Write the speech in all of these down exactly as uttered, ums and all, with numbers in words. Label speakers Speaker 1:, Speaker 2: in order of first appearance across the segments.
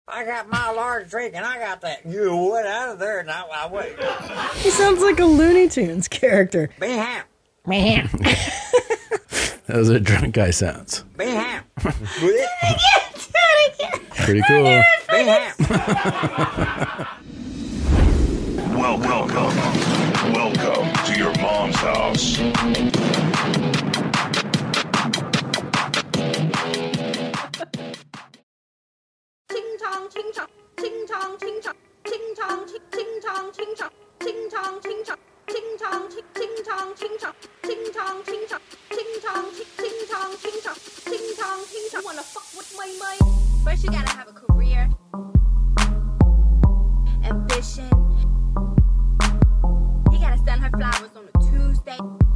Speaker 1: I got my large drink and I got that. You went out of there and I, I wait.
Speaker 2: He sounds like a Looney Tunes character.
Speaker 1: Be ham.
Speaker 2: Be ham.
Speaker 3: Those are drunk guy sounds.
Speaker 1: Be ham.
Speaker 3: Pretty cool.
Speaker 1: Be ham.
Speaker 4: Well, welcome. Welcome to your mom's house.
Speaker 5: Ching chong, ching chong, ching chong, ching chong, ching chong, ching chong, ching chong, ching chong, ching chong, ching chong, ching chong, ching chong, ching chong, ching chong, ching chong, ching chong, ching chong, ching chong, ching chong. Wanna fuck with my mind? First you gotta have a career, ambition. You gotta send her flowers on a Tuesday.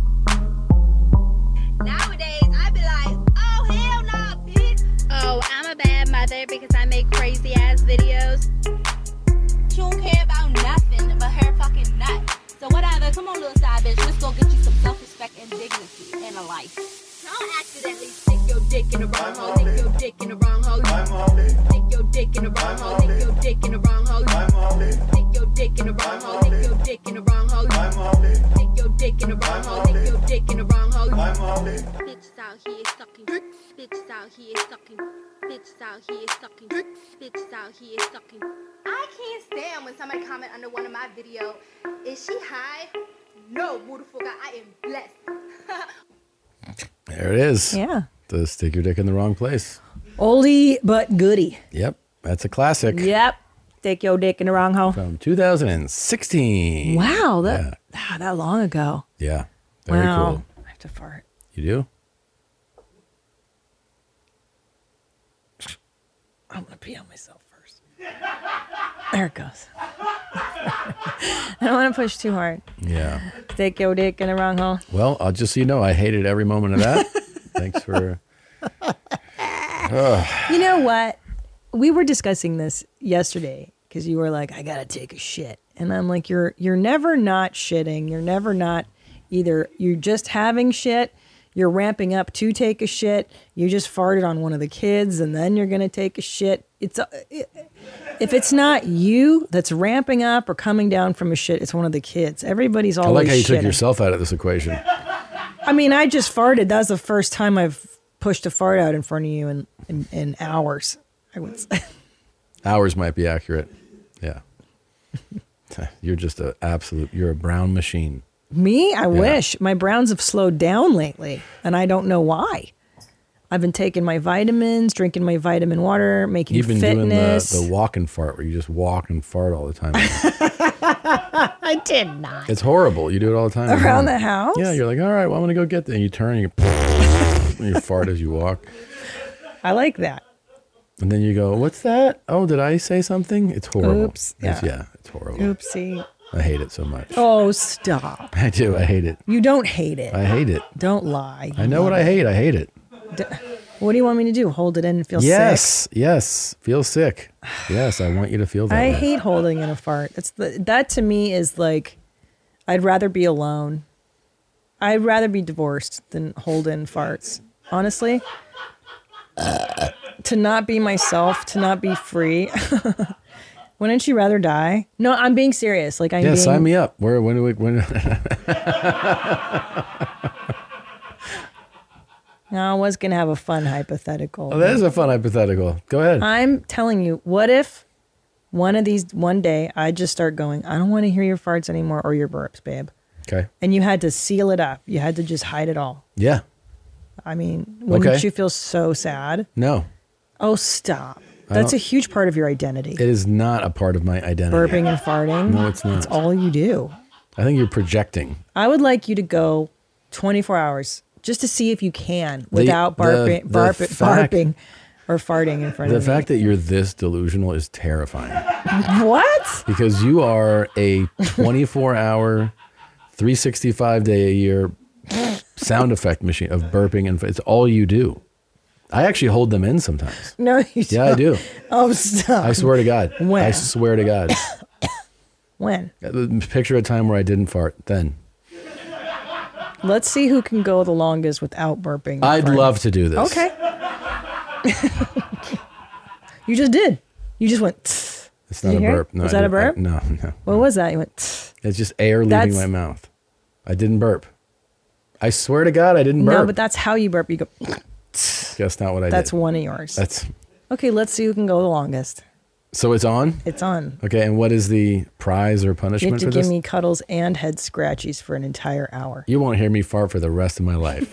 Speaker 5: Nowadays I be like, oh hell no, bitch.
Speaker 6: Oh, I'm a bad mother because I make crazy ass videos.
Speaker 5: She don't care about nothing but her fucking nut. So whatever, come on little side bitch, let's go get you some self-respect and dignity and a life. Don't accidentally stick your dick in the wrong hole, stick your dick in the wrong hole. Stick your dick in the wrong hole, stick your dick in the wrong hole. Stick your dick in the wrong hole, stick your dick in the wrong hole. Stick your dick in the wrong hole, stick your dick in the wrong hole.
Speaker 6: Bitches out here sucking. Bitches out here sucking. Bitches out here sucking. Bitches out here sucking.
Speaker 5: I can't stand when somebody comment under one of my videos, is she high? No, beautiful guy, I am blessed.
Speaker 3: There it is.
Speaker 2: Yeah.
Speaker 3: To stick your dick in the wrong place.
Speaker 2: Oldie but goodie.
Speaker 3: Yep. That's a classic.
Speaker 2: Yep. Stick your dick in the wrong hole.
Speaker 3: From two thousand sixteen.
Speaker 2: Wow, that
Speaker 3: Yeah.
Speaker 2: ah, that long ago.
Speaker 3: Yeah. Very
Speaker 2: Wow.
Speaker 3: cool.
Speaker 2: I have to fart.
Speaker 3: You do?
Speaker 2: I'm gonna pee on myself first. There it goes. I don't want to push too hard.
Speaker 3: Yeah.
Speaker 2: Stick your dick in the wrong hole.
Speaker 3: Well, I'll just so you know, I hated every moment of that. Thanks for. Ugh.
Speaker 2: You know what? We were discussing this yesterday because you were like, I gotta take a shit. And I'm like, you're you're never not shitting. You're never not either you're just having shit, you're ramping up to take a shit, you just farted on one of the kids and then you're gonna take a shit. It's uh, it, if it's not you that's ramping up or coming down from a shit, it's one of the kids. Everybody's always
Speaker 3: I like how you
Speaker 2: shitting.
Speaker 3: took yourself out of this equation.
Speaker 2: I mean, I just farted. That's the first time I've pushed a fart out in front of you in, in, in hours, I would say.
Speaker 3: Hours might be accurate. Yeah. You're just an absolute, you're a brown machine.
Speaker 2: Me? I wish. My browns have slowed down lately, and I don't know why. I've been taking my vitamins, drinking my vitamin water, making
Speaker 3: You've been
Speaker 2: fitness.
Speaker 3: doing the, the walk and fart where you just walk and fart all the time.
Speaker 2: I did not.
Speaker 3: It's horrible. You do it all the time.
Speaker 2: Around the house?
Speaker 3: Yeah, you're like, all right, well, I'm going to go get that. And you turn and you, and you fart as you walk.
Speaker 2: I like that.
Speaker 3: And then you go, what's that? Oh, did I say something? It's horrible.
Speaker 2: Oops.
Speaker 3: It's,
Speaker 2: Yeah.
Speaker 3: yeah, it's horrible.
Speaker 2: Oopsie.
Speaker 3: I hate it so much.
Speaker 2: Oh, stop.
Speaker 3: I do. I hate it.
Speaker 2: You don't hate it.
Speaker 3: I hate it.
Speaker 2: Don't lie.
Speaker 3: I know what I hate. I hate it.
Speaker 2: D- what do you want me to do? Hold it in and feel
Speaker 3: yes,
Speaker 2: sick?
Speaker 3: Yes. Feel sick. Yes. I want you to feel that.
Speaker 2: I
Speaker 3: way.
Speaker 2: hate holding in a fart. It's the that to me is like, I'd rather be alone. I'd rather be divorced than hold in farts. Honestly, uh, to not be myself, to not be free. Wouldn't you rather die? No, I'm being serious. Like I'm.
Speaker 3: Yeah,
Speaker 2: being,
Speaker 3: sign me up. Where? When do we? When?
Speaker 2: No, I was gonna have a fun hypothetical.
Speaker 3: Oh, that is a fun hypothetical. Go ahead.
Speaker 2: I'm telling you, what if one of these one day I just start going, I don't want to hear your farts anymore or your burps, babe.
Speaker 3: Okay.
Speaker 2: And you had to seal it up. You had to just hide it all.
Speaker 3: Yeah.
Speaker 2: I mean, wouldn't
Speaker 3: Okay.
Speaker 2: you feel so sad?
Speaker 3: No.
Speaker 2: Oh, stop.
Speaker 3: I
Speaker 2: That's a
Speaker 3: don't-
Speaker 2: huge part of your identity.
Speaker 3: It is not a part of my identity.
Speaker 2: Burping and farting.
Speaker 3: No, it's not.
Speaker 2: It's all you do.
Speaker 3: I think you're projecting.
Speaker 2: I would like you to go twenty-four hours just to see if you can
Speaker 3: The-
Speaker 2: without
Speaker 3: the-
Speaker 2: barping,
Speaker 3: the
Speaker 2: barp-
Speaker 3: fact-
Speaker 2: barping or farting in front
Speaker 3: The
Speaker 2: of me.
Speaker 3: fact that you're this delusional is terrifying
Speaker 2: What?
Speaker 3: because you are a twenty-four hour, three sixty-five day a year sound effect machine of burping and it's all you do. I actually hold them in sometimes.
Speaker 2: No, you
Speaker 3: Yeah, I do.
Speaker 2: Oh, stop.
Speaker 3: I swear to God.
Speaker 2: When?
Speaker 3: I swear to God.
Speaker 2: When?
Speaker 3: Picture a time where I didn't fart. Then
Speaker 2: Let's see who can go the longest without burping. and
Speaker 3: I'd
Speaker 2: farting.
Speaker 3: love to do this.
Speaker 2: Okay. You just did. You just went. Tss.
Speaker 3: It's
Speaker 2: Did
Speaker 3: not
Speaker 2: you
Speaker 3: a
Speaker 2: hear it?
Speaker 3: burp. No,
Speaker 2: Was
Speaker 3: I
Speaker 2: that a
Speaker 3: didn't- I-
Speaker 2: burp?
Speaker 3: no, no.
Speaker 2: What was that? You went. Tss.
Speaker 3: It's just air leaving
Speaker 2: That's-
Speaker 3: my mouth. I didn't burp. I swear to God, I didn't burp.
Speaker 2: No, but that's how you burp. You go.
Speaker 3: That's not what I
Speaker 2: That's
Speaker 3: did.
Speaker 2: one of yours.
Speaker 3: That's
Speaker 2: Okay, let's see who can go the longest.
Speaker 3: so it's on.
Speaker 2: It's on.
Speaker 3: Okay, and what is the prize or
Speaker 2: You have
Speaker 3: punishment
Speaker 2: to
Speaker 3: for
Speaker 2: give
Speaker 3: this?
Speaker 2: me cuddles and head scratchies for an entire hour.
Speaker 3: You won't hear me fart for the rest of my life.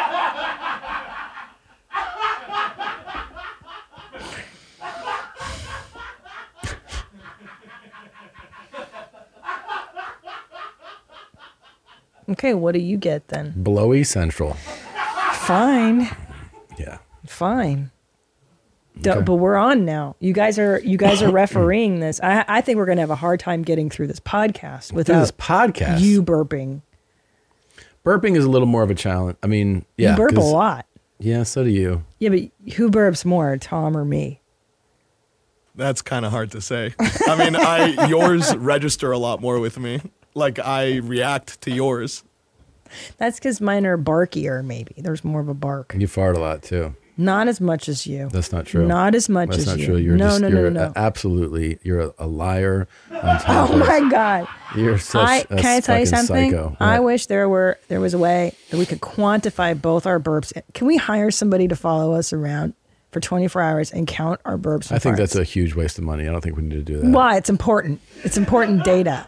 Speaker 2: Okay, what do you get then?
Speaker 3: Blowy Central.
Speaker 2: Fine,
Speaker 3: Yeah.
Speaker 2: fine. D-
Speaker 3: Okay.
Speaker 2: But we're on now. You guys are you guys are refereeing this. I I think we're gonna have a hard time getting through this podcast
Speaker 3: Through
Speaker 2: without
Speaker 3: this podcast,
Speaker 2: you burping.
Speaker 3: burping is a little more of a challenge. I mean, yeah,
Speaker 2: you burp a
Speaker 3: 'cause-
Speaker 2: lot.
Speaker 3: Yeah, so do you.
Speaker 2: Yeah, but who burps more, Tom or me?
Speaker 7: That's kind of hard to say. I mean, I yours register a lot more with me. Like I react to yours.
Speaker 2: That's because mine are barkier. Maybe there's more of a bark.
Speaker 3: You fart a lot too.
Speaker 2: Not as much as you.
Speaker 3: That's not true.
Speaker 2: Not as much
Speaker 3: That's
Speaker 2: as
Speaker 3: not
Speaker 2: you.
Speaker 3: true. You're
Speaker 2: no,
Speaker 3: just,
Speaker 2: no,
Speaker 3: you're
Speaker 2: no, no, no.
Speaker 3: absolutely, you're a, a liar. On top
Speaker 2: Oh
Speaker 3: of,
Speaker 2: my God.
Speaker 3: You're such
Speaker 2: I,
Speaker 3: a
Speaker 2: can I tell you
Speaker 3: fucking
Speaker 2: something?
Speaker 3: psycho.
Speaker 2: I
Speaker 3: What?
Speaker 2: wish there were there was a way that we could quantify both our burps. Can we hire somebody to follow us around for twenty-four hours and count our burps? And
Speaker 3: I think
Speaker 2: farts?
Speaker 3: that's a huge waste of money. I don't think we need to do that.
Speaker 2: Why? It's important. It's important data.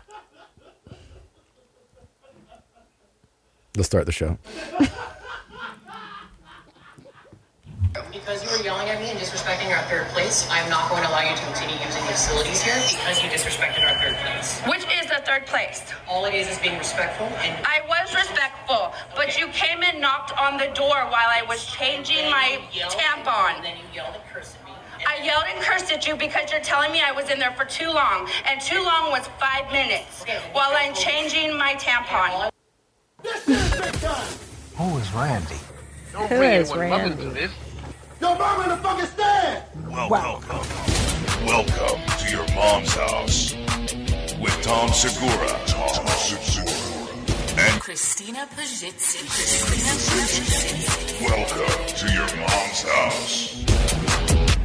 Speaker 3: Let's start the show.
Speaker 8: Because you were yelling at me and disrespecting our third place, I'm not going to allow you to continue using the facilities here because you disrespected our third place.
Speaker 5: Which is the third place?
Speaker 8: All it is is being respectful and
Speaker 5: I was respectful, but you came and knocked on the door while I was changing my
Speaker 8: you yelled
Speaker 5: tampon.
Speaker 8: And then you yelled and cursed at me. And
Speaker 5: I yelled and cursed at you because you're telling me I was in there for too long, and too long was five minutes while I'm changing my tampon.
Speaker 9: Who is Randy?
Speaker 2: Who is Randy?
Speaker 4: Yo, mama in the fucking stand! Welcome. Welcome to your mom's house with Tom Segura. Tom Segura. And
Speaker 10: Christina Pajitsin. Christina Pajitsin.
Speaker 4: welcome to your mom's house.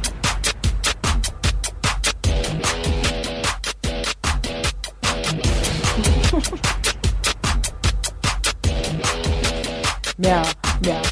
Speaker 2: Yeah, yeah.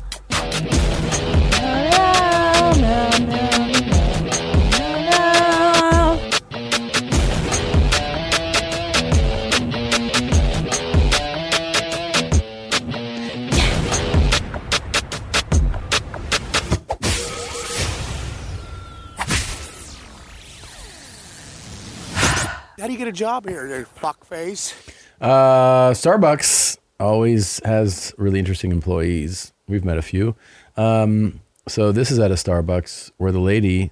Speaker 9: How do you get a job here, there, fuckface?
Speaker 3: Uh, Starbucks always has really interesting employees. We've met a few. Um, so this is at a Starbucks where the lady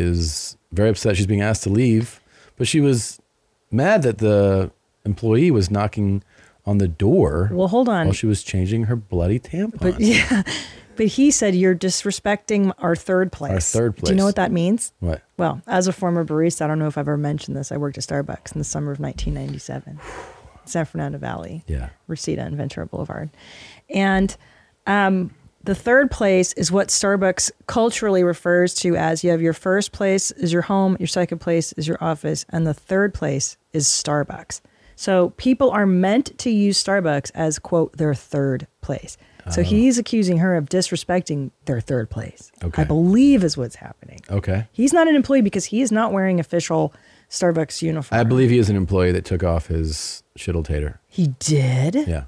Speaker 3: is very upset. She's being asked to leave, but she was mad that the employee was knocking on the door.
Speaker 2: Well, hold on.
Speaker 3: While she was changing her bloody tampon.
Speaker 2: But yeah, but he said you're disrespecting our third place.
Speaker 3: Our third
Speaker 2: Do you know
Speaker 3: place.
Speaker 2: what that means?
Speaker 3: What?
Speaker 2: Well, as a former barista, I don't know if I've ever mentioned this. I worked at Starbucks in the summer of nineteen ninety-seven, San Fernando Valley,
Speaker 3: Yeah.
Speaker 2: Reseda and Ventura Boulevard. And um, the third place is what Starbucks culturally refers to as you have your first place is your home, your second place is your office, and the third place is Starbucks. So people are meant to use Starbucks as, quote, their third place. So
Speaker 3: Oh.
Speaker 2: he's accusing her of disrespecting their third place.
Speaker 3: Okay.
Speaker 2: I believe is what's happening.
Speaker 3: Okay.
Speaker 2: He's not an employee because he is not wearing official Starbucks uniform.
Speaker 3: I believe he is an employee that took off his shittle tater.
Speaker 2: He did?
Speaker 3: Yeah.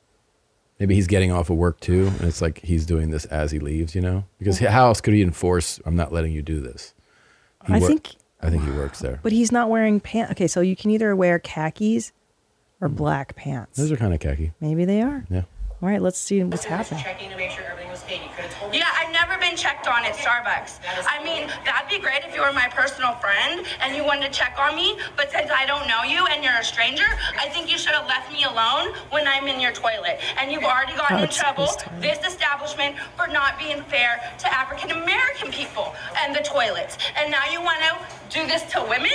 Speaker 3: Maybe he's getting off of work too, and it's like he's doing this as he leaves, you know? Because how else could he enforce, I'm not letting you do this? He
Speaker 2: I
Speaker 3: wor-
Speaker 2: think-
Speaker 3: I think he works there.
Speaker 2: But he's not wearing pants. Okay, so you can either wear khakis or black pants.
Speaker 3: Those are kind of khaki.
Speaker 2: Maybe they are.
Speaker 3: Yeah.
Speaker 2: All right, let's see what's
Speaker 8: I was
Speaker 2: happening.
Speaker 8: checking to make sure everything was paid. You could have told me.
Speaker 5: Yeah, I've never been checked on at Starbucks. I mean, that'd be great if you were my personal friend and you wanted to check on me, but since I don't know you and you're a stranger, I think you should have left me alone when I'm in your toilet. And you've already gotten
Speaker 2: Oh,
Speaker 5: in
Speaker 2: it's
Speaker 5: trouble,
Speaker 2: his toilet.
Speaker 5: this establishment, for not being fair to African American people and the toilets. And now you want to do this to women?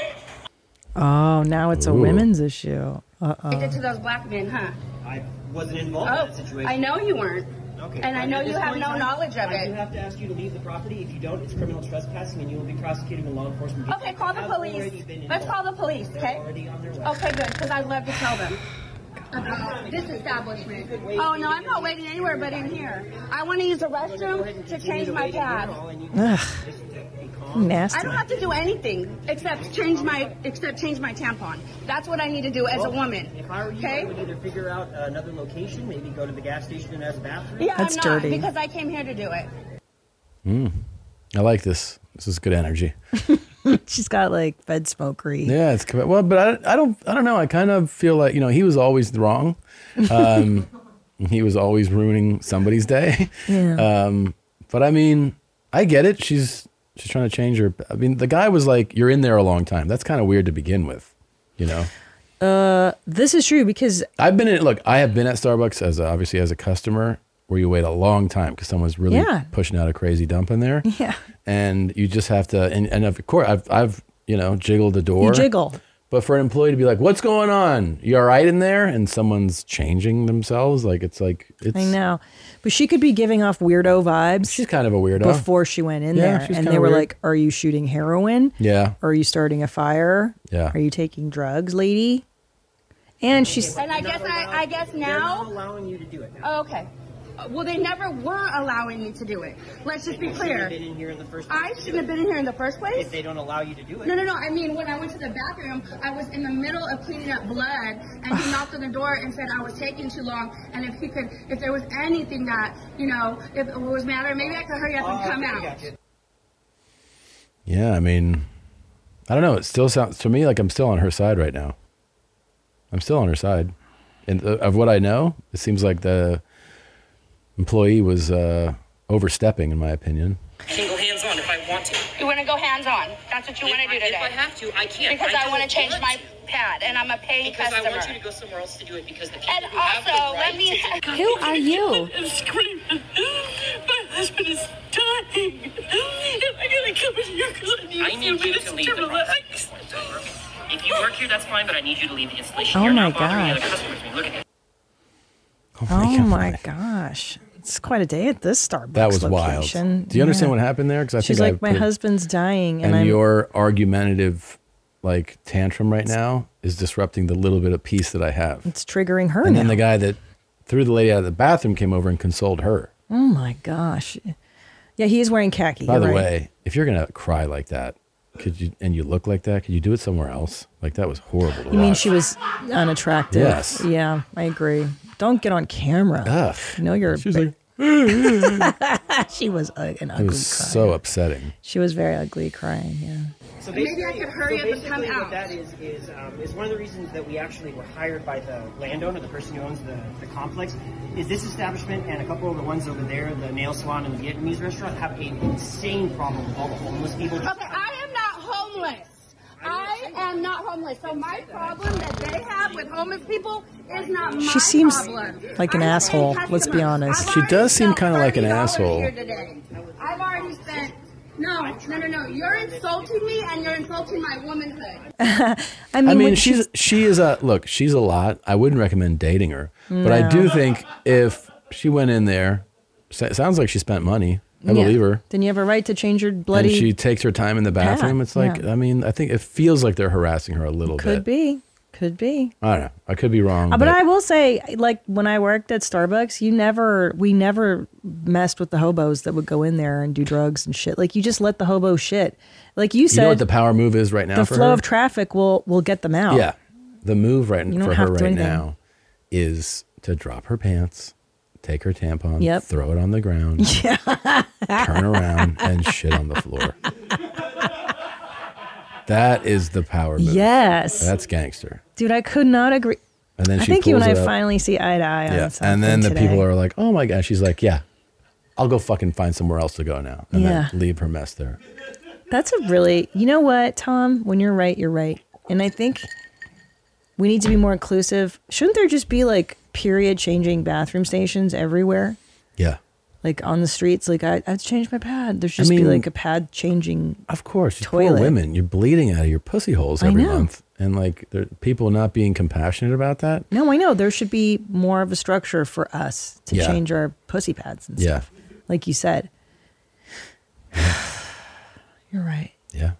Speaker 2: Oh, now it's a
Speaker 3: Ooh.
Speaker 2: women's issue. Uh-oh.
Speaker 5: Did to those black men, huh?
Speaker 11: I wasn't involved in that
Speaker 5: Oh,
Speaker 11: situation.
Speaker 5: I know you weren't.
Speaker 11: Okay.
Speaker 12: And I know
Speaker 11: At
Speaker 12: you
Speaker 11: this
Speaker 12: have
Speaker 11: point
Speaker 12: no
Speaker 11: in time,
Speaker 12: knowledge of
Speaker 11: I do
Speaker 12: it.
Speaker 11: have to ask you to leave the property. If you don't, it's criminal trespassing, and you will be prosecuted with law enforcement.
Speaker 12: Okay, call the
Speaker 11: Have
Speaker 12: police.
Speaker 11: already been
Speaker 12: Let's call the
Speaker 11: involved.
Speaker 12: police,
Speaker 11: They're
Speaker 12: okay?
Speaker 11: already on their way.
Speaker 12: Okay, good, because I'd love to tell them about this establishment. Oh, no, I'm not waiting anywhere but in here. I want to use the restroom to change my pad.
Speaker 2: Ugh. Nasty.
Speaker 12: I don't have to do anything except change my except change my tampon. That's what I need to do as a
Speaker 11: Well,
Speaker 12: woman.
Speaker 11: If I were you,
Speaker 12: Okay?
Speaker 11: I would either figure out another location, maybe go to the gas station and have a bathroom.
Speaker 12: Yeah,
Speaker 2: That's
Speaker 12: I'm not
Speaker 2: dirty.
Speaker 12: because I came here to do it.
Speaker 3: Mm. I like this. This is good energy.
Speaker 2: She's got like bed smokery.
Speaker 3: Yeah, it's well, but I, I don't, I don't know. I kind of feel like you know he was always wrong. Um, he was always ruining somebody's day.
Speaker 2: Yeah.
Speaker 3: Um, but I mean, I get it. She's she's trying to change her. I mean, the guy was like, "You're in there a long time." That's kind of weird to begin with, you know.
Speaker 2: Uh, this is true because
Speaker 3: I've been in. Look, I have been at Starbucks as a, obviously as a customer, where you wait a long time because someone's really
Speaker 2: Yeah.
Speaker 3: pushing out a crazy dump in there.
Speaker 2: Yeah.
Speaker 3: And you just have to, and, and of course, I've, I've, you know, jiggled the door.
Speaker 2: You jiggle.
Speaker 3: But for an employee to be like, "What's going on? You all right in there?" and someone's changing themselves, like it's like it's.
Speaker 2: I know, but she could be giving off weirdo vibes.
Speaker 3: She's kind of a weirdo.
Speaker 2: Before she went in
Speaker 3: Yeah,
Speaker 2: there,
Speaker 3: she's
Speaker 2: and
Speaker 3: kinda
Speaker 2: they were
Speaker 3: weird.
Speaker 2: like, "Are you shooting heroin?
Speaker 3: Yeah.
Speaker 2: Are you starting a fire?
Speaker 3: Yeah.
Speaker 2: Are you taking drugs, lady?" And she's
Speaker 12: And I guess I, I guess
Speaker 11: They're not
Speaker 12: now.
Speaker 11: allowing you to do it.
Speaker 12: Oh, okay. Uh, Well, they never were allowing me to do it. Let's just be
Speaker 11: You shouldn't have
Speaker 12: clear.
Speaker 11: been in here in the first place.
Speaker 12: I shouldn't have been in here in the first place.
Speaker 11: If they don't allow you to do it.
Speaker 12: No, no, no. I mean, when I went to the bathroom, I was in the middle of cleaning up blood, and he knocked on the door and said I was taking too long, and if he could, if there was anything that, you know, if it was matter, maybe I could hurry up and
Speaker 11: Oh,
Speaker 12: come
Speaker 11: okay,
Speaker 12: out.
Speaker 11: gotcha.
Speaker 3: Yeah, I mean, I don't know. It still sounds to me like I'm still on her side right now. I'm still on her side, and uh, of what I know, it seems like the employee was uh, overstepping, in my opinion.
Speaker 8: I can go hands on if I want to.
Speaker 12: You want to go hands on? That's what you
Speaker 8: If
Speaker 12: want to do
Speaker 8: I-
Speaker 12: today.
Speaker 8: If I have to, I can.
Speaker 12: Because I,
Speaker 8: don't
Speaker 12: want to change
Speaker 8: want
Speaker 12: my
Speaker 8: to.
Speaker 12: pad, and I'm a paying
Speaker 8: Because
Speaker 12: customer.
Speaker 8: I want you to go somewhere else to do it because the people
Speaker 12: And
Speaker 8: who have the
Speaker 12: also,
Speaker 8: right
Speaker 12: let me-
Speaker 8: to do-
Speaker 12: Who are you?
Speaker 10: I'm screaming. My husband is dying. Am I gonna come in here because I need
Speaker 8: I
Speaker 10: a few
Speaker 8: need you
Speaker 10: minutes
Speaker 8: to
Speaker 10: to
Speaker 8: leave the
Speaker 10: relax?
Speaker 8: process. If you work here, that's fine, but I need you to leave the installation.
Speaker 2: Oh
Speaker 8: You're
Speaker 2: my
Speaker 8: not bothering
Speaker 2: God.
Speaker 8: other customers. I mean, look at that.
Speaker 2: oh my gosh, it's quite a day at this Starbucks.
Speaker 3: That was
Speaker 2: location.
Speaker 3: wild. Do you understand
Speaker 2: Yeah.
Speaker 3: what happened there? Because I
Speaker 2: She's
Speaker 3: think I
Speaker 2: like, my
Speaker 3: put-
Speaker 2: husband's dying, and,
Speaker 3: and
Speaker 2: I'm.
Speaker 3: your argumentative, like tantrum right now, is disrupting the little bit of peace that I have.
Speaker 2: It's triggering her
Speaker 3: And
Speaker 2: now.
Speaker 3: then the guy that threw the lady out of the bathroom came over and consoled her.
Speaker 2: Oh my gosh. Yeah, he is wearing khaki.
Speaker 3: By
Speaker 2: you're
Speaker 3: the
Speaker 2: right.
Speaker 3: way, if you're gonna cry like that, could you and you look like that, could you do it somewhere else? Like that was horrible. To
Speaker 2: You mean
Speaker 3: watch.
Speaker 2: she was unattractive?
Speaker 3: Yes.
Speaker 2: Yeah, I agree. Don't get on camera.
Speaker 3: Ugh.
Speaker 2: You know you're.
Speaker 3: She was like,
Speaker 2: she was uh, an
Speaker 3: it
Speaker 2: ugly.
Speaker 3: was
Speaker 2: cry.
Speaker 3: so upsetting.
Speaker 2: She was very ugly crying. Yeah.
Speaker 11: So
Speaker 12: Maybe
Speaker 11: basically,
Speaker 12: I could hurry
Speaker 11: so
Speaker 12: up and come
Speaker 11: basically what
Speaker 12: out.
Speaker 11: that is is um, is one of the reasons that we actually were hired by the landowner, the person who owns the, the complex, is this establishment and a couple of the ones over there, the nail salon and the Vietnamese restaurant, have an insane problem with all the homeless people.
Speaker 12: Okay, I am not homeless. I am not homeless. So my problem that they have with homeless people is not my
Speaker 2: She seems
Speaker 12: problem.
Speaker 2: like an
Speaker 12: I'm a
Speaker 2: asshole,
Speaker 12: customer.
Speaker 2: let's be honest.
Speaker 12: I've
Speaker 3: She
Speaker 12: already
Speaker 3: does seem
Speaker 12: spent
Speaker 3: kinda like an
Speaker 12: thirty dollars
Speaker 3: asshole.
Speaker 12: here today. I've already spent. No, no, no, no. You're insulting me, and you're insulting my womanhood.
Speaker 2: I
Speaker 3: I
Speaker 2: mean,
Speaker 3: mean,
Speaker 2: when
Speaker 3: she's she is a look. She's a lot. I wouldn't recommend dating her, but I do
Speaker 2: No.
Speaker 3: think if she went in there, it sounds like she spent money. I
Speaker 2: Yeah.
Speaker 3: believe her.
Speaker 2: Then you have a right to change your bloody.
Speaker 3: And she takes her time in the bathroom.
Speaker 2: pad,
Speaker 3: It's like,
Speaker 2: yeah.
Speaker 3: I mean, I think it feels like they're harassing her a little
Speaker 2: could
Speaker 3: bit.
Speaker 2: be, could be.
Speaker 3: I don't know. I could be wrong.
Speaker 2: Uh, but I will say, like when I worked at Starbucks, you never, we never messed with the hobos that would go in there and do drugs and shit. Like you just let the hobo shit. Like you
Speaker 3: you
Speaker 2: said,
Speaker 3: know what the power move is right now
Speaker 2: the
Speaker 3: for
Speaker 2: flow
Speaker 3: her?
Speaker 2: of traffic will will get them out.
Speaker 3: Yeah. The move right
Speaker 2: You don't
Speaker 3: for
Speaker 2: have
Speaker 3: her
Speaker 2: to do
Speaker 3: right
Speaker 2: anything.
Speaker 3: now is to drop her pants, take her tampon,
Speaker 2: Yep.
Speaker 3: throw it on the ground, turn around, and shit on the floor. That is the power move.
Speaker 2: Yes.
Speaker 3: That's gangster.
Speaker 2: Dude, I could not agree.
Speaker 3: And then
Speaker 2: I
Speaker 3: she
Speaker 2: think you and
Speaker 3: pulls
Speaker 2: I
Speaker 3: it up.
Speaker 2: finally see eye to eye on
Speaker 3: Yeah.
Speaker 2: something
Speaker 3: And then the
Speaker 2: today.
Speaker 3: people are like, oh my God. She's like, yeah, I'll go fucking find somewhere else to go now. And
Speaker 2: Yeah.
Speaker 3: then leave her mess there.
Speaker 2: That's a really, you know what, Tom? When you're right, you're right. And I think we need to be more inclusive. Shouldn't there just be like period changing bathroom stations everywhere?
Speaker 3: Yeah.
Speaker 2: like on the streets, like I, I'd change my pad. There's just
Speaker 3: I
Speaker 2: be
Speaker 3: mean,
Speaker 2: like a pad changing.
Speaker 3: Of course, you
Speaker 2: toilet.
Speaker 3: poor women. You're bleeding out of your pussy holes
Speaker 2: I
Speaker 3: every
Speaker 2: know.
Speaker 3: month, and like there, people not being compassionate about that.
Speaker 2: No, I know there should be more of a structure for us to
Speaker 3: Yeah.
Speaker 2: change our pussy pads and
Speaker 3: Yeah.
Speaker 2: stuff, like you said. You're right.
Speaker 3: Yeah.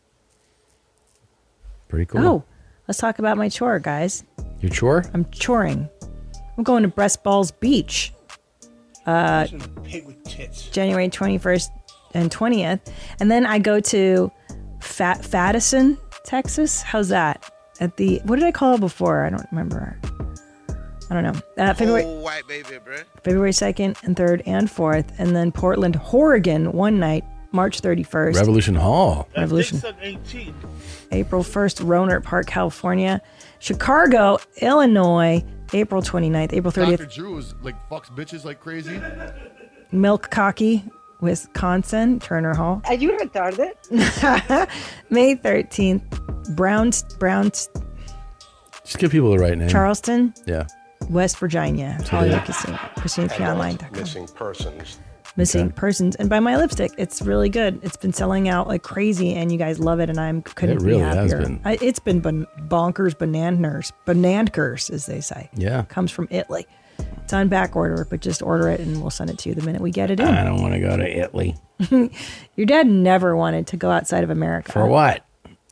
Speaker 3: Pretty cool.
Speaker 2: Oh, let's talk about my chore, guys.
Speaker 3: Your chore?
Speaker 2: I'm choring. I'm going to Breast Balls Beach. Uh,
Speaker 9: Pig with tits.
Speaker 2: January twenty-first and twentieth. And then I go to Fat Fattison, Texas. How's that? At the, what did I call it before? I don't remember. I don't know. Uh, February,
Speaker 13: Oh, white baby, bro.
Speaker 2: February second and third and fourth. And then Portland, Oregon, one night, March thirty-first.
Speaker 3: Revolution Hall.
Speaker 2: Revolution. April first, Rohnert Park, California. Chicago, Illinois, April twenty-ninth. April thirtieth,
Speaker 14: Doctor Drew is like fucks bitches like crazy.
Speaker 2: Milk Cocky, Wisconsin, Turner Hall.
Speaker 15: Are you retarded?
Speaker 2: May thirteenth, Browns, Browns,
Speaker 3: Just give people the right name.
Speaker 2: Charleston,
Speaker 3: Yeah.
Speaker 2: West Virginia.
Speaker 3: So
Speaker 2: Hollywood
Speaker 3: they-
Speaker 2: Casino, Casino Key Online dot com.
Speaker 16: Missing persons.
Speaker 2: Missing
Speaker 3: Okay.
Speaker 2: Persons, and by my lipstick. It's really good. It's been selling out like crazy, and you guys love it, and I'm couldn't
Speaker 3: It really
Speaker 2: be
Speaker 3: has
Speaker 2: happier.
Speaker 3: been.
Speaker 2: I, it's been bon- bonkers, bananas, banankers, as they say.
Speaker 3: Yeah.
Speaker 2: Comes from Italy. It's on back order, but just order it, and we'll send it to you the minute we get it in.
Speaker 3: I don't want to go to Italy.
Speaker 2: Your dad never wanted to go outside of America.
Speaker 3: For what?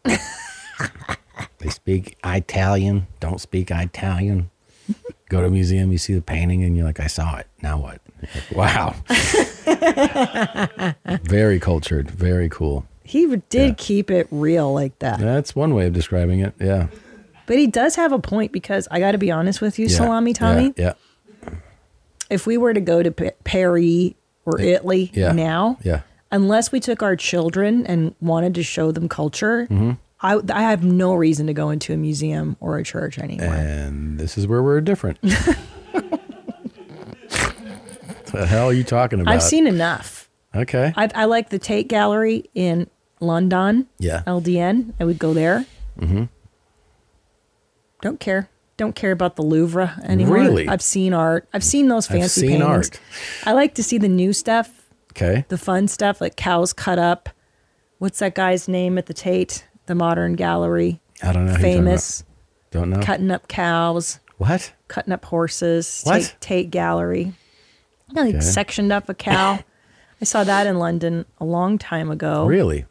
Speaker 3: They speak Italian. Don't speak Italian. Go to a museum, you see the painting, and you're like, I saw it. Now what? Like, wow. Very cultured. Very cool.
Speaker 2: He did keep it real like that.
Speaker 3: That's one way of describing it. Yeah.
Speaker 2: But he does have a point, because I got to be honest with you,
Speaker 3: Yeah.
Speaker 2: Salami Tommy.
Speaker 3: Yeah.
Speaker 2: If we were to go to Pa- Paris or Italy
Speaker 3: Yeah.
Speaker 2: now,
Speaker 3: Yeah.
Speaker 2: unless we took our children and wanted to show them culture,
Speaker 3: Mhm.
Speaker 2: I, I have no reason to go into a museum or a church anymore.
Speaker 3: And this is where we're different. The hell are you talking about?
Speaker 2: I've seen enough.
Speaker 3: Okay.
Speaker 2: I, I like the Tate Gallery in London.
Speaker 3: Yeah.
Speaker 2: L D N. I would go there.
Speaker 3: Mm-hmm.
Speaker 2: Don't care. Don't care about the Louvre anymore.
Speaker 3: Really?
Speaker 2: I've seen art. I've seen those
Speaker 3: I've
Speaker 2: fancy
Speaker 3: seen
Speaker 2: paintings.
Speaker 3: art.
Speaker 2: I like to see the new stuff,
Speaker 3: Okay.
Speaker 2: the fun stuff, like cows cut up. What's that guy's name at the Tate, the Modern Gallery?
Speaker 3: I don't know. who you're talking
Speaker 2: Famous.
Speaker 3: about. Don't know.
Speaker 2: Cutting up cows.
Speaker 3: What?
Speaker 2: Cutting up horses.
Speaker 3: What?
Speaker 2: Tate, Tate Gallery. Yeah, like
Speaker 3: Okay.
Speaker 2: sectioned up a cow. I saw that in London a long time ago.
Speaker 3: Really?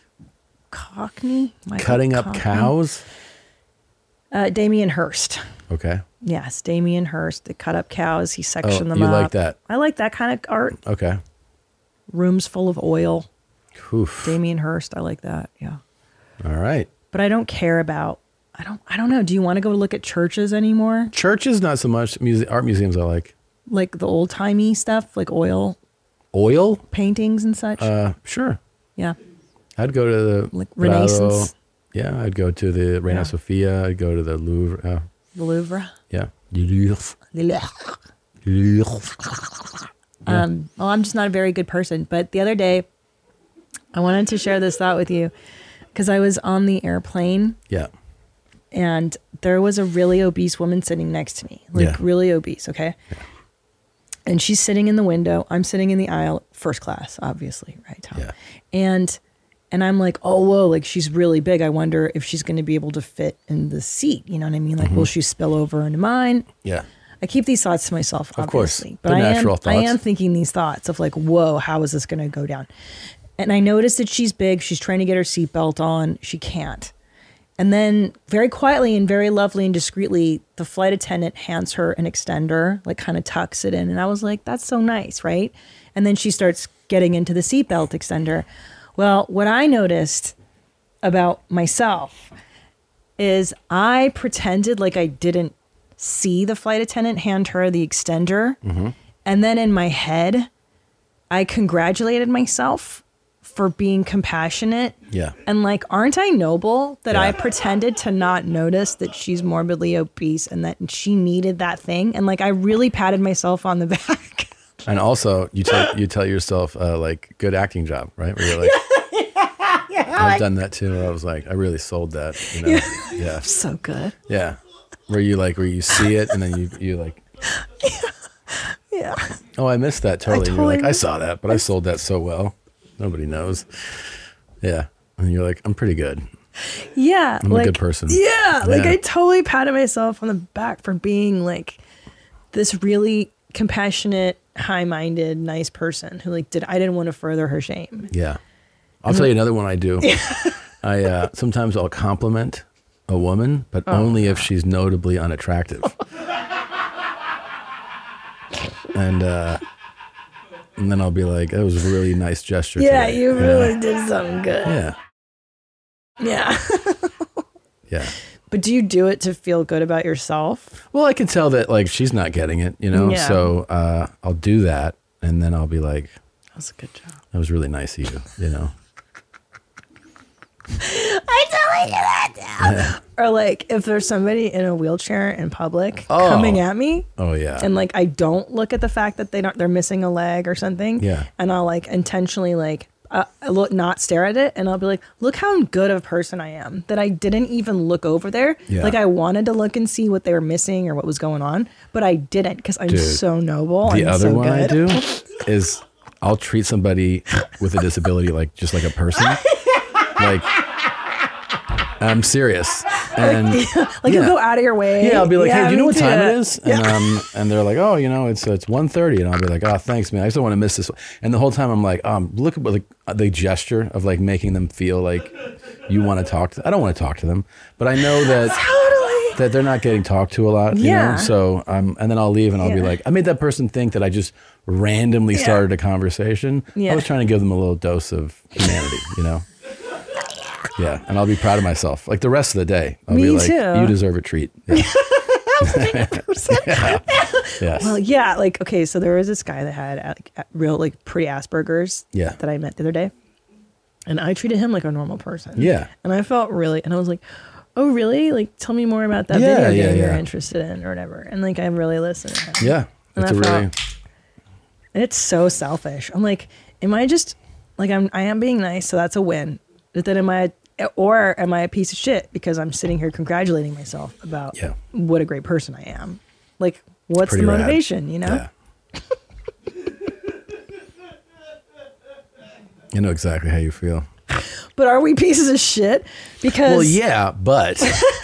Speaker 2: Cockney? Michael
Speaker 3: Cutting up
Speaker 2: Cockney?
Speaker 3: cows?
Speaker 2: Uh, Damien Hirst.
Speaker 3: Okay.
Speaker 2: Yes, Damien Hirst. They cut up cows. He sectioned
Speaker 3: Oh,
Speaker 2: them
Speaker 3: you
Speaker 2: up.
Speaker 3: like that?
Speaker 2: I like that kind of art.
Speaker 3: Okay.
Speaker 2: Rooms full of oil.
Speaker 3: Oof.
Speaker 2: Damien Hirst. I like that. Yeah.
Speaker 3: All right.
Speaker 2: But I don't care about. I don't. I don't know. Do you want to go look at churches anymore?
Speaker 3: Churches, not so much. Muse- art museums, I like.
Speaker 2: Like the old timey stuff, like oil
Speaker 3: Oil?
Speaker 2: paintings and such.
Speaker 3: Uh, sure.
Speaker 2: yeah.
Speaker 3: I'd go to the
Speaker 2: Like
Speaker 3: Prado.
Speaker 2: Renaissance?
Speaker 3: Yeah, I'd go to the Reina
Speaker 2: Yeah.
Speaker 3: Sofia. I'd go to the Louvre. Uh,
Speaker 2: The Louvre.
Speaker 3: yeah. Louvre.
Speaker 2: The Louvre.
Speaker 3: Louvre.
Speaker 2: Um, well, I'm just not a very good person. But the other day, I wanted to share this thought with you because I was on the airplane
Speaker 3: Yeah.
Speaker 2: and there was a really obese woman sitting next to me, like
Speaker 3: Yeah.
Speaker 2: really obese. Okay. And she's sitting in the window. I'm sitting in the aisle, first class, obviously. Right, Tom?
Speaker 3: Yeah.
Speaker 2: And, and I'm like, oh, whoa, like she's really big. I wonder if she's going to be able to fit in the seat. You know what I mean? Like, will she spill over into mine?
Speaker 3: Yeah.
Speaker 2: I keep these thoughts to myself,
Speaker 3: Of course.
Speaker 2: obviously.
Speaker 3: The
Speaker 2: But I am,
Speaker 3: natural
Speaker 2: I am
Speaker 3: thoughts.
Speaker 2: thinking these thoughts of like, whoa, how is this going to go down? And I noticed that she's big. She's trying to get her seatbelt on. She can't. And then very quietly and very lovely and discreetly, the flight attendant hands her an extender, like kind of tucks it in. And I was like, that's so nice, right? And then she starts getting into the seatbelt extender. Well, what I noticed about myself is I pretended like I didn't see the flight attendant hand her the extender.
Speaker 3: Mm-hmm.
Speaker 2: And then in my head, I congratulated myself for being compassionate.
Speaker 3: Yeah.
Speaker 2: And like, aren't I noble that
Speaker 3: Yeah.
Speaker 2: I pretended to not notice that she's morbidly obese and that she needed that thing? And like, I really patted myself on the back.
Speaker 3: And also, you tell you tell yourself uh, like good acting job, right? Where you're like,
Speaker 2: yeah,
Speaker 3: I've done that too. Where I was like, I really sold that. You know? Yeah.
Speaker 2: So good.
Speaker 3: Yeah. Where you like where you see it and then you you like
Speaker 2: Yeah, Yeah.
Speaker 3: Oh, I missed that totally.
Speaker 2: I
Speaker 3: And you're like,
Speaker 2: totally
Speaker 3: I saw that, but I sold that so well. Nobody knows. Yeah. And you're like, I'm pretty good.
Speaker 2: Yeah.
Speaker 3: I'm
Speaker 2: like,
Speaker 3: a good person.
Speaker 2: Yeah. Like
Speaker 3: Yeah.
Speaker 2: I totally patted myself on the back for being like this really compassionate, high-minded, nice person who like did I didn't want to further her shame.
Speaker 3: Yeah. I'll tell you another one I do. I uh, sometimes I'll compliment a woman, but
Speaker 2: Oh,
Speaker 3: only if she's notably unattractive. and uh, and then I'll be like, "That was a really nice gesture."
Speaker 2: Yeah,
Speaker 3: today,"
Speaker 2: you
Speaker 3: know?
Speaker 2: really did something good.
Speaker 3: Yeah.
Speaker 2: Yeah.
Speaker 3: Yeah.
Speaker 2: But do you do it to feel good about yourself?
Speaker 3: Well, I can tell that like she's not getting it, you know.
Speaker 2: Yeah.
Speaker 3: So uh, I'll do that, and then I'll be like,
Speaker 2: "That's a good job.
Speaker 3: That was really nice of you," you know.
Speaker 2: I totally do that now.
Speaker 3: Yeah.
Speaker 2: Or like if there's somebody in a wheelchair in public
Speaker 3: Oh.
Speaker 2: coming at me.
Speaker 3: Oh yeah.
Speaker 2: And like I don't look at the fact that they don't they're missing a leg or something.
Speaker 3: Yeah.
Speaker 2: And I'll like intentionally like uh, I look not stare at it and I'll be like, look how good of a person I am that I didn't even look over there.
Speaker 3: Yeah.
Speaker 2: Like I wanted to look and see what they were missing or what was going on, but I didn't because I'm
Speaker 3: Dude,
Speaker 2: so noble.
Speaker 3: The
Speaker 2: and
Speaker 3: other
Speaker 2: so
Speaker 3: one I
Speaker 2: good.
Speaker 3: do is I'll treat somebody with a disability like just like a person. Like I'm serious. And
Speaker 2: like
Speaker 3: yeah.
Speaker 2: you'll go out of your way.
Speaker 3: Yeah, I'll be like, hey, do you know
Speaker 2: me
Speaker 3: what
Speaker 2: too.
Speaker 3: time it is? And
Speaker 2: Yeah.
Speaker 3: um, and they're like, oh, you know, it's it's one thirty, and I'll be like, oh, thanks, man. I just don't want to miss this. And the whole time I'm like, um, look at like the gesture of like making them feel like you want to talk to. I don't want to talk to them, but I know that
Speaker 2: totally.
Speaker 3: that they're not getting talked to a lot. You
Speaker 2: Yeah.
Speaker 3: know? So um, and then I'll leave and I'll be
Speaker 2: Yeah.
Speaker 3: like, I made that person think that I just randomly
Speaker 2: Yeah.
Speaker 3: started a conversation.
Speaker 2: Yeah.
Speaker 3: I was trying to give them a little dose of humanity, you know. Yeah, and I'll be proud of myself. Like the rest of the day, I'll
Speaker 2: Me
Speaker 3: be like,
Speaker 2: too.
Speaker 3: you deserve a treat. Yeah. yeah. Yes.
Speaker 2: Well, yeah, like okay, so there was this guy that had uh, like, uh, real like pre Asperger's.
Speaker 3: Yeah.
Speaker 2: That I met the other day, and I treated him like a normal person.
Speaker 3: Yeah.
Speaker 2: And I felt really, and I was like, oh really? Like tell me more about that
Speaker 3: Yeah,
Speaker 2: video
Speaker 3: yeah,
Speaker 2: game you're
Speaker 3: yeah.
Speaker 2: interested in or whatever. And like I really listened to him.
Speaker 3: Yeah,
Speaker 2: And
Speaker 3: that's
Speaker 2: I
Speaker 3: a
Speaker 2: felt-
Speaker 3: really
Speaker 2: And it's so selfish. I'm like, am I just like I'm I am being nice, so that's a win. But then am I or am I a piece of shit because I'm sitting here congratulating myself about
Speaker 3: Yeah.
Speaker 2: what a great person I am? Like, what's
Speaker 3: Pretty
Speaker 2: the
Speaker 3: rad.
Speaker 2: motivation, you know?
Speaker 3: Yeah. I know exactly how you feel.
Speaker 2: But are we pieces of shit? Because
Speaker 3: Well, yeah, but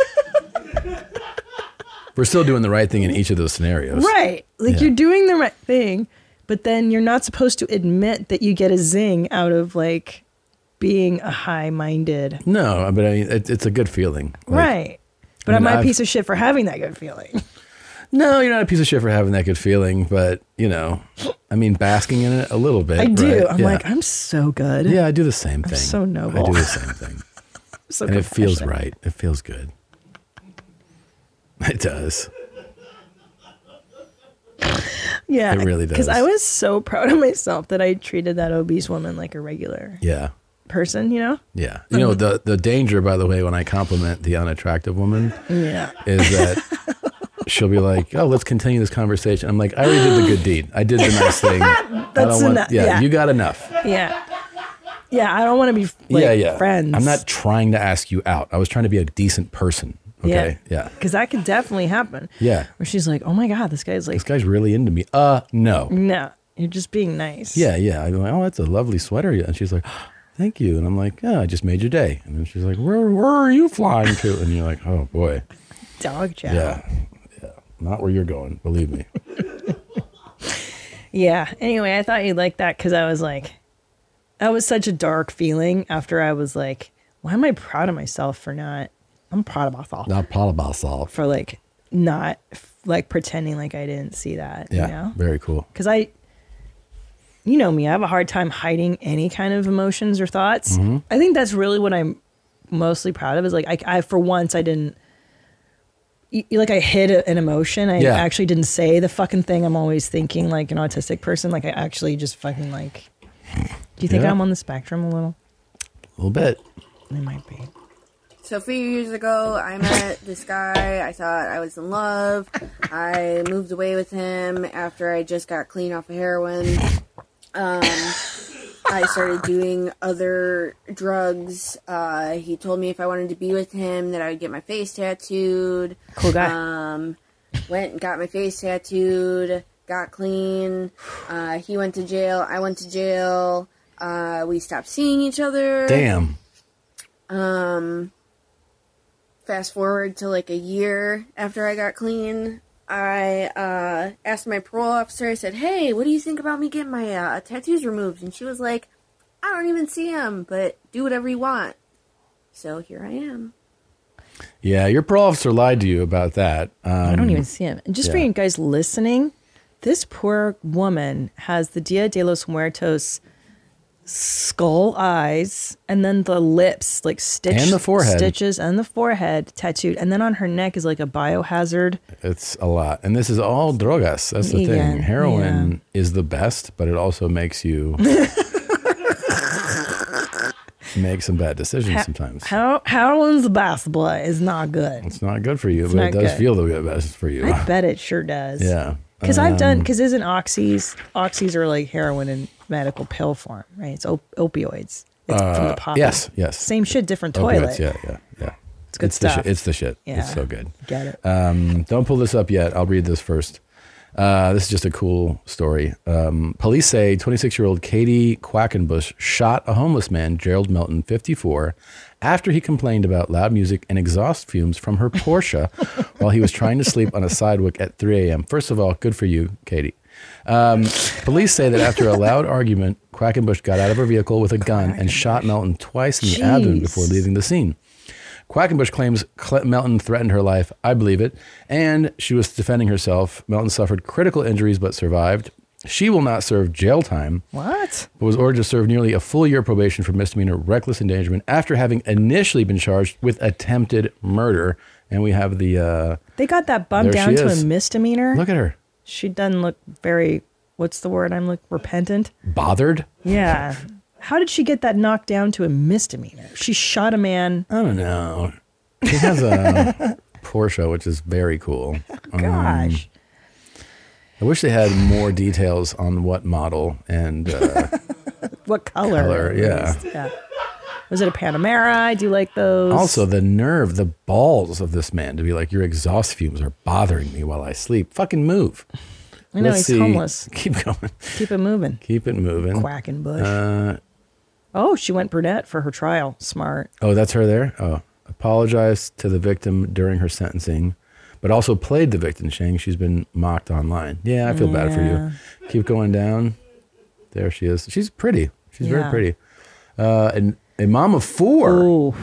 Speaker 3: we're still doing the right thing in each of those scenarios.
Speaker 2: right. Like
Speaker 3: Yeah.
Speaker 2: you're doing the right thing, but then you're not supposed to admit that you get a zing out of like being a high-minded.
Speaker 3: No, but I mean, it, it's a good feeling. Like,
Speaker 2: right. But
Speaker 3: I
Speaker 2: am
Speaker 3: mean,
Speaker 2: I a
Speaker 3: I've-
Speaker 2: piece of shit for having that good feeling?
Speaker 3: No, you're not a piece of shit for having that good feeling, but you know, I mean, basking in it a little bit.
Speaker 2: I do.
Speaker 3: right?
Speaker 2: I'm
Speaker 3: Yeah.
Speaker 2: like, I'm so good.
Speaker 3: Yeah, I do the same
Speaker 2: I'm
Speaker 3: thing.
Speaker 2: so noble.
Speaker 3: I do the same thing.
Speaker 2: So
Speaker 3: and it feels
Speaker 2: compassionate.
Speaker 3: right. It feels good. It does.
Speaker 2: Yeah,
Speaker 3: It really
Speaker 2: Because
Speaker 3: does.
Speaker 2: I was so proud of myself that I treated that obese woman like a regular
Speaker 3: Yeah.
Speaker 2: person, you know?
Speaker 3: Yeah. You know, the, the danger, by the way, when I compliment the unattractive woman
Speaker 2: Yeah.
Speaker 3: is that she'll be like, oh, let's continue this conversation. I'm like, I already did the good deed. I did the nice thing. I
Speaker 2: That's
Speaker 3: don't want,
Speaker 2: enough.
Speaker 3: yeah,
Speaker 2: Yeah.
Speaker 3: you got enough.
Speaker 2: Yeah. Yeah, I don't want to be like,
Speaker 3: yeah, yeah.
Speaker 2: friends.
Speaker 3: I'm not trying to ask you out. I was trying to be a decent person. Okay. Yeah.
Speaker 2: Because that could definitely happen.
Speaker 3: Yeah.
Speaker 2: Where she's like, oh my God, this guy's like,
Speaker 3: This guy's really into me. Uh, no.
Speaker 2: no, you're just being nice.
Speaker 3: Yeah, yeah. I'm like, oh, that's a lovely sweater. And she's like, thank you. And I'm like, yeah, I just made your day. And then she's like, where, where are you flying to? And you're like, oh boy.
Speaker 2: Dog chow.
Speaker 3: Yeah. Yeah. Not where you're going. Believe me.
Speaker 2: Yeah. Anyway, I thought you'd like that because I was like, that was such a dark feeling after I was like, why am I proud of myself for not, I'm proud of myself
Speaker 3: Not proud of myself.
Speaker 2: for like not like pretending like I didn't see that,
Speaker 3: Yeah.
Speaker 2: you know?
Speaker 3: Very cool.
Speaker 2: Because I, you know me, I have a hard time hiding any kind of emotions or thoughts.
Speaker 3: Mhm.
Speaker 2: I think that's really what I'm mostly proud of is like, I, I for once, I didn't, y- like I hid a- an emotion. I
Speaker 3: Yeah.
Speaker 2: actually didn't say the fucking thing I'm always thinking like an autistic person. Like I actually just fucking like, do you think
Speaker 3: Yeah.
Speaker 2: I'm on the spectrum a little?
Speaker 3: A little bit.
Speaker 2: I might be.
Speaker 13: So a few years ago, I met this guy. I thought I was in love. I moved away with him after I just got clean off of heroin. Um, I started doing other drugs. Uh, he told me if I wanted to be with him that I would get my face tattooed.
Speaker 2: Cool guy.
Speaker 13: Um, went and got my face tattooed. got clean. Uh, he went to jail. I went to jail. Uh, we stopped seeing each other.
Speaker 3: Damn.
Speaker 13: Um, fast forward to like a year after I got clean, I uh, asked my parole officer, I said, hey, what do you think about me getting my uh, tattoos removed? And she was like, I don't even see them, but do whatever you want. So here I am.
Speaker 3: Yeah, your parole officer lied to you about that. Um,
Speaker 2: I don't even see him. And just
Speaker 3: yeah.
Speaker 2: for you guys listening, this poor woman has the Dia de los Muertos skull eyes, and then the lips, like stitched,
Speaker 3: And the forehead.
Speaker 2: stitches, and the forehead tattooed, and then on her neck is like a biohazard.
Speaker 3: It's a lot. And this is all drogas. That's the
Speaker 2: Yeah,
Speaker 3: thing. Heroin is the best, but it also makes you make some bad decisions
Speaker 2: Ha-
Speaker 3: sometimes.
Speaker 2: How heroin's the best, but it's not good.
Speaker 3: It's not good for you,
Speaker 2: It's
Speaker 3: but
Speaker 2: not
Speaker 3: it does
Speaker 2: good.
Speaker 3: feel the best for you.
Speaker 2: I bet it sure does.
Speaker 3: Yeah.
Speaker 2: Because I've done,
Speaker 3: Um,
Speaker 2: because isn't oxys, oxys are like heroin in medical pill form, right? It's op- opioids. It's from
Speaker 3: Uh,
Speaker 2: the poppy.
Speaker 3: yes, yes.
Speaker 2: Same shit, different
Speaker 3: Opioids,
Speaker 2: toilet.
Speaker 3: yeah, yeah, yeah.
Speaker 2: It's good
Speaker 3: it's The
Speaker 2: stuff.
Speaker 3: shit. It's the shit.
Speaker 2: Yeah.
Speaker 3: It's so good.
Speaker 2: Get it.
Speaker 3: Um, don't pull this up yet. I'll read this first. Uh, this is just a cool story. Um, police say twenty-six-year-old Katie Quackenbush shot a homeless man, Gerald Melton, fifty-four, after he complained about loud music and exhaust fumes from her Porsche while he was trying to sleep on a sidewalk at three a.m. First of all, good for you, Katie. Um, police say that after a loud argument, Quackenbush got out of her vehicle with a gun and shot Melton twice in the abdomen
Speaker 2: Jeez.
Speaker 3: before leaving the scene. Quackenbush claims Cle- Melton threatened her life. I believe it. And she was defending herself. Melton suffered critical injuries but survived. She will not serve jail time.
Speaker 2: What?
Speaker 3: But was ordered to serve nearly a full year probation for misdemeanor reckless endangerment after having initially been charged with attempted murder. And we have the... Uh,
Speaker 2: They got that bumped
Speaker 3: There
Speaker 2: down
Speaker 3: she
Speaker 2: to
Speaker 3: is.
Speaker 2: a misdemeanor.
Speaker 3: Look at her.
Speaker 2: She doesn't look very, what's the word I'm looking, repentant?
Speaker 3: bothered.
Speaker 2: Yeah. How did she get that knocked down to a misdemeanor? She shot a man.
Speaker 3: I don't know. She has a Porsche, which is very cool.
Speaker 2: Gosh.
Speaker 3: Um, I wish they had more details on what model and uh,
Speaker 2: What color?
Speaker 3: Color,
Speaker 2: at
Speaker 3: yeah.
Speaker 2: least. yeah. Was it a Panamera? I do like those.
Speaker 3: also the nerve, the balls of this man to be like, your exhaust fumes are bothering me while I sleep. Fucking move.
Speaker 2: I know,
Speaker 3: Let's
Speaker 2: he's homeless.
Speaker 3: Keep going.
Speaker 2: Keep it moving.
Speaker 3: Keep it moving.
Speaker 2: Quackenbush.
Speaker 3: Uh,
Speaker 2: Oh, she went brunette for her trial. Smart.
Speaker 3: oh, that's her there? Oh. Apologized to the victim during her sentencing, but also played the victim, saying she's been mocked online. Yeah, I feel bad for
Speaker 2: Yeah.
Speaker 3: you. Keep going down. There she is. She's pretty. She's very
Speaker 2: Yeah.
Speaker 3: pretty. Uh, and a mom of four.
Speaker 2: Ooh.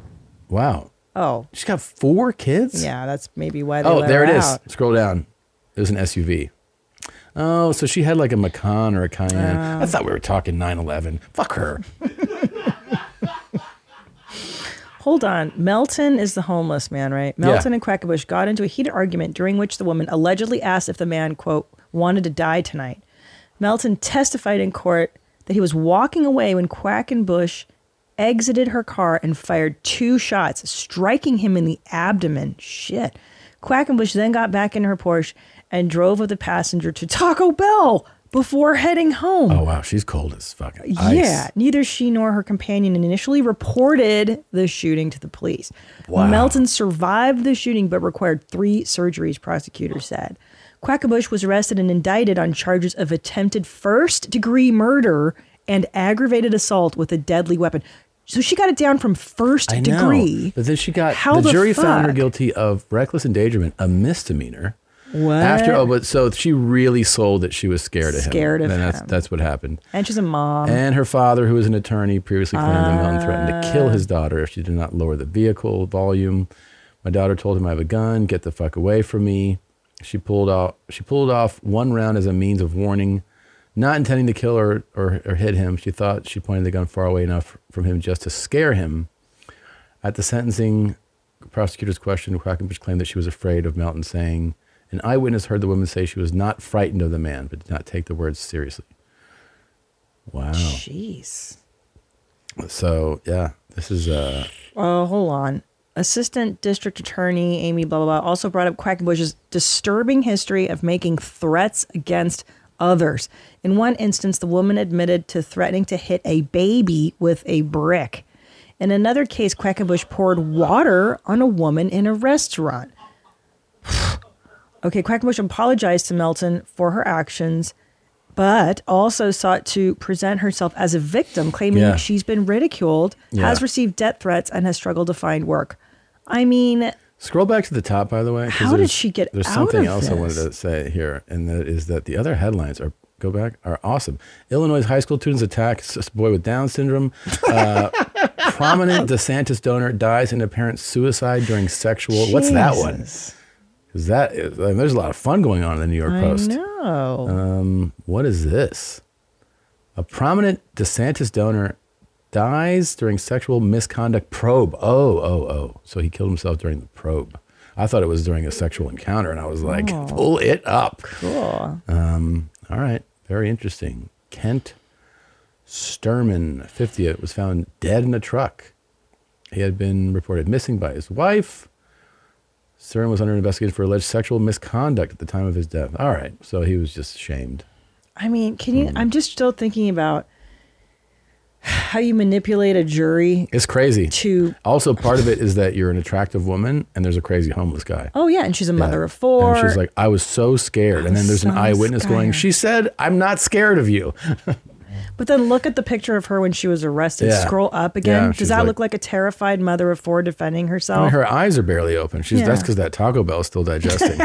Speaker 3: Wow.
Speaker 2: Oh.
Speaker 3: She's got four kids?
Speaker 2: Yeah, that's maybe why they
Speaker 3: Oh,
Speaker 2: let
Speaker 3: there
Speaker 2: her
Speaker 3: it is.
Speaker 2: out.
Speaker 3: Scroll down. It was an S U V. Oh, so she had like a Macan or a Cayenne.
Speaker 2: Oh.
Speaker 3: I thought we were talking nine eleven. Fuck her.
Speaker 2: Hold on. Melton is the homeless man, right? Melton
Speaker 3: Yeah.
Speaker 2: and Quackenbush got into a heated argument during which the woman allegedly asked if the man, quote, wanted to die tonight. Melton testified in court that he was walking away when Quackenbush exited her car and fired two shots, striking him in the abdomen. Shit. Quackenbush then got back in her Porsche and drove with the passenger to Taco Bell before heading home.
Speaker 3: Oh, wow. She's cold as fucking ice.
Speaker 2: Yeah, neither she nor her companion initially reported the shooting to the police.
Speaker 3: Wow.
Speaker 2: Melton survived the shooting but required three surgeries, prosecutors said. Quackenbush was arrested and indicted on charges of attempted first-degree murder and aggravated assault with a deadly weapon. So she got it down from first
Speaker 3: I know.
Speaker 2: degree.
Speaker 3: But then she got,
Speaker 2: How
Speaker 3: the
Speaker 2: the
Speaker 3: jury found her
Speaker 2: fuck?
Speaker 3: guilty of reckless endangerment, a misdemeanor.
Speaker 2: What?
Speaker 3: After, oh, but so she really sold that she was scared of him.
Speaker 2: Scared of
Speaker 3: and that's,
Speaker 2: him.
Speaker 3: That's what happened.
Speaker 2: And she's a mom.
Speaker 3: And her father, who was an attorney, previously claimed that Melton threatened to kill
Speaker 2: Ah.
Speaker 3: his daughter if she did not lower the vehicle volume. My daughter told him, I have a gun, get the fuck away from me. She pulled out she pulled off one round as a means of warning, not intending to kill or, or, or hit him. She thought she pointed the gun far away enough from him just to scare him. At the sentencing, prosecutors questioned Quackenbush claimed that she was afraid of Melton, saying, an eyewitness heard the woman say she was not frightened of the man, but did not take the words seriously. Wow.
Speaker 2: Jeez.
Speaker 3: So, yeah, this is... Uh,
Speaker 2: Oh, hold on. Assistant District Attorney Amy blah, blah, blah also brought up Quackenbush's disturbing history of making threats against others. In one instance, the woman admitted to threatening to hit a baby with a brick. In another case, Quackenbush poured water on a woman in a restaurant. Okay, Quackenbush apologized to Melton for her actions, but also sought to present herself as a victim, claiming
Speaker 3: Yeah.
Speaker 2: she's been ridiculed,
Speaker 3: Yeah.
Speaker 2: has received death threats, and has struggled to find work. I mean,
Speaker 3: Scroll back to the top, by the way. 'cause
Speaker 2: How did
Speaker 3: there's-
Speaker 2: she get
Speaker 3: There's
Speaker 2: out
Speaker 3: something
Speaker 2: of
Speaker 3: else I wanted
Speaker 2: this?
Speaker 3: to say here, and that is that the other headlines are go back are awesome. Illinois high school students attack s- boy with Down syndrome. Uh, prominent DeSantis donor dies in apparent suicide during sexual. What's that one? Because that is, I mean, there's a lot of fun going on in the New York
Speaker 2: I
Speaker 3: Post.
Speaker 2: know.
Speaker 3: Um, what is this? A prominent DeSantis donor dies during sexual misconduct probe. Oh, oh, oh. So he killed himself during the probe. I thought it was during a sexual encounter, and I was like,
Speaker 2: Oh.
Speaker 3: pull it up.
Speaker 2: Cool.
Speaker 3: Um, all right. Very interesting. Kent Sturman, fifty, was found dead in a truck. He had been reported missing by his wife. Sturman was under investigation for alleged sexual misconduct at the time of his death. All right. So he was just shamed.
Speaker 2: I mean, can you? I'm just still thinking about how you manipulate a jury.
Speaker 3: It's crazy.
Speaker 2: To
Speaker 3: also, part of it is that you're an attractive woman and there's a crazy homeless guy.
Speaker 2: Oh yeah, and she's a mother of four.
Speaker 3: And she's like, I was so scared. And then there's an
Speaker 2: so
Speaker 3: eyewitness going,
Speaker 2: scared.
Speaker 3: she said, I'm not scared of you.
Speaker 2: But then look at the picture of her when she was arrested.
Speaker 3: Yeah.
Speaker 2: Scroll up again.
Speaker 3: Yeah,
Speaker 2: Does
Speaker 3: she's
Speaker 2: that
Speaker 3: like-
Speaker 2: look like a terrified mother of four defending herself?
Speaker 3: I mean, her eyes are barely open. She's
Speaker 2: Yeah.
Speaker 3: That's because that Taco Bell is still digesting.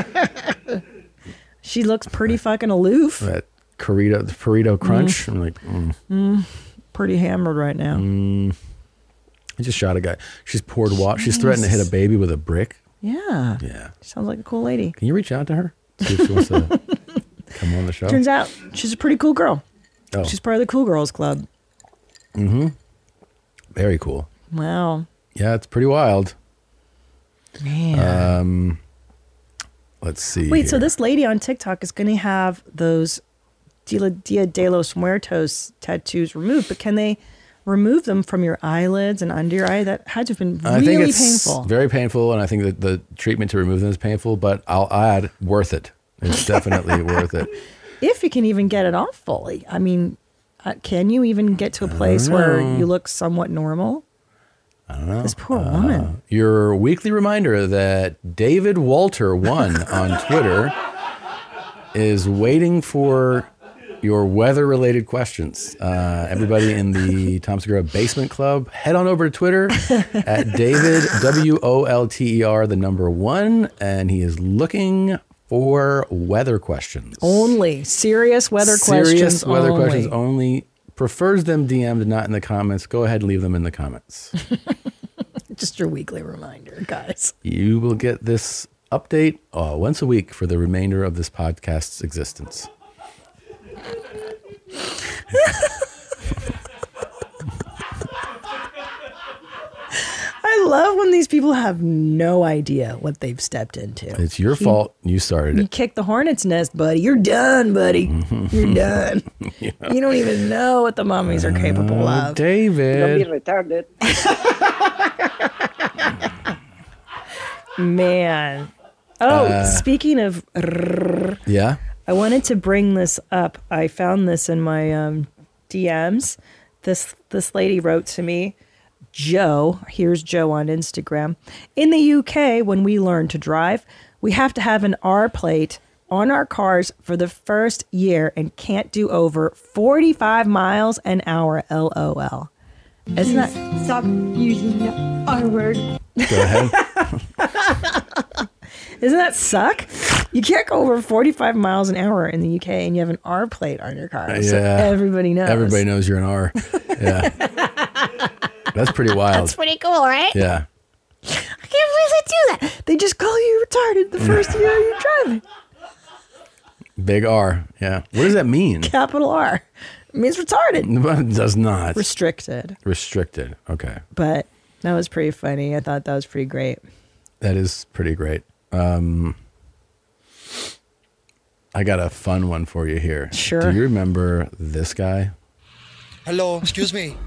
Speaker 2: She looks pretty fucking aloof.
Speaker 3: that Corito, burrito crunch. I'm like, mm.
Speaker 2: Mm, pretty hammered right now.
Speaker 3: Mm. I just shot a guy. She's poured water. She's threatened to hit a baby with a brick.
Speaker 2: Yeah.
Speaker 3: Yeah.
Speaker 2: Sounds like a cool lady.
Speaker 3: Can you reach out to her? See if she wants to come on the show.
Speaker 2: Turns out she's a pretty cool girl.
Speaker 3: Oh.
Speaker 2: She's part of the Cool Girls Club.
Speaker 3: Mm-hmm. Very cool.
Speaker 2: Wow.
Speaker 3: Yeah, it's pretty wild.
Speaker 2: Man.
Speaker 3: Um, let's see.
Speaker 2: Wait, so
Speaker 3: here.
Speaker 2: this lady on TikTok is going to have those Dia, Dia de los Muertos tattoos removed, but can they remove them from your eyelids and under your eye? That had to have been
Speaker 3: I
Speaker 2: really
Speaker 3: think it's
Speaker 2: painful.
Speaker 3: very painful, and I think that the treatment to remove them is painful, but I'll add, worth it. It's definitely worth it.
Speaker 2: If you can even get it off fully. I mean, uh, can you even get to a place where
Speaker 3: know.
Speaker 2: you look somewhat normal?
Speaker 3: I don't know.
Speaker 2: This poor woman.
Speaker 3: Uh, your weekly reminder that David Walter one on Twitter is waiting for your weather-related questions. Uh, everybody in the Tom Segura Basement Club, head on over to Twitter at David W O L T E R, the number one, and he is looking for weather questions.
Speaker 2: Only serious weather
Speaker 3: Serious
Speaker 2: questions.
Speaker 3: weather
Speaker 2: only.
Speaker 3: questions only. Prefers them D M'd, not in the comments. Go ahead and leave them in the comments.
Speaker 2: Just your weekly reminder, guys.
Speaker 3: You will get this update uh, once a week for the remainder of this podcast's existence.
Speaker 2: I love when these people have no idea what they've stepped into.
Speaker 3: It's your
Speaker 2: You-
Speaker 3: fault. You started
Speaker 2: You
Speaker 3: it.
Speaker 2: kicked the hornet's nest, buddy. You're done, buddy. You're done.
Speaker 3: Yeah.
Speaker 2: You don't even know what the mummies are capable
Speaker 3: Oh,
Speaker 2: of.
Speaker 3: David.
Speaker 2: retarded. Man. Oh,
Speaker 3: Uh,
Speaker 2: speaking of, rrr,
Speaker 3: Yeah.
Speaker 2: I wanted to bring this up. I found this in my um, D Ms. This this lady wrote to me, Joe. Here's Joe on Instagram. In the U K, when we learn to drive, we have to have an R plate on our cars for the first year and can't do over forty-five miles an hour. L O L. Isn't that?
Speaker 6: Stop using the R word.
Speaker 3: Go ahead.
Speaker 2: Doesn't that suck? You can't go over forty-five miles an hour in the U K and you have an R plate on your car. So everybody knows.
Speaker 3: Everybody knows you're an R. Yeah. That's pretty wild.
Speaker 2: That's pretty cool, right?
Speaker 3: Yeah.
Speaker 2: I can't believe they do that. They just call you retarded the first year you're driving.
Speaker 3: Big R. Yeah. What does that mean?
Speaker 2: Capital R. It means retarded.
Speaker 3: But it does not.
Speaker 2: Restricted.
Speaker 3: Restricted. Okay.
Speaker 2: But that was pretty funny. I thought that was pretty great.
Speaker 3: That is pretty great. Um, I got a fun one for you here.
Speaker 2: Sure.
Speaker 3: Do you remember this guy?
Speaker 15: Hello, excuse me.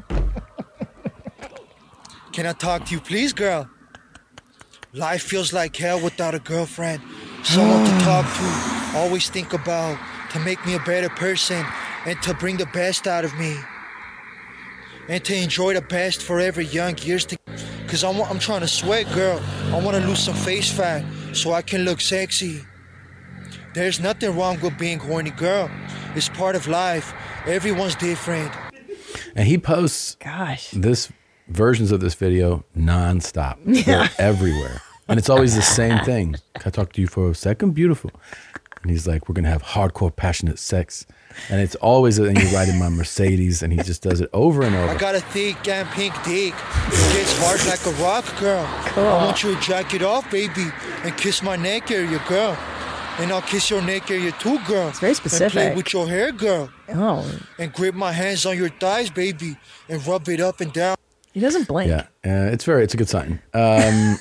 Speaker 15: Can I talk to you, please, girl? Life feels like hell without a girlfriend. Someone to talk to, always think about, to make me a better person, and to bring the best out of me. And to enjoy the best forever young years to... Cause I'm, I'm trying to sweat, girl. I want to lose some face fat. so I can look sexy. There's nothing wrong with being horny, girl. It's part of life. Everyone's different.
Speaker 3: And he posts
Speaker 2: Gosh.
Speaker 3: this versions of this video nonstop.
Speaker 2: Yeah.
Speaker 3: They're everywhere. And it's always the same thing. Can I talk to you for a second? Beautiful. And he's like, we're going to have hardcore, passionate sex. And it's always, and you ride in my Mercedes, and he just does it over and over.
Speaker 15: I got a thick and pink dick. It gets hard like a rock, girl.
Speaker 2: Cool.
Speaker 15: I want you to jack it off, baby, and kiss my neck area, girl. And I'll kiss your neck area too, girl.
Speaker 2: It's very specific.
Speaker 15: And play with your hair, girl.
Speaker 2: Oh.
Speaker 15: And grip my hands on your thighs, baby, and rub it up and down.
Speaker 2: He doesn't blink.
Speaker 3: Yeah, uh, it's very, it's a good sign. Um,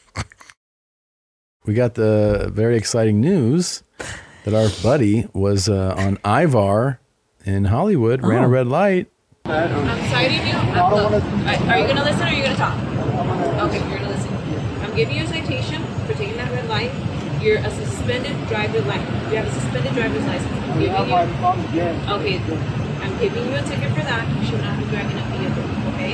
Speaker 3: we got the very exciting news that our buddy was uh, on Ivar in Hollywood, ran a
Speaker 2: Oh.
Speaker 3: red light.
Speaker 16: I'm citing you. I'm, look, are, are you going to listen or are you going to talk? Okay, you're going to listen. I'm giving you a citation for taking that red light. You're a suspended driver's license. You have a suspended driver's license. I'm giving you, okay, I'm giving you a ticket for that. You should not be driving a vehicle, okay?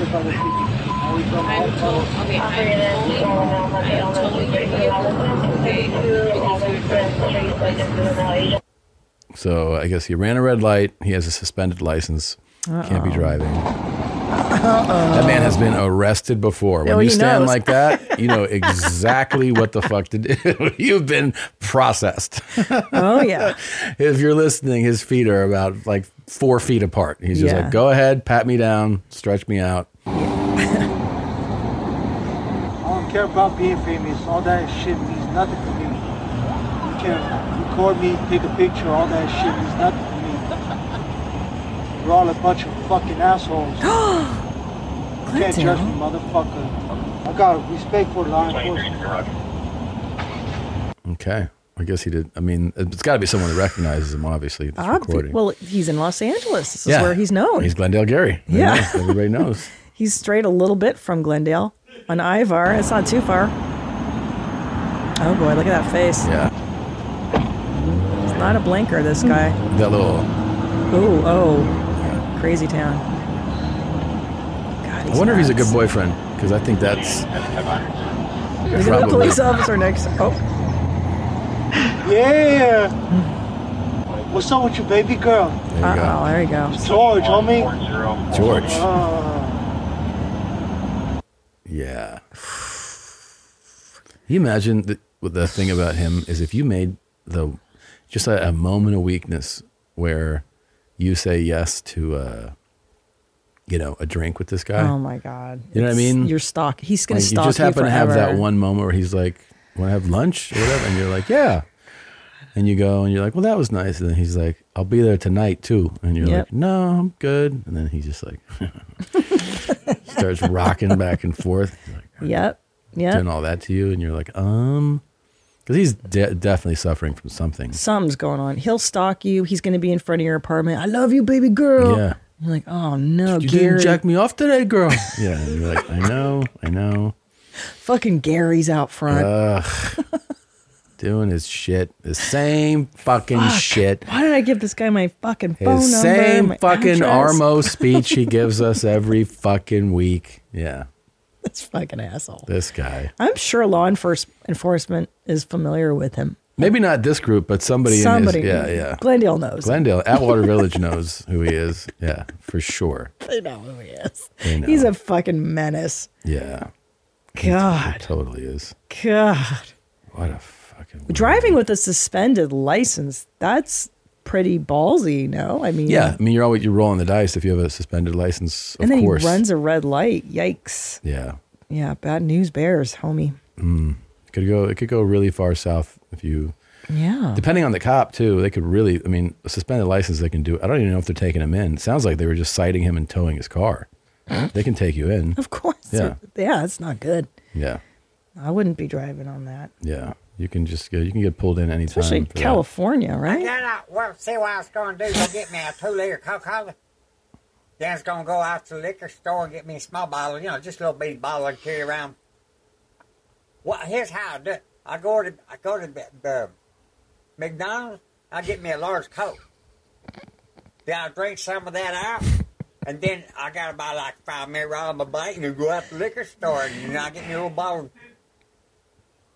Speaker 16: I'm told, okay, I'm totally, I am totally your vehicle, okay? Because you're driving a license.
Speaker 3: So I guess he ran a red light. He has a suspended license. Can't be
Speaker 2: Uh-oh.
Speaker 3: driving.
Speaker 2: Uh-oh.
Speaker 3: That man has been arrested before. When
Speaker 2: Oh,
Speaker 3: you
Speaker 2: he
Speaker 3: stand
Speaker 2: knows.
Speaker 3: like that, you know exactly what the fuck to do. You've been processed.
Speaker 2: Oh, yeah.
Speaker 3: If you're listening, his feet are about like four feet apart. He's just
Speaker 2: Yeah.
Speaker 3: like, go ahead, pat me down, stretch me out.
Speaker 9: I don't care about being famous. All that shit means nothing to me. You can record me, take a picture, all that shit means nothing to me. You're all a bunch of fucking assholes. You can't judge me, motherfucker. I got respect for law enforcement.
Speaker 3: Okay. I guess he did. I mean, it's got to be someone that recognizes him, obviously, that's
Speaker 2: Obvi-
Speaker 3: recording.
Speaker 2: well, he's in Los Angeles. This is
Speaker 3: Yeah.
Speaker 2: where he's known.
Speaker 3: He's Glendale Gary. They
Speaker 2: Yeah.
Speaker 3: know. Everybody knows.
Speaker 2: He's straight a little bit from Glendale on Ivar. It's not too far. Oh boy, look at that face.
Speaker 3: Yeah.
Speaker 2: It's not a blinker, this guy.
Speaker 3: That little.
Speaker 2: Oh, oh. Crazy town. God,
Speaker 3: I wonder if he's a good boyfriend, because I think that's.
Speaker 2: Look at the
Speaker 3: probably-
Speaker 2: police officer next. Oh.
Speaker 9: Yeah. What's up with you, baby girl?
Speaker 3: There you go.
Speaker 2: Oh, there you go.
Speaker 9: George, homie.
Speaker 3: George.
Speaker 9: Uh,
Speaker 3: Yeah. Can you imagine the, the thing about him is if you made the just a, a moment of weakness where you say yes to uh you know a drink with this guy.
Speaker 2: Oh my God.
Speaker 3: You know what I
Speaker 2: It's-
Speaker 3: mean?
Speaker 2: You're stalk. He's gonna
Speaker 3: Like,
Speaker 2: stalk
Speaker 3: you just happen to have that
Speaker 2: forever.
Speaker 3: one moment where he's like, "Want to have lunch or whatever?" And you're like, "Yeah." And you go and you're like, "Well, that was nice." And then he's like, "I'll be there tonight too." And you're
Speaker 2: Yep.
Speaker 3: like, "No, I'm good." And then he just like starts rocking back and forth.
Speaker 2: Yep. Yep.
Speaker 3: Doing all that to you, and you're like, um, because he's de- definitely suffering from something.
Speaker 2: Something's going on. He'll stalk you. He's going to be in front of your apartment. I love you, baby girl.
Speaker 3: Yeah.
Speaker 2: You're like, oh no,
Speaker 3: You
Speaker 2: Gary.
Speaker 3: didn't jack me off today, girl. Yeah, and you're like, I know, I know.
Speaker 2: Fucking Gary's out front.
Speaker 3: Ugh. Doing his shit, the same fucking
Speaker 2: Fuck.
Speaker 3: shit.
Speaker 2: Why did I give this guy my fucking phone
Speaker 3: His
Speaker 2: number?
Speaker 3: same
Speaker 2: my
Speaker 3: fucking
Speaker 2: address?
Speaker 3: Armo speech he gives us every fucking week. Yeah,
Speaker 2: This fucking asshole.
Speaker 3: this guy.
Speaker 2: I'm sure law enforce- enforcement is familiar with him.
Speaker 3: Maybe not this group, but somebody.
Speaker 2: Somebody.
Speaker 3: In his, yeah, yeah.
Speaker 2: Glendale knows.
Speaker 3: Glendale, Atwater Village knows who he is. Yeah, for sure.
Speaker 2: They know who he is.
Speaker 3: They know.
Speaker 2: He's a fucking menace.
Speaker 3: Yeah.
Speaker 2: God.
Speaker 3: He totally is.
Speaker 2: God.
Speaker 3: What a fucking.
Speaker 2: Driving with a suspended license, that's pretty ballsy, no? I mean,
Speaker 3: Yeah, I mean, you're always you're rolling the dice if you have a suspended license. Of
Speaker 2: and then
Speaker 3: course.
Speaker 2: he runs a red light. Yikes.
Speaker 3: Yeah.
Speaker 2: Yeah, bad news bears, homie.
Speaker 3: Mm. It could go. It could go really far south if you.
Speaker 2: Yeah.
Speaker 3: Depending on the cop too, they could really. I mean, a suspended license they can do. I don't even know if they're taking him in. It sounds like they were just citing him and towing his car. They can take you in.
Speaker 2: Of course.
Speaker 3: Yeah.
Speaker 2: Yeah, that's not good.
Speaker 3: Yeah.
Speaker 2: I wouldn't be driving on that.
Speaker 3: Yeah. You can just get. You can get pulled in anytime.
Speaker 2: Especially
Speaker 3: for that.
Speaker 2: California,
Speaker 1: I
Speaker 2: right?
Speaker 1: gotta well, see what I was going to do. Go get me a two liter Coca-Cola. Then I was going to go out to the liquor store and get me a small bottle, you know, just a little bitty bottle I carry around. Well, here's how I do it. I go to, I go to the, the McDonald's, I get me a large Coke. Then I drink some of that out. And then I got to buy like five minute ride on my bike and then go out to the liquor store and you know, I get me a little bottle.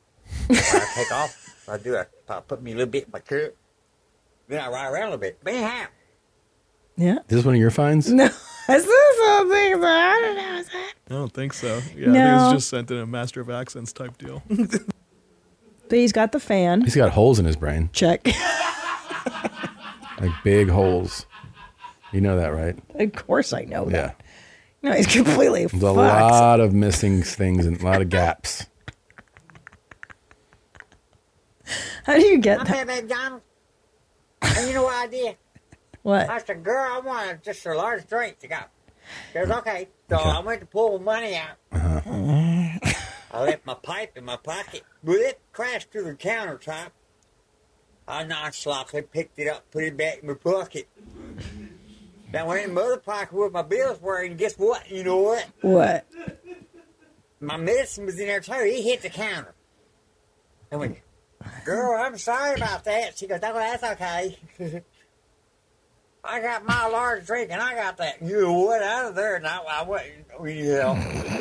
Speaker 1: I take off. I do. I, I put me a little bit in my cup. Then I ride around a little bit. Bam.
Speaker 2: Yeah.
Speaker 3: Is this one of your finds?
Speaker 2: No. Is this something that I don't know? Is that?
Speaker 7: I don't think so. Yeah, I
Speaker 2: No.
Speaker 7: think it's just sent in a Master of Accents type deal.
Speaker 2: But he's got the fan.
Speaker 3: He's got holes in his brain.
Speaker 2: Check.
Speaker 3: Like big holes. You know that, right?
Speaker 2: Of course I know
Speaker 3: Yeah.
Speaker 2: that. No, he's completely
Speaker 3: There's a
Speaker 2: fucked.
Speaker 3: lot of missing things and a lot of gaps.
Speaker 2: How do you get
Speaker 1: I'm
Speaker 2: that?
Speaker 1: at McDonald's. And you know what I did?
Speaker 2: What?
Speaker 1: I said, girl, I want just a large drink to go. She goes, okay. So I went to pull money out.
Speaker 3: Uh-huh.
Speaker 1: I left my pipe in my pocket. But it crashed through the countertop. I nonchalantly picked it up, put it back in my pocket. Now, went in my other pocket where my bills were, and guess what? You know what?
Speaker 2: What?
Speaker 1: My medicine was in there, too. It hit the counter. I went, girl, I'm sorry about that. She goes, oh, that's okay. I got my large drink, and I got that. You know what? Out of there, and I, I went, you know.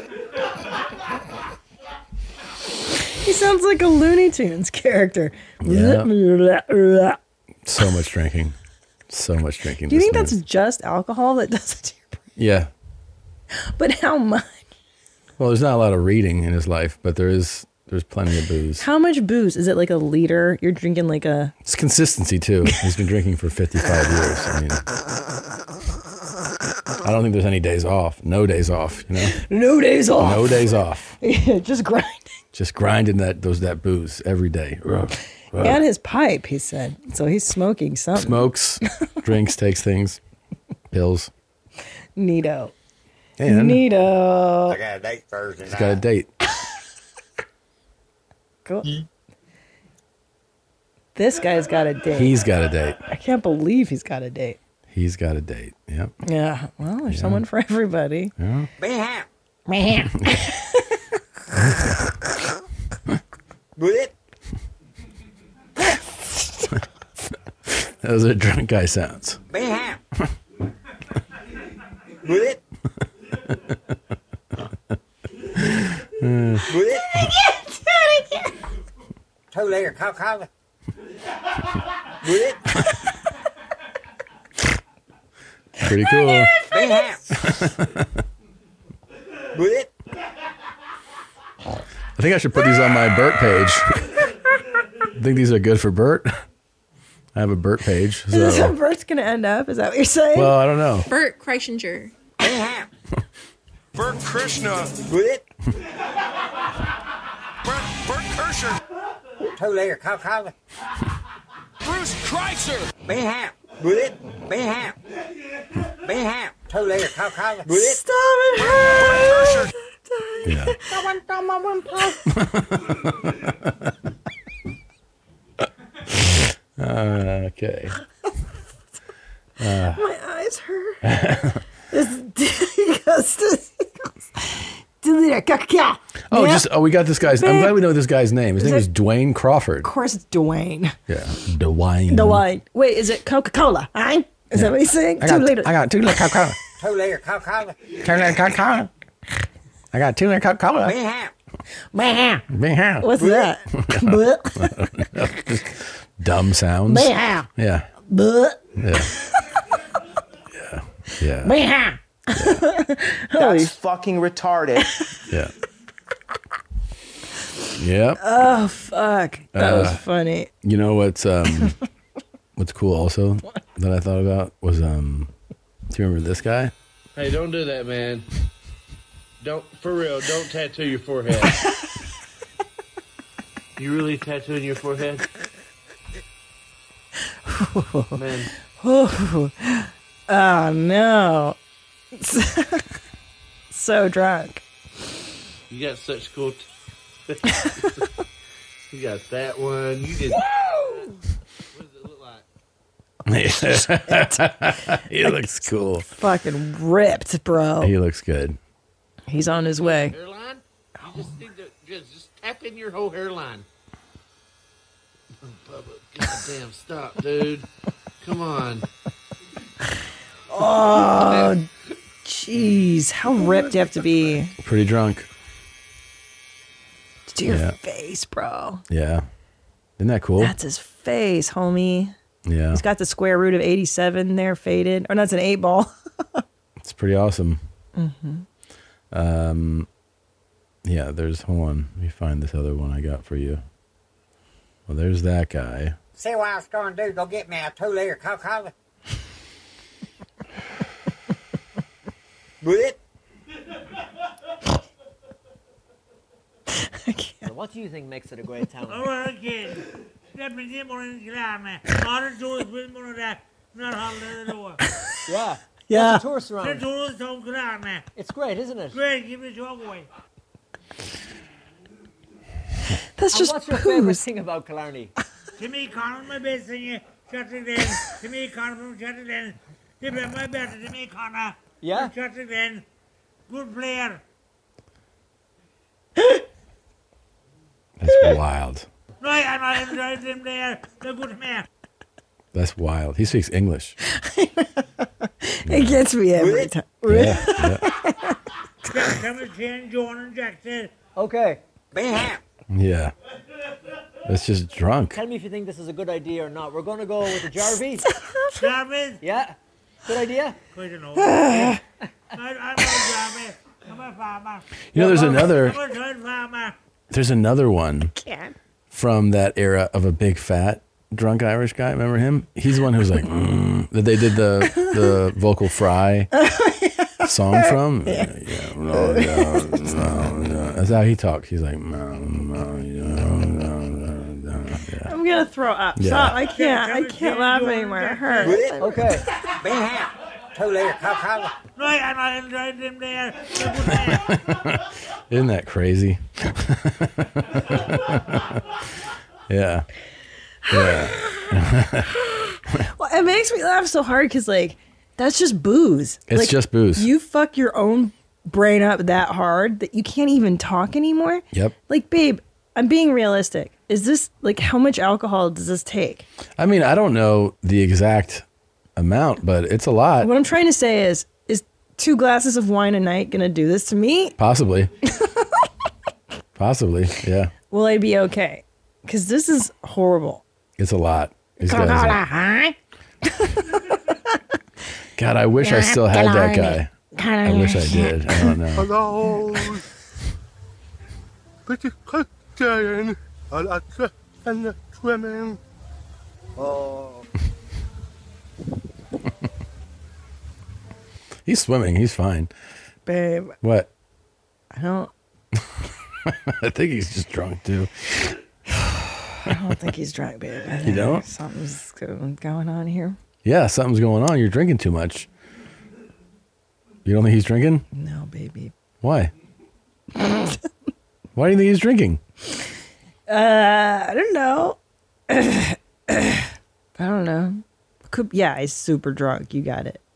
Speaker 2: He sounds like a Looney Tunes character.
Speaker 3: Yeah. So much drinking. So much drinking.
Speaker 2: Do you
Speaker 3: this
Speaker 2: think
Speaker 3: man.
Speaker 2: that's just alcohol that does it to your brain?
Speaker 3: Yeah.
Speaker 2: But how much?
Speaker 3: Well, there's not a lot of reading in his life, but there is. There's plenty of booze.
Speaker 2: How much booze? Is it like a liter? You're drinking like a...
Speaker 3: It's consistency, too. He's been drinking for fifty-five years. I mean, I don't think there's any days off. No days off, you know?
Speaker 2: No days off.
Speaker 3: No days off.
Speaker 2: Yeah, just grind.
Speaker 3: Just grinding that those that booze every day. Ugh, ugh.
Speaker 2: And his pipe, he said. So he's smoking something.
Speaker 3: Smokes, drinks, takes things, pills.
Speaker 2: Neato.
Speaker 3: And
Speaker 2: Neato.
Speaker 1: I got a date Thursday night.
Speaker 3: He's got a date.
Speaker 2: Cool. This guy's got a date.
Speaker 3: He's got a date.
Speaker 2: I can't believe he's got a date.
Speaker 3: He's got a date. Yep.
Speaker 2: Yeah. Well, there's
Speaker 3: Yeah.
Speaker 2: someone for everybody.
Speaker 3: Yeah.
Speaker 1: Bam.
Speaker 2: Man.
Speaker 1: Bullet.
Speaker 3: Those are drunk guy sounds.
Speaker 1: Bam. Bullet.
Speaker 3: Uh,
Speaker 1: Bullet. Two liter Coca-Cola. Bullet.
Speaker 3: Pretty cool.
Speaker 1: Bam. Bullet.
Speaker 3: I think I should put these on my Bert page. I think these are good for Bert. I have a Bert page.
Speaker 2: Is this
Speaker 3: So.
Speaker 2: how Bert's going to end up? Is that what you're saying?
Speaker 3: Well, I don't know.
Speaker 16: Bert Kreischinger.
Speaker 1: Bam.
Speaker 4: Bert Krishna.
Speaker 1: Bullet.
Speaker 4: Bert, Bert Kirscher.
Speaker 1: Two liter Coca-Cola.
Speaker 4: Bruce Kreitzer.
Speaker 1: Bam. Bullet. Bam. Bam. Two liter Coca-Cola. Bullet.
Speaker 2: Stop it.
Speaker 4: Bert Kirscher.
Speaker 3: Yeah. Uh, okay. Uh,
Speaker 2: My eyes hurt. This he goes to two liter Coca-Cola.
Speaker 3: oh,
Speaker 2: Yeah.
Speaker 3: just oh, we got this guy's. I'm glad we know this guy's name. His
Speaker 2: Is
Speaker 3: name
Speaker 2: it-
Speaker 3: is Dwayne Crawford.
Speaker 2: Of course, it's Dwayne.
Speaker 3: Yeah, Dwayne.
Speaker 2: Dwayne. Wait, is it Coca-Cola? Huh? Is that what he's saying?
Speaker 3: I
Speaker 2: Two
Speaker 3: got,
Speaker 2: liter.
Speaker 3: I got two liter Coca-Cola.
Speaker 1: Two liter Coca-Cola.
Speaker 3: Two liter Coca-Cola. I got two liter Coca-Cola.
Speaker 1: Bam.
Speaker 2: Man.
Speaker 3: Meow.
Speaker 2: What's that? Bleh.
Speaker 3: Just dumb sounds.
Speaker 2: Meow.
Speaker 3: Yeah.
Speaker 2: Bleh.
Speaker 3: Yeah. Yeah. Yeah.
Speaker 2: Meow.
Speaker 17: That's fucking retarded.
Speaker 3: Yeah. Yep.
Speaker 2: Oh, fuck. That
Speaker 3: Uh,
Speaker 2: was funny.
Speaker 3: You know what's um what's cool also that I thought about was um do you remember this guy?
Speaker 18: Hey, don't do that, man. Don't, for real, don't tattoo your forehead. You really tattooing your forehead? Man.
Speaker 2: Oh, no. So drunk.
Speaker 18: You got such cool... T- you got that one. You did... What does it look like?
Speaker 3: He looks cool.
Speaker 2: Fucking ripped, bro.
Speaker 3: He looks good.
Speaker 2: He's on his way.
Speaker 18: Hairline? You just need to just, just tap in your whole hairline. Oh, Bubba, goddamn, stop, dude. Come on.
Speaker 2: Oh, jeez. How ripped do you have to be?
Speaker 3: Pretty drunk.
Speaker 2: To to your
Speaker 3: Yeah.
Speaker 2: face, bro.
Speaker 3: Yeah. Isn't that cool?
Speaker 2: That's his face, homie.
Speaker 3: Yeah.
Speaker 2: He's got the square root of eighty-seven there faded. Or that's an eight ball.
Speaker 3: It's pretty awesome.
Speaker 2: Mm-hmm.
Speaker 3: Um, yeah, there's, hold on. Let me find this other one I got for you. Well, there's that guy.
Speaker 1: See what I was going to do? Go get me a two-liter Coca-Cola. What?
Speaker 19: What do you think makes it a great town?
Speaker 10: All right, kid. Let me get more in the man. All the tourists with more of that. Not holding the door.
Speaker 19: Yeah.
Speaker 2: Yeah.
Speaker 19: Lots of tourists around.
Speaker 10: The tourists don't get out, man.
Speaker 19: It's great, isn't it?
Speaker 10: Great, give me your away.
Speaker 2: That's
Speaker 19: And
Speaker 2: just
Speaker 19: what's your favourite
Speaker 2: booze.
Speaker 19: thing about Killarney?
Speaker 10: To me, Connor, my best thing is shut it in. To me, Connor, from shut it in. To me, my best to me, Connor.
Speaker 19: Yeah?
Speaker 10: Shut it in. Good player.
Speaker 3: That's wild.
Speaker 10: Right, and I enjoyed him there. The good man.
Speaker 3: That's wild. He speaks English.
Speaker 2: It gets me every time.
Speaker 3: Yeah, yeah.
Speaker 10: Come and change John and Jack said.
Speaker 19: Okay.
Speaker 1: Bam.
Speaker 3: Yeah. That's just drunk.
Speaker 19: Tell me if you think this is a good idea or not. We're going to go with the Jarvis.
Speaker 10: Jarvis?
Speaker 19: Yeah. Good idea?
Speaker 10: I don't know. I, I'm a Jarvis. I'm a farmer.
Speaker 3: You know, there's
Speaker 10: I'm a-
Speaker 3: another-
Speaker 10: I'm a good farmer.
Speaker 3: There's another one
Speaker 10: Can't.
Speaker 3: from that era of a big fat drunk Irish guy. Remember him? He's the one who's like, mm, that they did the the vocal fry song from. Yeah, yeah, no, yeah, no, no. That's how he talks. He's like, no, no, no, no, no, no. Yeah.
Speaker 2: I'm gonna throw up.
Speaker 3: Yeah.
Speaker 2: Stop. I can't. I can't laugh anymore. It hurts.
Speaker 19: Okay.
Speaker 1: Bam. Two-liter Coca-Cola.
Speaker 10: Right, and I enjoyed him there. The good man.
Speaker 3: Isn't that crazy? Yeah. Yeah.
Speaker 2: Well, it makes me laugh so hard because, like, that's just booze.
Speaker 3: It's
Speaker 2: Like,
Speaker 3: just booze.
Speaker 2: You fuck your own brain up that hard that you can't even talk anymore.
Speaker 3: Yep.
Speaker 2: Like, babe, I'm being realistic. Is this, like, how much alcohol does this take?
Speaker 3: I mean, I don't know the exact amount, but it's a lot.
Speaker 2: What I'm trying to say is, is two glasses of wine a night going to do this to me?
Speaker 3: Possibly. Possibly. Yeah.
Speaker 2: Will I be okay? Because this is horrible.
Speaker 3: It's a lot. These guys are-
Speaker 2: huh?
Speaker 3: God, I wish I still had that guy. I wish I did. I don't know.
Speaker 14: Hello. Pretty Christian. I like and swimming. Oh.
Speaker 3: He's swimming. He's fine.
Speaker 2: Babe,
Speaker 3: What?
Speaker 2: I don't,
Speaker 3: I think he's just drunk too.
Speaker 2: I don't think he's drunk, babe. I
Speaker 3: You
Speaker 2: think
Speaker 3: don't?
Speaker 2: Something's go- going on here.
Speaker 3: Yeah, something's going on. You're drinking too much. You don't think he's drinking?
Speaker 2: No, baby.
Speaker 3: Why? Why do you think he's drinking?
Speaker 2: Uh, I don't know. I don't know. Could, yeah, he's super drunk. You got it.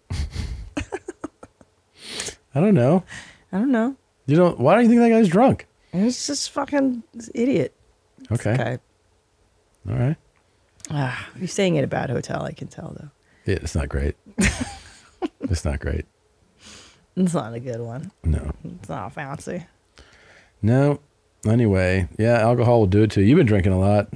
Speaker 3: I don't know.
Speaker 2: I don't know.
Speaker 3: You don't. Why do you think that guy's drunk?
Speaker 2: He's just fucking idiot.
Speaker 3: Okay.
Speaker 2: Okay.
Speaker 3: All right.
Speaker 2: Ah, you're staying at a bad hotel. I can tell though.
Speaker 3: Yeah, it's not great. It's not great.
Speaker 2: It's not a good one.
Speaker 3: No.
Speaker 2: It's not fancy.
Speaker 3: No. Anyway, yeah, alcohol will do it too. You've been drinking a lot.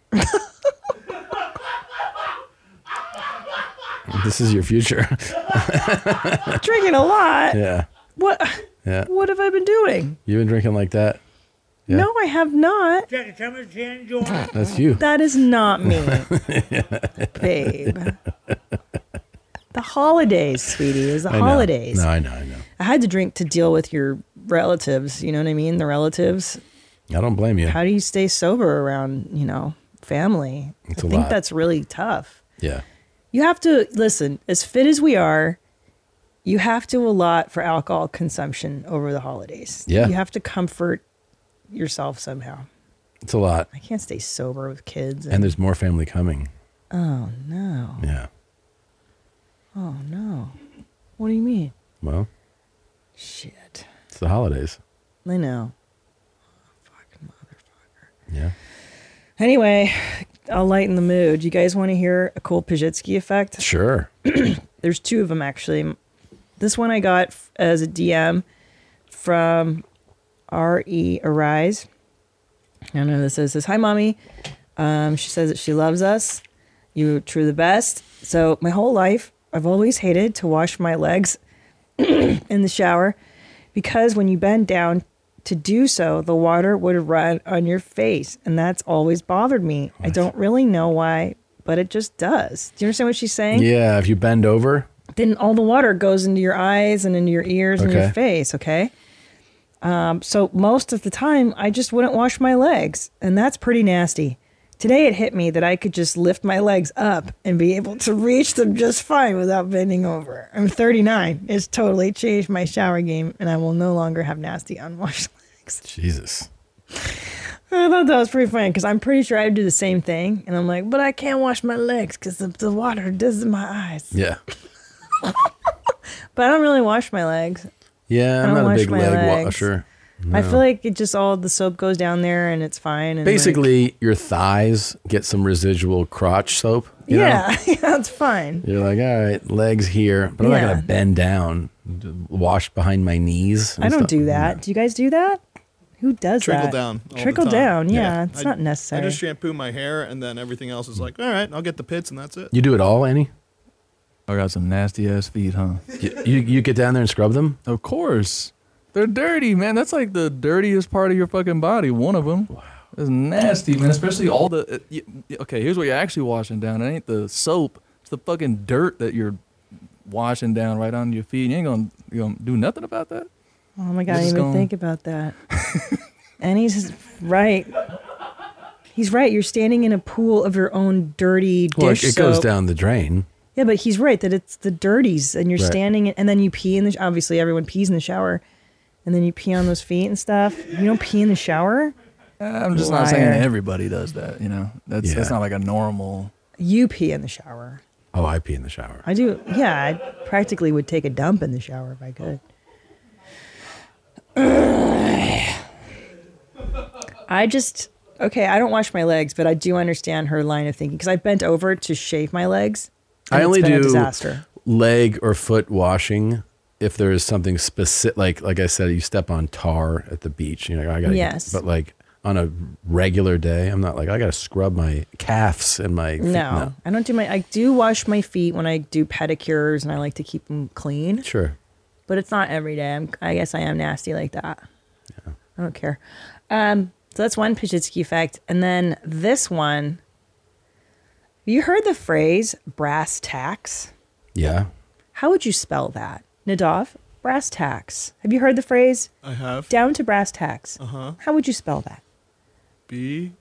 Speaker 3: This is your future.
Speaker 2: Drinking a lot.
Speaker 3: Yeah.
Speaker 2: What?
Speaker 3: Yeah.
Speaker 2: What have I been doing?
Speaker 3: You've been drinking like that? Yeah.
Speaker 2: No, I have not.
Speaker 10: Jack, tell me to change John.
Speaker 3: That's you.
Speaker 2: That is not me, babe. The holidays, sweetie. It was the
Speaker 3: I know.
Speaker 2: holidays.
Speaker 3: No, I know, I know.
Speaker 2: I had to drink to deal with your relatives. You know what I mean? The relatives.
Speaker 3: I don't blame you.
Speaker 2: How do you stay sober around, you know, family?
Speaker 3: It's
Speaker 2: I
Speaker 3: a
Speaker 2: think
Speaker 3: lot.
Speaker 2: that's really tough.
Speaker 3: Yeah.
Speaker 2: You have to listen, as fit as we are, you have to allot for alcohol consumption over the holidays.
Speaker 3: Yeah.
Speaker 2: You have to comfort yourself somehow.
Speaker 3: It's a lot.
Speaker 2: I can't stay sober with kids.
Speaker 3: And there's more family coming.
Speaker 2: Oh, no.
Speaker 3: Yeah.
Speaker 2: Oh, no. What do you mean?
Speaker 3: Well,
Speaker 2: shit.
Speaker 3: It's the holidays.
Speaker 2: I know.
Speaker 3: Yeah.
Speaker 2: Anyway, I'll lighten the mood. You guys want to hear a cool Pajitsky effect?
Speaker 3: Sure.
Speaker 2: There's two of them, actually. This one I got f- as a D M from R E Arise. I don't know who this is. Says, hi, mommy. Um, she says that she loves us. You're true the best. So my whole life, I've always hated to wash my legs in the shower because when you bend down to do so, the water would run on your face. And that's always bothered me. What? I don't really know why, but it just does. Do you understand what she's saying?
Speaker 3: Yeah, if you bend over.
Speaker 2: Then all the water goes into your eyes and into your ears and
Speaker 3: Okay.
Speaker 2: your face, okay? Um, so most of the time, I just wouldn't wash my legs, and that's pretty nasty. Today it hit me that I could just lift my legs up and be able to reach them just fine without bending over. I'm thirty-nine. It's totally changed my shower game, and I will no longer have nasty unwashed legs.
Speaker 3: Jesus.
Speaker 2: I thought that was pretty funny because I'm pretty sure I would do the same thing, and I'm like, but I can't wash my legs because the, the water does in my eyes.
Speaker 3: Yeah.
Speaker 2: But I don't really wash my legs.
Speaker 3: Yeah,
Speaker 2: I
Speaker 3: I'm
Speaker 2: don't
Speaker 3: not a
Speaker 2: wash
Speaker 3: big
Speaker 2: my
Speaker 3: leg
Speaker 2: legs.
Speaker 3: washer.
Speaker 2: I
Speaker 3: No.
Speaker 2: feel like it just all the soap goes down there and it's fine. And
Speaker 3: Basically, your thighs get some residual crotch soap.
Speaker 2: like,
Speaker 3: You know?
Speaker 2: yeah, yeah, it's fine.
Speaker 3: You're like, all right, legs here, but I'm
Speaker 2: Yeah.
Speaker 3: not gonna bend down, d- wash behind my knees. and
Speaker 2: I don't
Speaker 3: stuff.
Speaker 2: do that. Do you guys do that? Who does
Speaker 7: Trickle
Speaker 2: that?
Speaker 7: down. all the
Speaker 2: Trickle
Speaker 7: time.
Speaker 2: down. Yeah, it's
Speaker 7: I-
Speaker 2: not necessary.
Speaker 7: I just shampoo my hair, and then everything else is like, all right, I'll get the pits, and that's it.
Speaker 3: You do it all, Annie?
Speaker 20: I got some nasty ass feet, huh?
Speaker 3: You, you you get down there and scrub them?
Speaker 20: Of course. They're dirty, man. That's like the dirtiest part of your fucking body. One of them. Wow. It's nasty, man. Especially all the. Uh, y- y- okay, here's what you're actually washing down. It ain't the soap. It's the fucking dirt that you're washing down right on your feet. You ain't gonna, you gonna do nothing about that.
Speaker 2: Oh my god, I
Speaker 20: This
Speaker 2: didn't
Speaker 20: is
Speaker 2: even
Speaker 20: gonna-
Speaker 2: think about that. And he's right. He's right. You're standing in a pool of your own dirty dish
Speaker 3: Well, it, it goes
Speaker 2: soap.
Speaker 3: down the drain.
Speaker 2: Yeah, but he's right that it's the dirties, and you're
Speaker 3: Right.
Speaker 2: standing, in, and then you pee in the. Obviously, everyone pees in the shower, and then you pee on those feet and stuff. You don't pee in the shower.
Speaker 20: I'm just not saying everybody does that. You know, that's that's
Speaker 3: Yeah.
Speaker 20: not like a normal.
Speaker 2: You pee in the shower.
Speaker 3: Oh, I pee in the shower.
Speaker 2: I do. Yeah, I practically would take a dump in the shower if I could. I just okay. I don't wash my legs, but I do understand her line of thinking because I bent over to shave my legs. and
Speaker 3: I
Speaker 2: it's
Speaker 3: only
Speaker 2: been a
Speaker 3: do
Speaker 2: disaster.
Speaker 3: leg or foot washing if there is something specific. Like like I said, you step on tar at the beach. You know, I got
Speaker 2: Yes.
Speaker 3: But like on a regular day, I'm not like I got to scrub my calves and my feet.
Speaker 2: No, I don't do my. I do wash my feet when I do pedicures, and I like to keep them clean.
Speaker 3: Sure.
Speaker 2: But it's not every day. I'm, I guess I am nasty like that. Yeah. I don't care. Um, so that's one Pajitsky effect. And then this one, you heard the phrase brass tacks?
Speaker 3: Yeah.
Speaker 2: How would you spell that? Nadav, brass tacks. Have you heard the phrase?
Speaker 7: I have.
Speaker 2: Down to brass tacks.
Speaker 7: Uh-huh.
Speaker 2: How would you spell that?
Speaker 7: B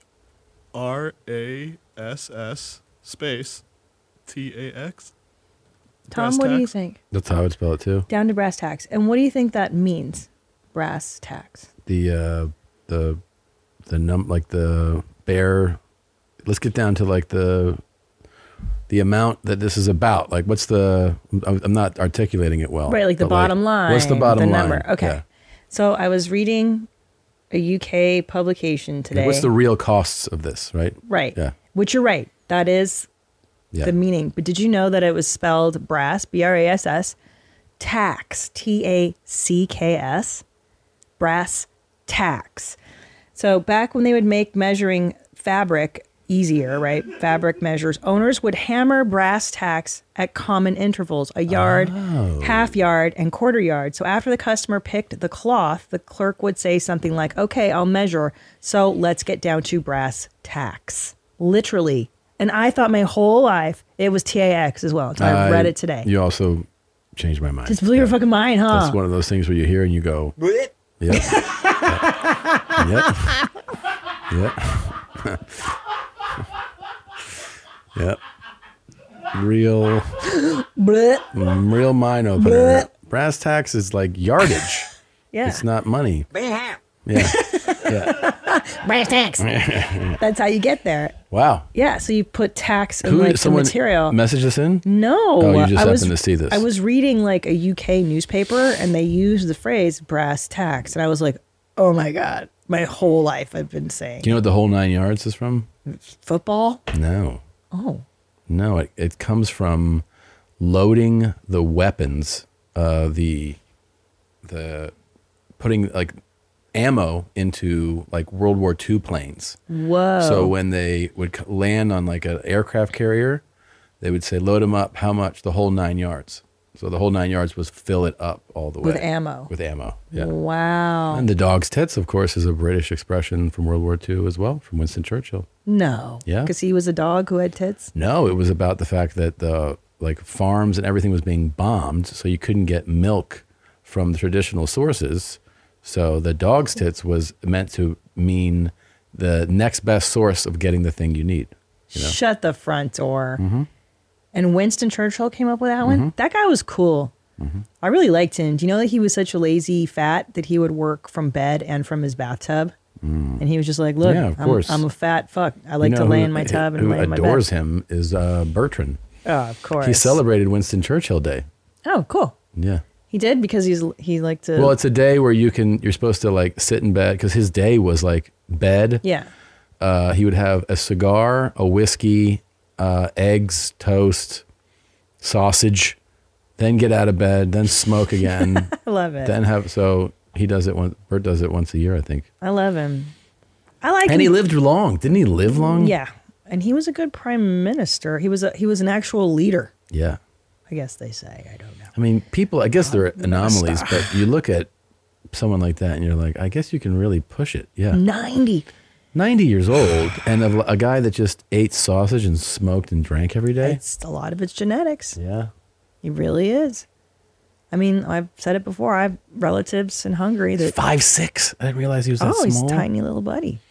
Speaker 7: R A S S space T A X.
Speaker 2: Tom,
Speaker 7: Brass
Speaker 2: what do you
Speaker 7: tacks?
Speaker 2: think?
Speaker 3: That's how I would spell it too.
Speaker 2: Down to brass tacks. And what do you think that means? Brass tacks.
Speaker 3: The uh, the the num like the bare. Let's get down to like the the amount that this is about. Like, what's the? I'm I'm not articulating it well.
Speaker 2: Right, like the
Speaker 3: but,
Speaker 2: bottom line.
Speaker 3: What's the bottom
Speaker 2: the
Speaker 3: line?
Speaker 2: number. Okay.
Speaker 3: Yeah.
Speaker 2: So I was reading a U K publication today.
Speaker 3: What's the real costs of this? Right.
Speaker 2: Right.
Speaker 3: Yeah.
Speaker 2: Which you're right. That is
Speaker 3: Yeah.
Speaker 2: the meaning. But did you know that it was spelled brass, B R A S S, tax, T A C K S, brass tacks. So back when they would make measuring fabric easier, right? Fabric measures, owners would hammer brass tacks at common intervals, a yard,
Speaker 3: Oh.
Speaker 2: half yard, and quarter yard. So after the customer picked the cloth, the clerk would say something like, okay, I'll measure. So let's get down to brass tacks. Literally. And I thought my whole life it was T A X as well. So I read it today.
Speaker 3: You also changed my mind.
Speaker 2: Just blew your fucking mind, huh?
Speaker 3: That's one of those things where you hear and you go,
Speaker 1: Blip.
Speaker 3: yep. Yep. Yep. Yep. Real,
Speaker 2: Blip.
Speaker 3: real mind opener. Brass tacks is like yardage.
Speaker 2: Yeah.
Speaker 3: It's not money.
Speaker 1: Bam.
Speaker 3: Yeah. Yeah.
Speaker 2: Brass tacks. That's how you get there.
Speaker 3: Wow.
Speaker 2: Yeah. So you put tacks in
Speaker 3: Who
Speaker 2: like the
Speaker 3: someone
Speaker 2: material.
Speaker 3: message this in?
Speaker 2: No.
Speaker 3: Oh, you just
Speaker 2: I
Speaker 3: happened
Speaker 2: was,
Speaker 3: to see this.
Speaker 2: I was reading like a U K newspaper and they used the phrase brass tacks. And I was like, oh my God. My whole life I've been saying.
Speaker 3: Do you know what the whole nine yards is from?
Speaker 2: Football?
Speaker 3: No.
Speaker 2: Oh.
Speaker 3: No, it, it comes from loading the weapons, uh, the the putting like ammo into like World War Two planes.
Speaker 2: Whoa.
Speaker 3: So when they would c- land on like an aircraft carrier, they would say, load them up, how much? The whole nine yards. So the whole nine yards was fill it up all the way.
Speaker 2: With ammo.
Speaker 3: With ammo, yeah.
Speaker 2: Wow.
Speaker 3: And the dog's tits, of course, is a British expression from World War Two as well, from Winston Churchill.
Speaker 2: No.
Speaker 3: Yeah.
Speaker 2: Because he was a dog who had tits?
Speaker 3: No, it was about the fact that the like farms and everything was being bombed, so you couldn't get milk from the traditional sources. So the dog's tits was meant to mean the next best source of getting the thing you need. You know?
Speaker 2: Shut the front door.
Speaker 3: Mhm.
Speaker 2: And Winston Churchill came up with that one? That guy was cool.
Speaker 3: Mm-hmm.
Speaker 2: I really liked him. Do you know that he was such a lazy fat that he would work from bed and from his bathtub? And he was just like, look,
Speaker 3: Yeah, of
Speaker 2: I'm,
Speaker 3: course.
Speaker 2: I'm a fat fuck. I like
Speaker 3: You
Speaker 2: to
Speaker 3: know
Speaker 2: lay
Speaker 3: who-
Speaker 2: in my tub and
Speaker 3: who
Speaker 2: lay in my bed.
Speaker 3: adores him is uh, Bertrand.
Speaker 2: Oh, of course.
Speaker 3: He celebrated Winston Churchill Day.
Speaker 2: Oh, cool.
Speaker 3: Yeah.
Speaker 2: He did because he's he liked to.
Speaker 3: Well, it's a day where you can you're supposed to like sit in bed because his day was like bed.
Speaker 2: Yeah.
Speaker 3: Uh, he would have a cigar, a whiskey, uh, eggs, toast, sausage, then get out of bed, then smoke again.
Speaker 2: I love it.
Speaker 3: Then have so he does it once. Bert does it once a year, I think.
Speaker 2: I love him. I like
Speaker 3: And
Speaker 2: him.
Speaker 3: he lived long, didn't he? Live long?
Speaker 2: Yeah, and he was a good prime minister. He was a he was an actual leader.
Speaker 3: Yeah.
Speaker 2: I guess they say. I don't know.
Speaker 3: I mean, people. I guess they're anomalies, but you look at someone like that, and you're like, I guess you can really push it. Yeah.
Speaker 2: Ninety.
Speaker 3: ninety years old, and a, a guy that just ate sausage and smoked and drank every day.
Speaker 2: It's a lot of it's genetics.
Speaker 3: Yeah.
Speaker 2: He really is. I mean, I've said it before. I have relatives in Hungary that
Speaker 3: five six. I didn't realize he was that
Speaker 2: oh,
Speaker 3: small.
Speaker 2: he's a tiny little buddy.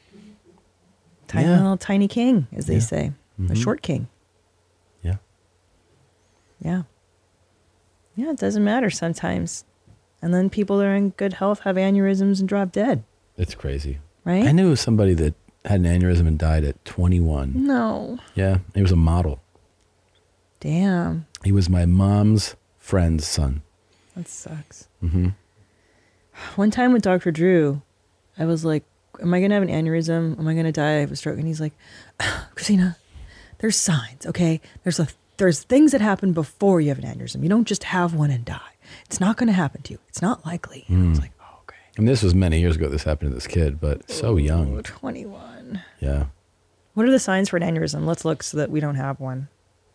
Speaker 2: Tiny
Speaker 3: Yeah.
Speaker 2: little tiny king, as they
Speaker 3: Yeah.
Speaker 2: say. A
Speaker 3: Mhm.
Speaker 2: short king.
Speaker 3: Yeah.
Speaker 2: Yeah. Yeah, it doesn't matter sometimes. And then people that are in good health have aneurysms and drop dead.
Speaker 3: It's crazy.
Speaker 2: Right?
Speaker 3: I knew somebody that had an aneurysm and died at twenty-one.
Speaker 2: No.
Speaker 3: Yeah, he was a model.
Speaker 2: Damn.
Speaker 3: He was my mom's friend's son.
Speaker 2: That sucks.
Speaker 3: Mm-hmm.
Speaker 2: One time with Doctor Drew, I was like, am I going to have an aneurysm? Am I going to die? I have a stroke. And he's like, Christina, there's signs, okay? There's a there's things that happen before you have an aneurysm. You don't just have one and die. It's not going to happen to you. It's not likely.
Speaker 3: And I was like, oh, okay. And this was many years ago this happened to this kid, but so young.
Speaker 2: twenty-one.
Speaker 3: Yeah.
Speaker 2: What are the signs for an aneurysm? Let's look so that we don't have one.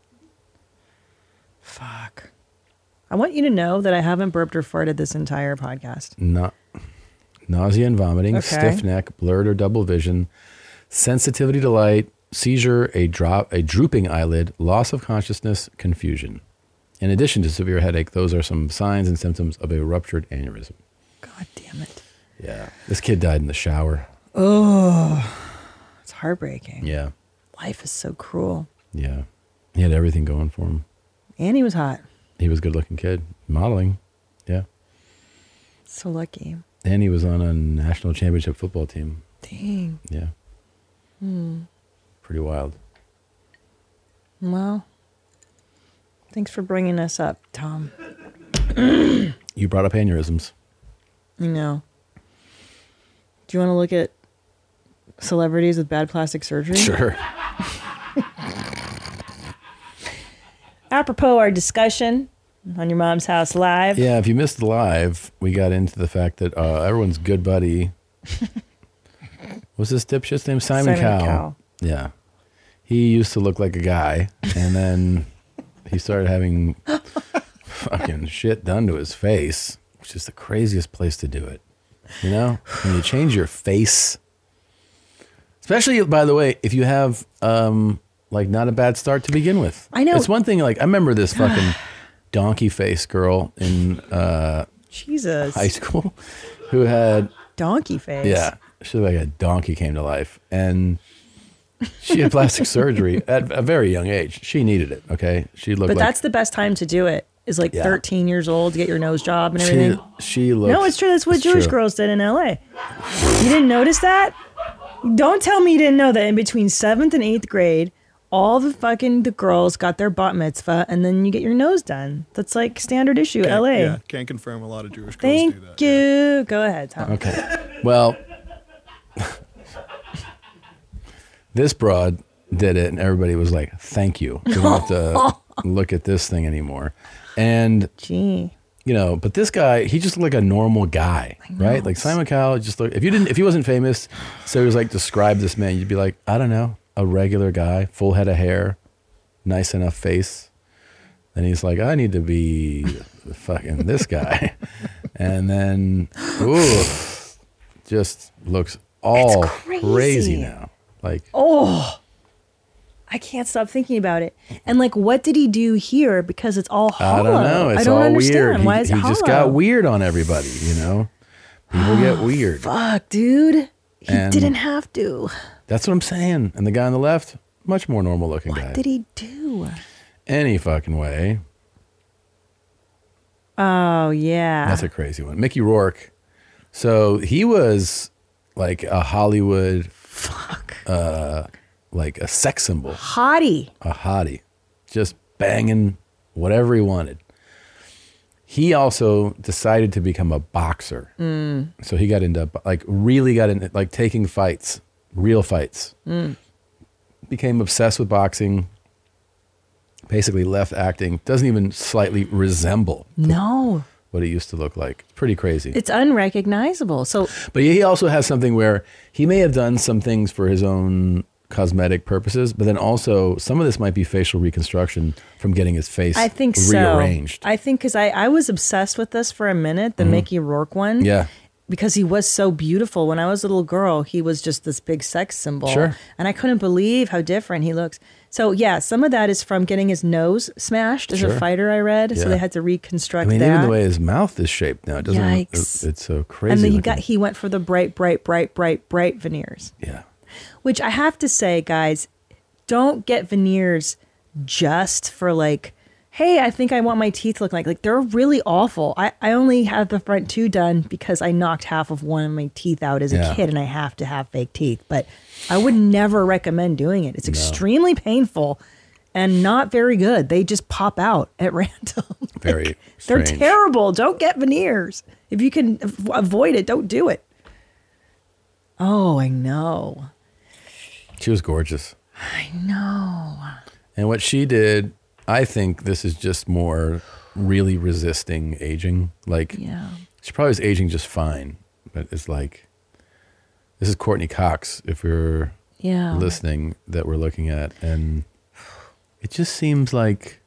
Speaker 2: Fuck. I want you to know that I haven't burped or farted this entire podcast.
Speaker 3: Na- nausea and vomiting,
Speaker 2: Okay.
Speaker 3: stiff neck, blurred or double vision, sensitivity to light, seizure, a drop, a drooping eyelid, loss of consciousness, confusion. In addition to severe headache, those are some signs and symptoms of a ruptured aneurysm.
Speaker 2: God damn it.
Speaker 3: Yeah. This kid died in the shower.
Speaker 2: Oh, it's heartbreaking.
Speaker 3: Yeah.
Speaker 2: Life is so cruel.
Speaker 3: Yeah. He had everything going for him.
Speaker 2: And he was hot.
Speaker 3: He was a good looking kid. Modeling. Yeah.
Speaker 2: So lucky.
Speaker 3: And he was on a national championship football team.
Speaker 2: Dang.
Speaker 3: Yeah.
Speaker 2: Hmm.
Speaker 3: Pretty wild.
Speaker 2: Well, thanks for bringing us up, Tom.
Speaker 3: You brought up aneurysms.
Speaker 2: You know. Do you want to look at celebrities with bad plastic surgery?
Speaker 3: Sure.
Speaker 2: Apropos our discussion on Your Mom's House Live.
Speaker 3: Yeah, if you missed the live, we got into the fact that uh, everyone's good buddy. What's this dipshit's name? Simon,
Speaker 2: Simon
Speaker 3: Cowell.
Speaker 2: Cowell.
Speaker 3: Yeah. He used to look like a guy, and then he started having fucking shit done to his face, which is the craziest place to do it. You know? When you change your face. Especially, by the way, if you have, um, like, not a bad start to begin with.
Speaker 2: I know.
Speaker 3: It's one thing, like, I remember this fucking donkey face girl in uh,
Speaker 2: Jesus.
Speaker 3: high school who had
Speaker 2: Donkey face.
Speaker 3: yeah, she looked like a donkey came to life, and she had plastic surgery at a very young age. She needed it. Okay, she looked
Speaker 2: But
Speaker 3: like
Speaker 2: that's the best time to do it. Is like
Speaker 3: Yeah.
Speaker 2: thirteen years old to get your nose job and
Speaker 3: she.
Speaker 2: everything.
Speaker 3: She looked.
Speaker 2: No, it's true. That's what
Speaker 3: it's
Speaker 2: Jewish
Speaker 3: true.
Speaker 2: girls did in L A. You didn't notice that? Don't tell me you didn't know that in between seventh and eighth grade, all the fucking the girls got their bat mitzvah, and then you get your nose done. That's like standard issue,
Speaker 7: Can't-
Speaker 2: L A.
Speaker 7: Yeah, can't confirm a lot of Jewish girls
Speaker 2: Thank
Speaker 7: do that.
Speaker 2: you. Go ahead, Tom.
Speaker 3: Okay. Well, this broad did it, and everybody was like, "Thank you. You don't have to look at this thing anymore." And
Speaker 2: gee,
Speaker 3: you know, but this guy, he just looked like a normal guy, right? Like Simon Cowell just looked, if you didn't, if he wasn't famous, so he was like, describe this man, you'd be like, I don't know, a regular guy, full head of hair, nice enough face. And he's like, I need to be fucking this guy. And then, ooh, just looks all
Speaker 2: crazy.
Speaker 3: crazy now. Like,
Speaker 2: Oh, I can't stop thinking about it. And like, what did he do here? Because it's all hollow.
Speaker 3: I don't know. It's
Speaker 2: I don't
Speaker 3: all
Speaker 2: understand.
Speaker 3: weird.
Speaker 2: Why
Speaker 3: he
Speaker 2: is it
Speaker 3: he
Speaker 2: hollow?
Speaker 3: just got weird on everybody, you know? People get weird.
Speaker 2: Fuck, dude. He
Speaker 3: And
Speaker 2: didn't have to.
Speaker 3: That's what I'm saying. And the guy on the left, much more normal looking guy.
Speaker 2: What did he do?
Speaker 3: Any fucking way.
Speaker 2: Oh, yeah.
Speaker 3: That's a crazy one. Mickey Rourke. So he was like a Hollywood, fuck, uh, like a sex symbol,
Speaker 2: Hottie.
Speaker 3: a hottie, just banging whatever he wanted. He also decided to become a boxer.
Speaker 2: Mm.
Speaker 3: So he got into like really got into like taking fights, real fights.
Speaker 2: Mm.
Speaker 3: Became obsessed with boxing. Basically left acting. Doesn't even slightly resemble
Speaker 2: No.
Speaker 3: what he used to look like. It's pretty crazy.
Speaker 2: It's unrecognizable. So
Speaker 3: But he also has something where he may have done some things for his own cosmetic purposes, but then also some of this might be facial reconstruction from getting his face
Speaker 2: I think
Speaker 3: rearranged.
Speaker 2: so. I think because I, I was obsessed with this for a minute, the
Speaker 3: Mhm.
Speaker 2: Mickey Rourke one.
Speaker 3: Yeah.
Speaker 2: Because he was so beautiful. When I was a little girl, he was just this big sex symbol.
Speaker 3: Sure.
Speaker 2: And I couldn't believe how different he looks. So, yeah, some of that is from getting his nose smashed as
Speaker 3: Sure.
Speaker 2: a fighter, I read.
Speaker 3: Yeah.
Speaker 2: So they had to reconstruct
Speaker 3: I mean,
Speaker 2: that.
Speaker 3: even the way his mouth is shaped now, it doesn't.
Speaker 2: Yikes.
Speaker 3: It's, it's so crazy.
Speaker 2: and then he
Speaker 3: looking.
Speaker 2: got he went for the bright, bright, bright, bright, bright veneers.
Speaker 3: Yeah.
Speaker 2: Which I have to say, guys, don't get veneers just for like, hey, I think I want my teeth look like like they're really awful. I, I only have the front two done because I knocked half of one of my teeth out as a
Speaker 3: Yeah.
Speaker 2: kid and I have to have fake teeth. But I would never recommend doing it. It's extremely painful and not very good. They just pop out at random.
Speaker 3: Very
Speaker 2: They're
Speaker 3: strange.
Speaker 2: terrible. Don't get veneers. If you can av- avoid it, don't do it. Oh, I know.
Speaker 3: She was gorgeous.
Speaker 2: I know.
Speaker 3: And what she did, I think this is just more really resisting aging. Like,
Speaker 2: Yeah.
Speaker 3: she probably was aging just fine, but it's like, this is Courtney Cox, if you're
Speaker 2: Yeah.
Speaker 3: listening, that we're looking at. And it just seems like,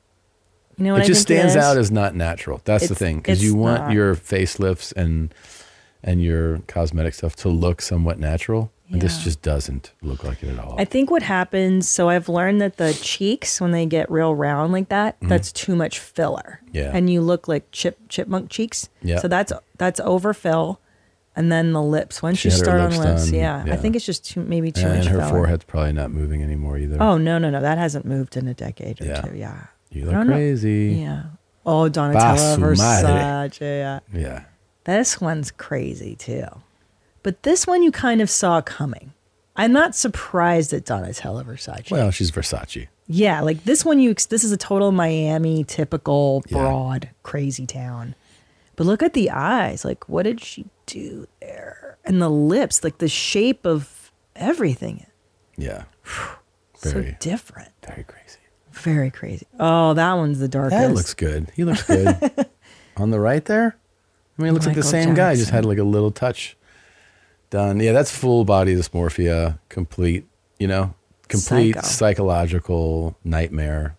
Speaker 2: You know what
Speaker 3: it
Speaker 2: I
Speaker 3: just
Speaker 2: think it
Speaker 3: stands
Speaker 2: is?
Speaker 3: out as not natural. That's the
Speaker 2: It's-
Speaker 3: thing. Because you
Speaker 2: it's
Speaker 3: want
Speaker 2: not.
Speaker 3: your facelifts and and your cosmetic stuff to look somewhat natural. And this
Speaker 2: Yeah.
Speaker 3: just doesn't look like it at all.
Speaker 2: I think what happens, so I've learned that the cheeks, when they get real round like that,
Speaker 3: Mhm.
Speaker 2: that's too much filler.
Speaker 3: Yeah.
Speaker 2: And you look like chip chipmunk cheeks.
Speaker 3: Yeah.
Speaker 2: So that's that's overfill. And then the lips. Once
Speaker 3: She
Speaker 2: you
Speaker 3: had her
Speaker 2: start on
Speaker 3: lips
Speaker 2: lips,
Speaker 3: done,
Speaker 2: yeah,
Speaker 3: yeah.
Speaker 2: I think it's just too maybe too
Speaker 3: and
Speaker 2: much
Speaker 3: her
Speaker 2: filler.
Speaker 3: forehead's probably not moving anymore either.
Speaker 2: Oh no, no, no. That hasn't moved in a decade or
Speaker 3: Yeah.
Speaker 2: two. Yeah.
Speaker 3: You
Speaker 2: I
Speaker 3: look
Speaker 2: don't know.
Speaker 3: crazy.
Speaker 2: Yeah. Oh, Donatella
Speaker 3: Basu madre.
Speaker 2: Versace. Yeah.
Speaker 3: Yeah.
Speaker 2: This one's crazy too. But this one you kind of saw coming. I'm not surprised at Donatella Versace.
Speaker 3: Well, she's Versace.
Speaker 2: Yeah, like this one you this is a total Miami typical broad crazy town. But look at the eyes. Like what did she do there? And the lips, like the shape of everything.
Speaker 3: Yeah.
Speaker 2: So
Speaker 3: Very
Speaker 2: different.
Speaker 3: Very crazy.
Speaker 2: Very crazy. Oh, that one's the darkest.
Speaker 3: That looks good. He looks good. On the right there? I mean, it looks like the
Speaker 2: Michael
Speaker 3: same guy, just
Speaker 2: Jackson.
Speaker 3: had like a little touch done. Yeah, that's full body dysmorphia, complete, you know, complete
Speaker 2: Psycho.
Speaker 3: psychological nightmare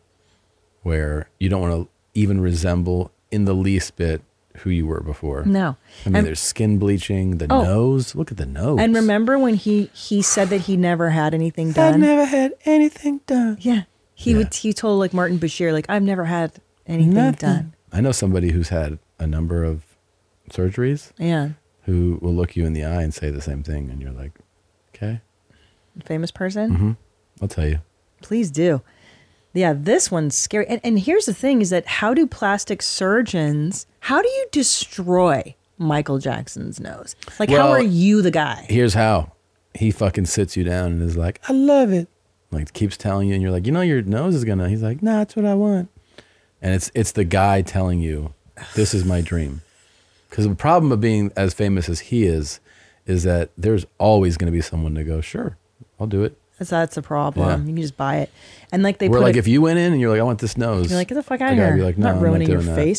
Speaker 3: where you don't want to even resemble in the least bit who you were before.
Speaker 2: No.
Speaker 3: I mean,
Speaker 2: And-
Speaker 3: there's skin bleaching, the
Speaker 2: Oh.
Speaker 3: nose. Look at the nose.
Speaker 2: And remember when he he said that he never had anything done?
Speaker 3: never had anything done.
Speaker 2: Yeah. He would he told like Martin Bashir, like, I've never had anything
Speaker 3: Nothing.
Speaker 2: done.
Speaker 3: I know somebody who's had a number of surgeries.
Speaker 2: Yeah.
Speaker 3: Who will look you in the eye and say the same thing, and you're like, okay.
Speaker 2: Famous person?
Speaker 3: Mm-hmm. I'll tell you.
Speaker 2: Please do. Yeah, this one's scary. And, and here's the thing is that how do plastic surgeons, how do you destroy Michael Jackson's nose? Like, how
Speaker 3: Well,
Speaker 2: are you the guy?
Speaker 3: Here's how. He fucking sits you down and is like, I love it. Like keeps telling you, and you're like, you know, your nose is gonna. He's like, nah, that's what I want. And it's it's the guy telling you, this is my dream. Because the problem of being as famous as he is, is that there's always going to be someone to go, sure, I'll do it.
Speaker 2: That's, that's a problem.
Speaker 3: Yeah.
Speaker 2: You can just buy it. And like they
Speaker 3: We're
Speaker 2: put
Speaker 3: like,
Speaker 2: it,
Speaker 3: if you went in and you're like, I want this nose.
Speaker 2: you're like, get the fuck out
Speaker 3: I
Speaker 2: of
Speaker 3: gotta
Speaker 2: here.
Speaker 3: be like,
Speaker 2: I'm
Speaker 3: no,
Speaker 2: not
Speaker 3: I'm
Speaker 2: ruining your
Speaker 3: doing that.
Speaker 2: face.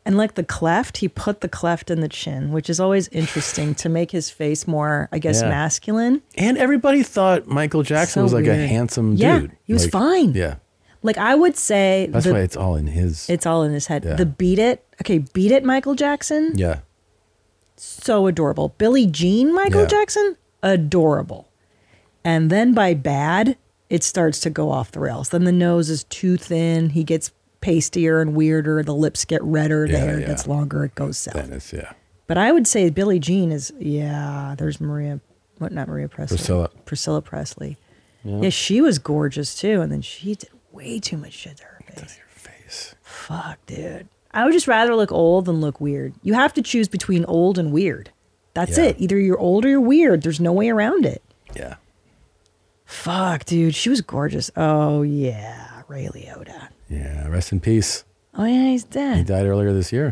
Speaker 2: And like the cleft, he put the cleft in the chin, which is always interesting to make his face more, I guess,
Speaker 3: Yeah.
Speaker 2: masculine.
Speaker 3: And everybody thought Michael Jackson
Speaker 2: So
Speaker 3: was like a
Speaker 2: weird.
Speaker 3: handsome
Speaker 2: Yeah,
Speaker 3: dude.
Speaker 2: he was
Speaker 3: Like,
Speaker 2: fine.
Speaker 3: Yeah.
Speaker 2: Like I would say
Speaker 3: That's
Speaker 2: the-
Speaker 3: why it's all in his.
Speaker 2: it's all in his head.
Speaker 3: Yeah.
Speaker 2: The Beat It, okay, Beat It Michael Jackson,
Speaker 3: Yeah.
Speaker 2: so adorable. Billie Jean Michael
Speaker 3: Yeah.
Speaker 2: Jackson, adorable. And then by Bad, it starts to go off the rails. Then the nose is too thin. He gets pastier and weirder. The lips get redder. The
Speaker 3: Yeah,
Speaker 2: hair
Speaker 3: yeah.
Speaker 2: gets longer. It goes south.
Speaker 3: Then it's, yeah.
Speaker 2: But I would say Billie Jean is, yeah, there's Maria, what, not Maria Presley.
Speaker 3: Priscilla.
Speaker 2: Priscilla Presley.
Speaker 3: Yeah.
Speaker 2: Yeah, she was gorgeous too. And then she did way too much shit to her face.
Speaker 3: Your face.
Speaker 2: Fuck, dude. I would just rather look old than look weird. You have to choose between old and weird. That's
Speaker 3: Yeah.
Speaker 2: it. Either you're old or you're weird. There's no way around it.
Speaker 3: Yeah.
Speaker 2: Fuck, dude. She was gorgeous. Oh, yeah. Ray Liotta.
Speaker 3: Yeah. Rest in peace.
Speaker 2: Oh, yeah, he's
Speaker 3: He
Speaker 2: dead.
Speaker 3: died earlier this year.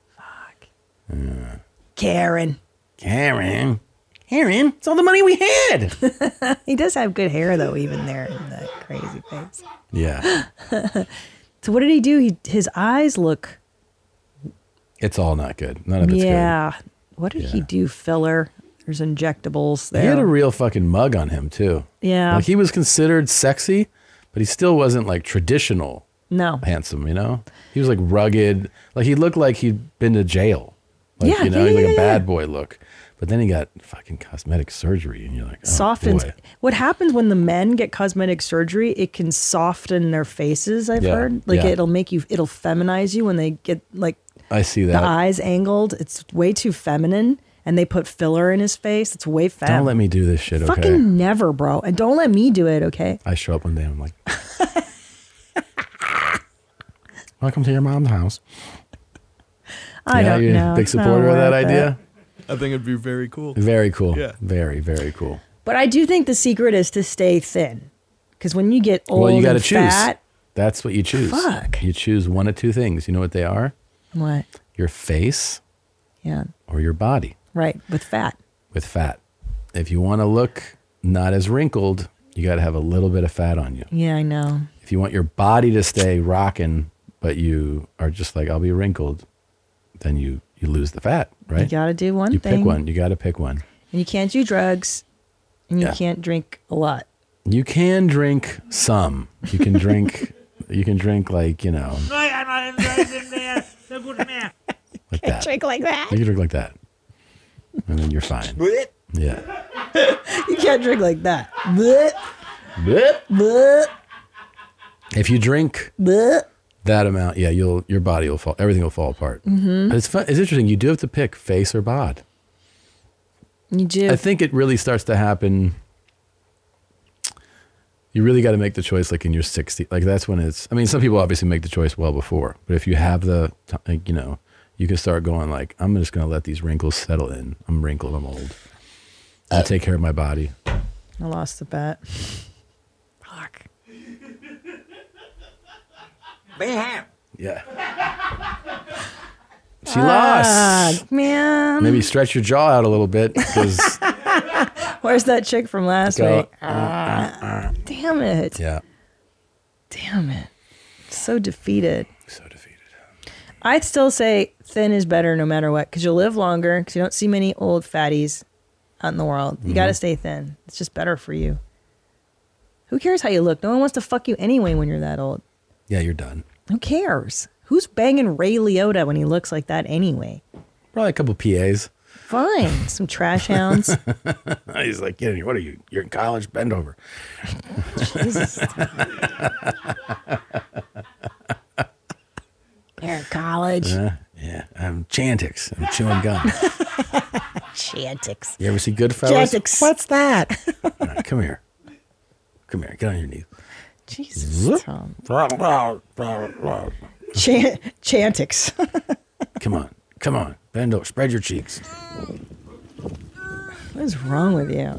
Speaker 2: Karen.
Speaker 3: Karen. Karen, it's all the money we had.
Speaker 2: He does have good hair, though, even there in that crazy face.
Speaker 3: Yeah.
Speaker 2: So what did he do? He His eyes look...
Speaker 3: It's all not good. None of it's
Speaker 2: yeah. What did he do? Filler. There's injectables
Speaker 3: good.
Speaker 2: there.
Speaker 3: He had a real fucking mug on him, too.
Speaker 2: Yeah.
Speaker 3: Like he was considered sexy, but he still wasn't like traditional
Speaker 2: No.
Speaker 3: handsome, you know? He was like rugged. Like he looked like he'd been to jail. Like,
Speaker 2: Yeah,
Speaker 3: you know,
Speaker 2: yeah,
Speaker 3: he's like
Speaker 2: yeah,
Speaker 3: a
Speaker 2: yeah.
Speaker 3: bad boy look. But then he got fucking cosmetic surgery, and you're like, oh,
Speaker 2: Softens.
Speaker 3: boy.
Speaker 2: What happens when the men get cosmetic surgery? It can soften their faces. I've
Speaker 3: Yeah,
Speaker 2: heard. Like
Speaker 3: yeah.
Speaker 2: it'll make you. It'll feminize you when they get like
Speaker 3: I see
Speaker 2: the
Speaker 3: that.
Speaker 2: eyes angled. It's way too feminine, and they put filler in his face. It's way fem.
Speaker 3: Don't let me do this shit, okay?
Speaker 2: Fucking never, bro. And don't let me do it, okay?
Speaker 3: I show up one day, I'm like, welcome to your mom's house.
Speaker 2: I
Speaker 3: Yeah,
Speaker 2: don't
Speaker 3: you're a
Speaker 2: know.
Speaker 3: big
Speaker 2: It's not
Speaker 3: supporter of that
Speaker 2: worth it.
Speaker 3: idea?
Speaker 7: I think it'd be very cool.
Speaker 3: Very cool.
Speaker 7: Yeah.
Speaker 3: Very, very cool.
Speaker 2: But I do think the secret is to stay thin, because when you get old
Speaker 3: well, you got to
Speaker 2: and
Speaker 3: choose.
Speaker 2: fat,
Speaker 3: That's what you choose.
Speaker 2: Fuck.
Speaker 3: You choose one of two things. You know what they are?
Speaker 2: what?
Speaker 3: Your face
Speaker 2: Yeah,
Speaker 3: or your body
Speaker 2: right. With fat.
Speaker 3: with fat. If you want to look not as wrinkled, you got to have a little bit of fat on you.
Speaker 2: Yeah, I know.
Speaker 3: If you want your body to stay rocking, but you are just like, I'll be wrinkled, then you, you lose the fat, right?
Speaker 2: You got to do one
Speaker 3: You
Speaker 2: thing.
Speaker 3: pick one. You got to pick one.
Speaker 2: And you can't do drugs, and you
Speaker 3: Yeah.
Speaker 2: can't drink a lot.
Speaker 3: You can drink some. You can drink, you can drink like, you know,
Speaker 10: No, I'm not in there. So good man.
Speaker 3: like that.
Speaker 2: Drink like that.
Speaker 3: You can drink like that. And then you're fine. Yeah.
Speaker 2: You can't drink like that. Blech,
Speaker 3: Blech.
Speaker 2: blech,
Speaker 3: If you drink
Speaker 2: blech.
Speaker 3: that amount, yeah, you'll your body will fall. Everything will fall apart.
Speaker 2: Mhm.
Speaker 3: But it's fun. It's interesting. You do have to pick face or bod.
Speaker 2: You do.
Speaker 3: I think it really starts to happen. You really got to make the choice like in your sixties. Like that's when it's, I mean, some people obviously make the choice well before, but if you have the, t- like, you know, you can start going like, I'm just going to let these wrinkles settle in. I'm wrinkled. I'm old. I take care of my body.
Speaker 2: I lost the bet. Fuck.
Speaker 1: Bam.
Speaker 3: Yeah. She lost.
Speaker 2: Fuck, man.
Speaker 3: Maybe stretch your jaw out a little bit because
Speaker 2: Where's that chick from last
Speaker 3: Go.
Speaker 2: week? Ah, damn it.
Speaker 3: yeah.
Speaker 2: Damn it. So defeated. So defeated. I'd still say thin is better no matter what, because you'll live longer, because you don't see many old fatties out in the world. You got to
Speaker 3: Mhm.
Speaker 2: stay thin. It's just better for you. Who cares how you look? No one wants to fuck you anyway when you're that old.
Speaker 3: Yeah, you're done.
Speaker 2: Who cares? Who's banging Ray Liotta when he looks like that anyway?
Speaker 3: Probably a couple P As.
Speaker 2: Fine. Some trash hounds.
Speaker 3: He's like, get in here. What are you? You're in college? Bend over.
Speaker 2: Jesus. You're in college.
Speaker 3: Uh, yeah, I'm Chantix. I'm chewing gum.
Speaker 2: Chantix.
Speaker 3: You ever see Goodfellas?
Speaker 2: Chantix. What's that?
Speaker 3: All right, come here. Come here. Get on your knees.
Speaker 2: Jesus, Tom. Chan- Chantix.
Speaker 3: Come on. Come on. Bend over. Spread your cheeks.
Speaker 2: What is wrong with you?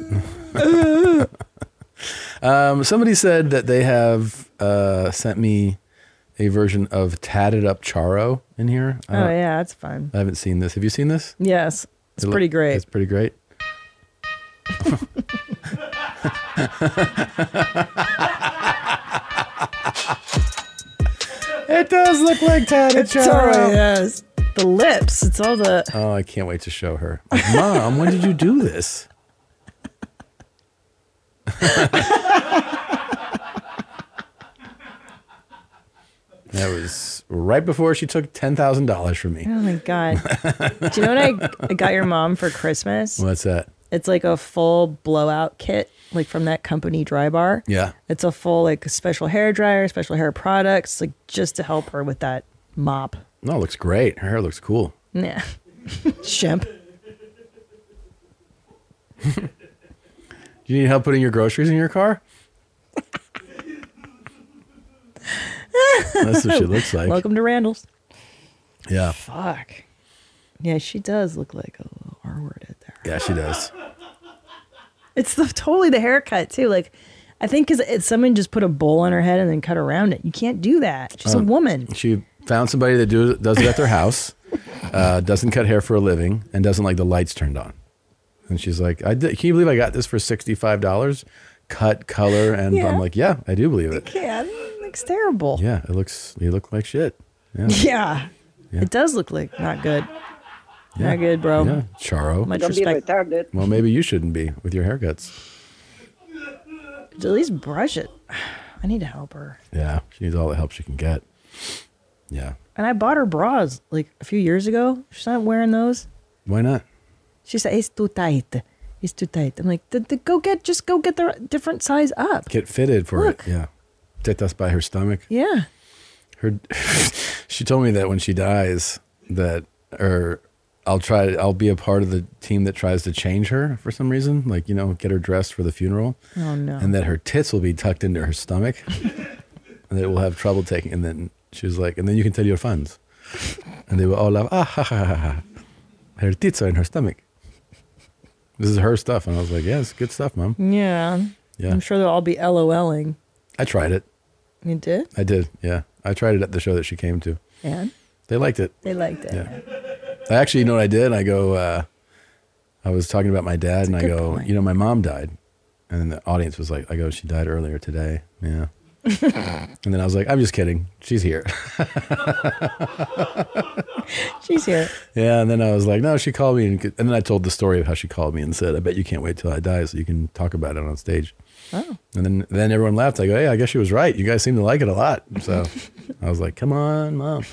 Speaker 3: Um, somebody said that they have uh, sent me a version of Tatted Up Charo in here. I
Speaker 2: Oh,
Speaker 3: don't-
Speaker 2: yeah, that's fun.
Speaker 3: I haven't seen this. Have you seen this?
Speaker 2: Yes. It's
Speaker 3: It lo-
Speaker 2: pretty great.
Speaker 3: It's pretty great. It does look like Tad and
Speaker 2: It totally
Speaker 3: Charo.
Speaker 2: does. The lips. It's all the.
Speaker 3: Oh, I can't wait to show her. Mom, when did you do this? That was right before she took ten thousand dollars from me.
Speaker 2: Oh my god! Do you know what I, I got your mom for Christmas?
Speaker 3: What's that?
Speaker 2: It's like a full blowout kit, like from that company Dry Bar.
Speaker 3: Yeah.
Speaker 2: It's a full like special hair dryer, special hair products, like just to help her with that mop.
Speaker 3: No, it looks great. Her hair looks cool.
Speaker 2: Yeah. Shemp.
Speaker 3: Do you need help putting your groceries in your car? That's what she looks like.
Speaker 2: Welcome to Randall's.
Speaker 3: Yeah.
Speaker 2: Fuck. Yeah, she does look like a little R-word at there.
Speaker 3: Yeah, she does.
Speaker 2: It's the, totally the haircut too. Like, I think because someone just put a bowl on her head and then cut around it. You can't do that. She's
Speaker 3: Um,
Speaker 2: a woman.
Speaker 3: She found somebody that do, does it at their house, uh, doesn't cut hair for a living, and doesn't like the lights turned on. And she's like, I did, can you believe I got this for sixty-five dollars? Cut, color, and
Speaker 2: Yeah.
Speaker 3: I'm like, yeah, I do believe it.
Speaker 2: Yeah, it looks terrible.
Speaker 3: Yeah, it looks, you look like shit. Yeah.
Speaker 2: Yeah.
Speaker 3: Yeah.
Speaker 2: It does look like not good.
Speaker 3: Yeah.
Speaker 2: Not good, bro.
Speaker 3: Yeah, Charo.
Speaker 2: Much respect.
Speaker 3: Well, maybe you shouldn't be with your haircuts.
Speaker 2: At least brush it. I need to help her.
Speaker 3: Yeah, she needs all the help she can get. Yeah.
Speaker 2: And I bought her bras like a few years ago. She's not wearing those.
Speaker 3: Why not?
Speaker 2: She said it's too tight. It's too tight. I'm like, "Th- th- go get just go get the different size up.
Speaker 3: Get fitted for
Speaker 2: Look.
Speaker 3: it. Yeah. Tetas by her stomach.
Speaker 2: Yeah.
Speaker 3: Her, she told me that when she dies, that or I'll try. I'll be a part of the team that tries to change her for some reason, like you know, get her dressed for the funeral.
Speaker 2: Oh, no.
Speaker 3: And that her tits will be tucked into her stomach, and that we'll have trouble taking. And then she was like, and then you can tell your fans, and they will all laugh. Ah ha ha ha ha. Her tits are in her stomach. This is her stuff, and I was like, yeah, it's good stuff, Mom.
Speaker 2: Yeah.
Speaker 3: Yeah.
Speaker 2: I'm sure they'll all be LOLing.
Speaker 3: I tried it.
Speaker 2: You did?
Speaker 3: I did. Yeah, I tried it at the show that she came to.
Speaker 2: And
Speaker 3: They liked it.
Speaker 2: they liked it.
Speaker 3: Yeah. I actually, you know what I did? I go, uh, I was talking about my dad, and I
Speaker 2: good
Speaker 3: go,
Speaker 2: point.
Speaker 3: you know, my mom died. And then the audience was like, I go, she died earlier today. Yeah. And then I was like, I'm just kidding. She's here.
Speaker 2: She's here.
Speaker 3: Yeah. And then I was like, no, she called me. And, and then I told the story of how she called me and said, I bet you can't wait till I die so you can talk about it on stage.
Speaker 2: Oh.
Speaker 3: And then, then everyone laughed. I go, hey, I guess she was right. You guys seem to like it a lot. So I was like, come on, Mom.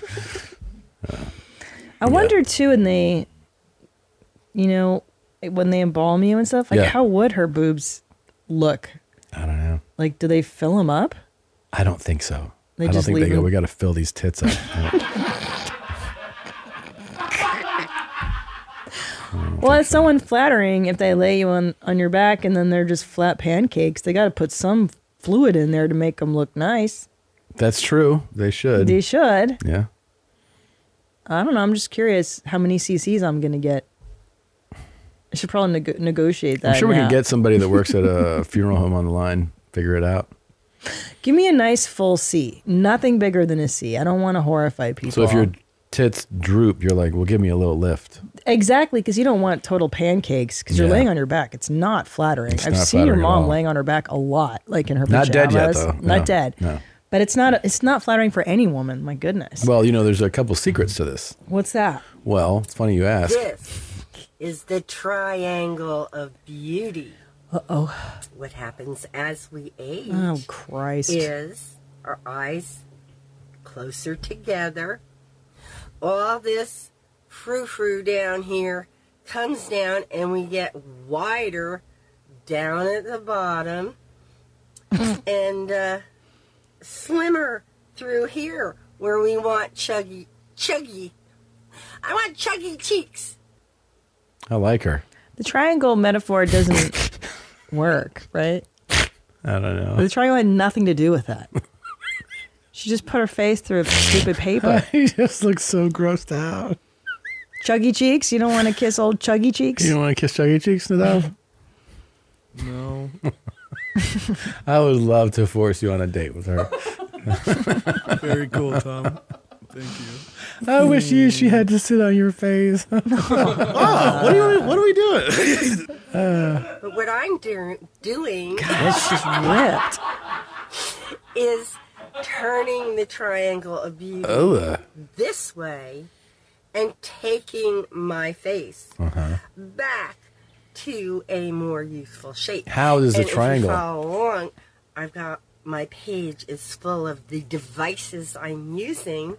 Speaker 2: I wonder too, when they, you know, when they embalm you and stuff, like
Speaker 3: Yeah.
Speaker 2: how would her boobs look?
Speaker 3: I don't know.
Speaker 2: Like, do they fill them up?
Speaker 3: I don't think so.
Speaker 2: They
Speaker 3: I don't
Speaker 2: just
Speaker 3: think they
Speaker 2: leave
Speaker 3: go,
Speaker 2: them-
Speaker 3: we got to fill these tits up.
Speaker 2: Well, it's so unflattering if they lay you on, on your back and then they're just flat pancakes. They got to put some fluid in there to make them look nice.
Speaker 3: That's true. They should.
Speaker 2: They should.
Speaker 3: Yeah.
Speaker 2: I don't know. I'm just curious how many C Cs I'm going to get. I should probably neg- negotiate that.
Speaker 3: I'm sure we
Speaker 2: now.
Speaker 3: can get somebody that works at a funeral home on the line, figure it out.
Speaker 2: Give me a nice full C. Nothing bigger than a C. I don't want to horrify people.
Speaker 3: So if your tits droop, you're like, well, give me a little lift.
Speaker 2: Exactly, because you don't want total pancakes because you're
Speaker 3: Yeah.
Speaker 2: laying on your back. It's not flattering.
Speaker 3: It's
Speaker 2: I've
Speaker 3: not
Speaker 2: seen your
Speaker 3: flattering at
Speaker 2: mom
Speaker 3: all.
Speaker 2: laying on her back a lot, like in her
Speaker 3: Not
Speaker 2: pajamas.
Speaker 3: dead yet, though.
Speaker 2: Not
Speaker 3: No,
Speaker 2: dead.
Speaker 3: no.
Speaker 2: But it's not. It's not flattering for any woman. My goodness.
Speaker 3: Well, you know, there's a couple secrets to this.
Speaker 2: What's that?
Speaker 3: Well, it's funny you ask.
Speaker 21: This is the triangle of beauty.
Speaker 2: Uh oh.
Speaker 21: What happens as we age
Speaker 2: Oh Christ.
Speaker 21: is our eyes closer together. All this frou-frou down here comes down and we get wider down at the bottom and uh, slimmer through here where we want chuggy, chuggy. I want chuggy cheeks.
Speaker 3: I like her.
Speaker 2: The triangle metaphor doesn't work, right?
Speaker 3: I don't know.
Speaker 2: The triangle had nothing to do with that. She just put her face through stupid paper.
Speaker 3: He just looks so grossed out.
Speaker 2: Chuggy cheeks? You don't want to kiss old chuggy cheeks?
Speaker 3: You don't want to kiss Chuggy Cheeks, Nadav?
Speaker 7: No.
Speaker 3: I would love to force you on a date with her.
Speaker 7: Very cool, Tom. Thank you.
Speaker 3: I wish you she had to sit on your face.
Speaker 7: Oh, what are, you, what are we doing?
Speaker 3: uh,
Speaker 21: But what I'm do- doing
Speaker 2: God, she's ripped.
Speaker 21: is turning the triangle of beauty
Speaker 3: Ugh.
Speaker 21: this way and taking my face
Speaker 3: Uh-huh.
Speaker 21: back to a more youthful shape.
Speaker 3: How is the
Speaker 21: and
Speaker 3: triangle?
Speaker 21: If you follow along, I've got my page is full of the devices I'm using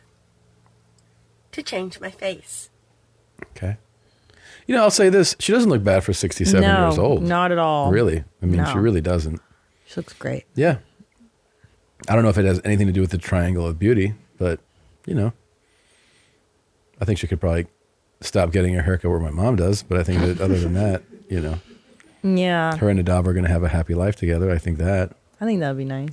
Speaker 21: to change my face.
Speaker 3: Okay. You know, I'll say this. She doesn't look bad for sixty-seven
Speaker 2: No,
Speaker 3: years old.
Speaker 2: not at all.
Speaker 3: Really? I mean,
Speaker 2: No.
Speaker 3: she really doesn't.
Speaker 2: She looks great.
Speaker 3: Yeah. I don't know if it has anything to do with the triangle of beauty, but, you know, I think she could probably stop getting her haircut where my mom does. But I think that other than that, you know,
Speaker 2: Yeah.
Speaker 3: her and Nadav are going to have a happy life together. I think that.
Speaker 2: I think that would be nice.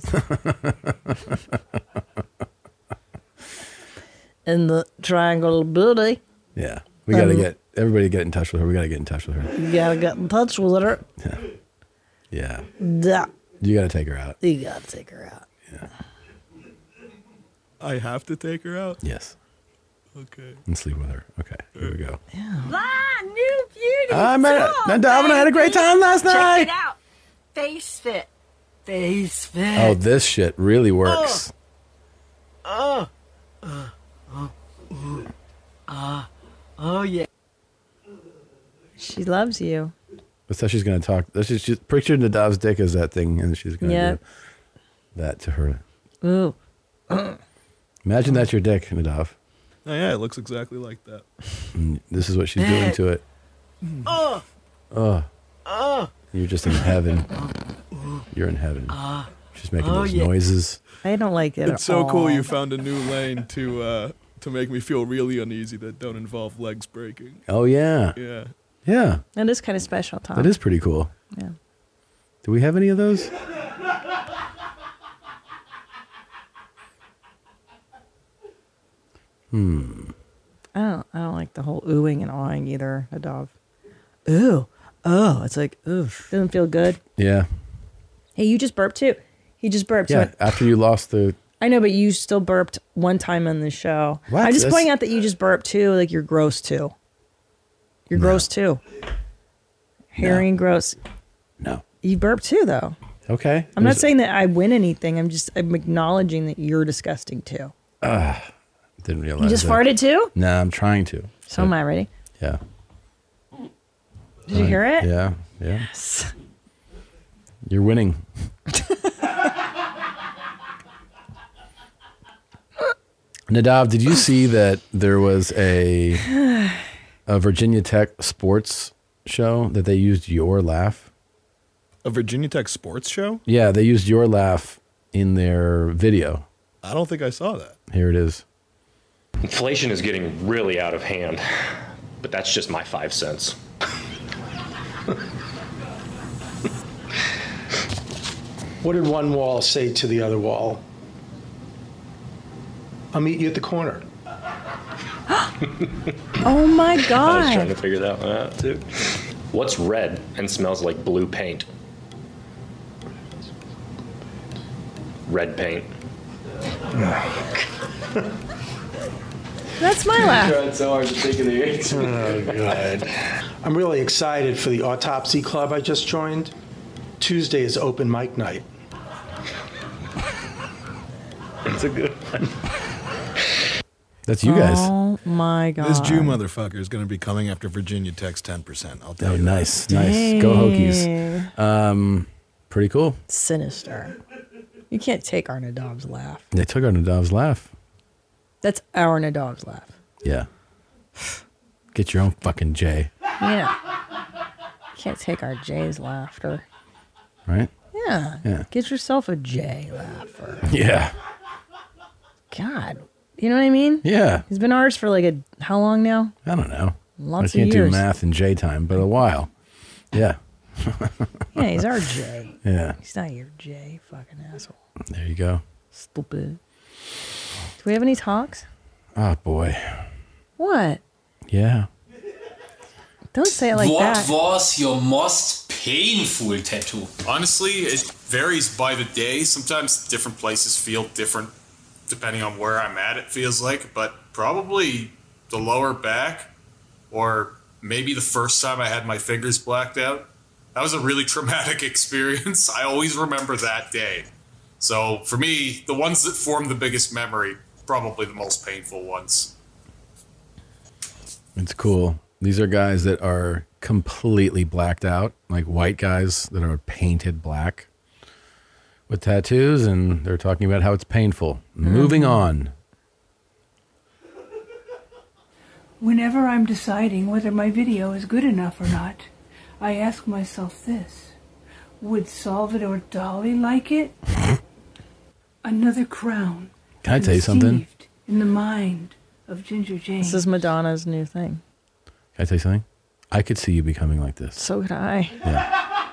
Speaker 2: And the triangle of beauty.
Speaker 3: Yeah. We got to
Speaker 2: Um,
Speaker 3: get, everybody get in touch with her. We got to get in touch with her.
Speaker 2: You gotta get in touch with her.
Speaker 3: Yeah.
Speaker 2: Yeah.
Speaker 3: You got to take her out.
Speaker 2: You gotta take her out.
Speaker 7: I have to take her out?
Speaker 3: Yes.
Speaker 7: Okay.
Speaker 3: And sleep with her. Okay. Here we go.
Speaker 21: Ah, new beauty.
Speaker 3: I met
Speaker 21: tool,
Speaker 3: Nadav and I had a great time last night.
Speaker 21: Check it out. Face fit. Face fit.
Speaker 3: Oh, this shit really works.
Speaker 21: Oh. Uh, oh. Ooh. Ah. Oh, yeah.
Speaker 2: She loves you.
Speaker 3: That's how she's going to talk. That's just, she's pictured Nadav's dick as that thing, and she's going to
Speaker 2: Yeah.
Speaker 3: do that to her.
Speaker 2: Ooh.
Speaker 3: Imagine that's your dick, Nadav.
Speaker 7: Oh, yeah, it looks exactly like that.
Speaker 3: And this is what she's doing to it.
Speaker 21: Oh.
Speaker 3: Oh,
Speaker 21: Oh.
Speaker 3: you're just in heaven. You're in heaven. She's making
Speaker 21: Oh,
Speaker 3: those
Speaker 21: yeah.
Speaker 3: noises.
Speaker 2: I don't like it.
Speaker 7: It's so cool you found a new lane to uh, to make me feel really uneasy that don't involve legs breaking.
Speaker 3: Oh, yeah.
Speaker 7: Yeah.
Speaker 3: Yeah.
Speaker 2: That is kind of special, Tom.
Speaker 3: That is pretty cool.
Speaker 2: Yeah.
Speaker 3: Do we have any of those? Hmm.
Speaker 2: I don't. I don't like the whole oohing and awing either. A dog. Ooh. Oh, it's like oof. Doesn't feel good.
Speaker 3: Yeah.
Speaker 2: Hey, you just burped too. He just burped.
Speaker 3: Yeah.
Speaker 2: So
Speaker 3: After you lost the.
Speaker 2: I know, but you still burped one time on the show.
Speaker 3: What?
Speaker 2: I'm just
Speaker 3: That's-
Speaker 2: pointing out that you just burped too. Like you're gross too. You're gross too. Hairy and gross.
Speaker 3: No.
Speaker 2: You burped too, though.
Speaker 3: Okay.
Speaker 2: I'm not
Speaker 3: There's-
Speaker 2: saying that I win anything. I'm just I'm acknowledging that you're disgusting too.
Speaker 3: Ah, didn't realize.
Speaker 2: You just
Speaker 3: that.
Speaker 2: farted too?
Speaker 3: No, I'm trying to.
Speaker 2: So am I. Ready?
Speaker 3: Yeah.
Speaker 2: Did you hear it?
Speaker 3: Yeah. Yeah.
Speaker 2: Yes.
Speaker 3: You're winning. Nadav, did you see that there was a a Virginia Tech sports show that they used your laugh?
Speaker 7: A Virginia Tech sports show?
Speaker 3: Yeah, they used your laugh in their video.
Speaker 7: I don't think I saw that.
Speaker 3: Here it is.
Speaker 5: Inflation is getting really out of hand, but that's just my five cents.
Speaker 22: What did one wall say to the other wall? I'll meet you at the corner.
Speaker 2: Oh my
Speaker 5: I was trying
Speaker 2: god.
Speaker 5: to figure that one out too. What's red and smells like blue paint? Red paint.
Speaker 2: That's my laugh.
Speaker 5: Tried so hard to think of the answer.
Speaker 22: Oh, God. I'm really excited for the autopsy club I just joined. Tuesday is open mic night.
Speaker 5: That's a good one.
Speaker 3: That's you guys.
Speaker 2: Oh my god.
Speaker 7: This Jew motherfucker is going to be coming after Virginia Tech's ten percent. I'll tell
Speaker 3: Oh,
Speaker 7: you.
Speaker 3: nice,
Speaker 7: that.
Speaker 3: nice. Go Hokies. Um, pretty cool.
Speaker 2: Sinister. You can't take our Nadav's laugh.
Speaker 3: They took our Nadav's laugh.
Speaker 2: That's our Nadav's laugh.
Speaker 3: Yeah. Get your own fucking J,
Speaker 2: Yeah. You can't take our Jay's laughter.
Speaker 3: right?
Speaker 2: Yeah.
Speaker 3: Yeah.
Speaker 2: Get yourself a J laugher.
Speaker 3: Yeah.
Speaker 2: God. You know what I mean?
Speaker 3: Yeah.
Speaker 2: He's been ours for like a how long now?
Speaker 3: I don't know.
Speaker 2: Lots
Speaker 3: I can't
Speaker 2: of
Speaker 3: do
Speaker 2: years.
Speaker 3: math in J time, but a while. Yeah.
Speaker 2: Yeah, he's our J.
Speaker 3: Yeah.
Speaker 2: He's not your J, fucking asshole.
Speaker 3: There you go.
Speaker 2: Stupid. Do we have any talks?
Speaker 3: Oh boy.
Speaker 2: What?
Speaker 3: Yeah.
Speaker 2: Don't say it like
Speaker 23: what
Speaker 2: that.
Speaker 23: was your most painful tattoo?
Speaker 24: Honestly, it varies by the day. Sometimes different places feel different depending on where I'm at, it feels like. But probably the lower back, or maybe the first time I had my fingers blacked out. That was a really traumatic experience. I always remember that day. So for me, the ones that form the biggest memory, probably the most painful ones.
Speaker 3: It's cool. These are guys that are completely blacked out, like white guys that are painted black with tattoos, and they're talking about how it's painful. Mm-hmm. Moving on.
Speaker 8: Whenever I'm deciding whether my video is good enough or not, I ask myself this. Would Salvador Dali like it? Another crown.
Speaker 3: Can I tell you something?
Speaker 8: Conceived in the mind of Ginger Jane.
Speaker 2: This is Madonna's new thing.
Speaker 3: Can I tell you something? I could see you becoming like this.
Speaker 2: So could I.
Speaker 3: Yeah.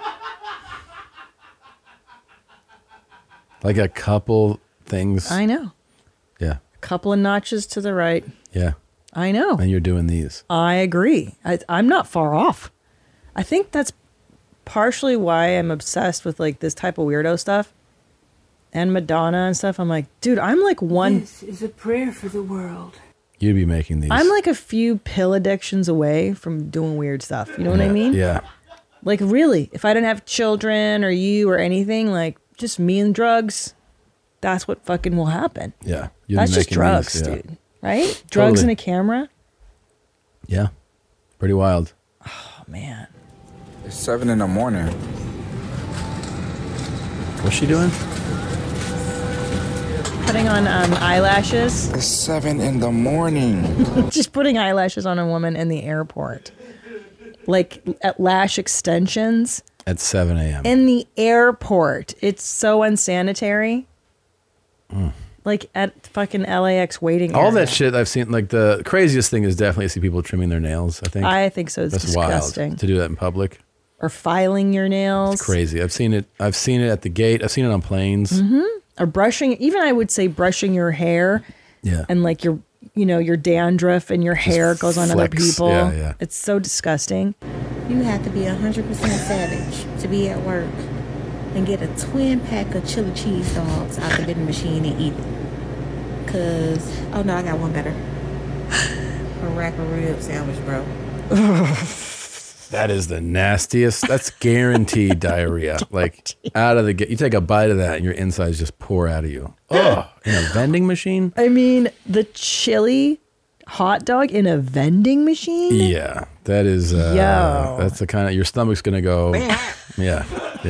Speaker 3: Like a couple things.
Speaker 2: I know.
Speaker 3: Yeah.
Speaker 2: A couple of notches to the right.
Speaker 3: Yeah.
Speaker 2: I know.
Speaker 3: And you're doing these.
Speaker 2: I agree. I, I'm not far off. I think that's partially why I'm obsessed with like this type of weirdo stuff and Madonna and stuff. I'm like, dude, I'm like one.
Speaker 8: This is a prayer for the world.
Speaker 3: You'd be making these.
Speaker 2: I'm like a few pill addictions away from doing weird stuff. You know what
Speaker 3: yeah.
Speaker 2: I mean?
Speaker 3: Yeah.
Speaker 2: Like really, if I didn't have children or you or anything, like just me and drugs, that's what fucking will happen.
Speaker 3: Yeah. You'd
Speaker 2: That's
Speaker 3: be
Speaker 2: just
Speaker 3: making
Speaker 2: drugs,
Speaker 3: these, yeah.
Speaker 2: dude. Right? Drugs
Speaker 3: Totally.
Speaker 2: and a camera.
Speaker 3: Yeah. Pretty wild.
Speaker 2: Oh, man.
Speaker 11: It's seven in the morning.
Speaker 3: What's she doing?
Speaker 2: Putting on um, eyelashes.
Speaker 11: It's seven in the morning.
Speaker 2: Just putting eyelashes on a woman in the airport. Like at lash extensions.
Speaker 3: At seven a.m.
Speaker 2: In the airport. It's so unsanitary.
Speaker 3: Mm.
Speaker 2: Like at fucking L A X waiting
Speaker 3: All
Speaker 2: area.
Speaker 3: that shit I've seen, like the craziest thing is definitely see people trimming their nails, I think.
Speaker 2: I think so. It's
Speaker 3: That's
Speaker 2: disgusting.
Speaker 3: wild to do that in public.
Speaker 2: Or filing your nails.
Speaker 3: It's crazy. I've seen it. I've seen it at the gate. I've seen it on planes.
Speaker 2: Mm-hmm. Or brushing, even I would say brushing your hair.
Speaker 3: Yeah.
Speaker 2: And like your, you know, your dandruff and your hair goes on other
Speaker 3: flicks.
Speaker 2: people.
Speaker 3: Yeah, yeah.
Speaker 2: It's so disgusting.
Speaker 12: You have to be one hundred percent savage to be at work and get a twin pack of chili cheese dogs out the vending machine and eat it. Cause, oh no, I got one better. A rack of rib sandwich, bro.
Speaker 3: That is the nastiest. That's guaranteed diarrhea. Like out of the gate. You take a bite of that and your insides just pour out of you. Oh, in a vending machine?
Speaker 2: I mean, the chili hot dog in a vending machine?
Speaker 3: Yeah. That is, uh,
Speaker 2: Yo.
Speaker 3: that's the kind of, your stomach's going to go. Yeah.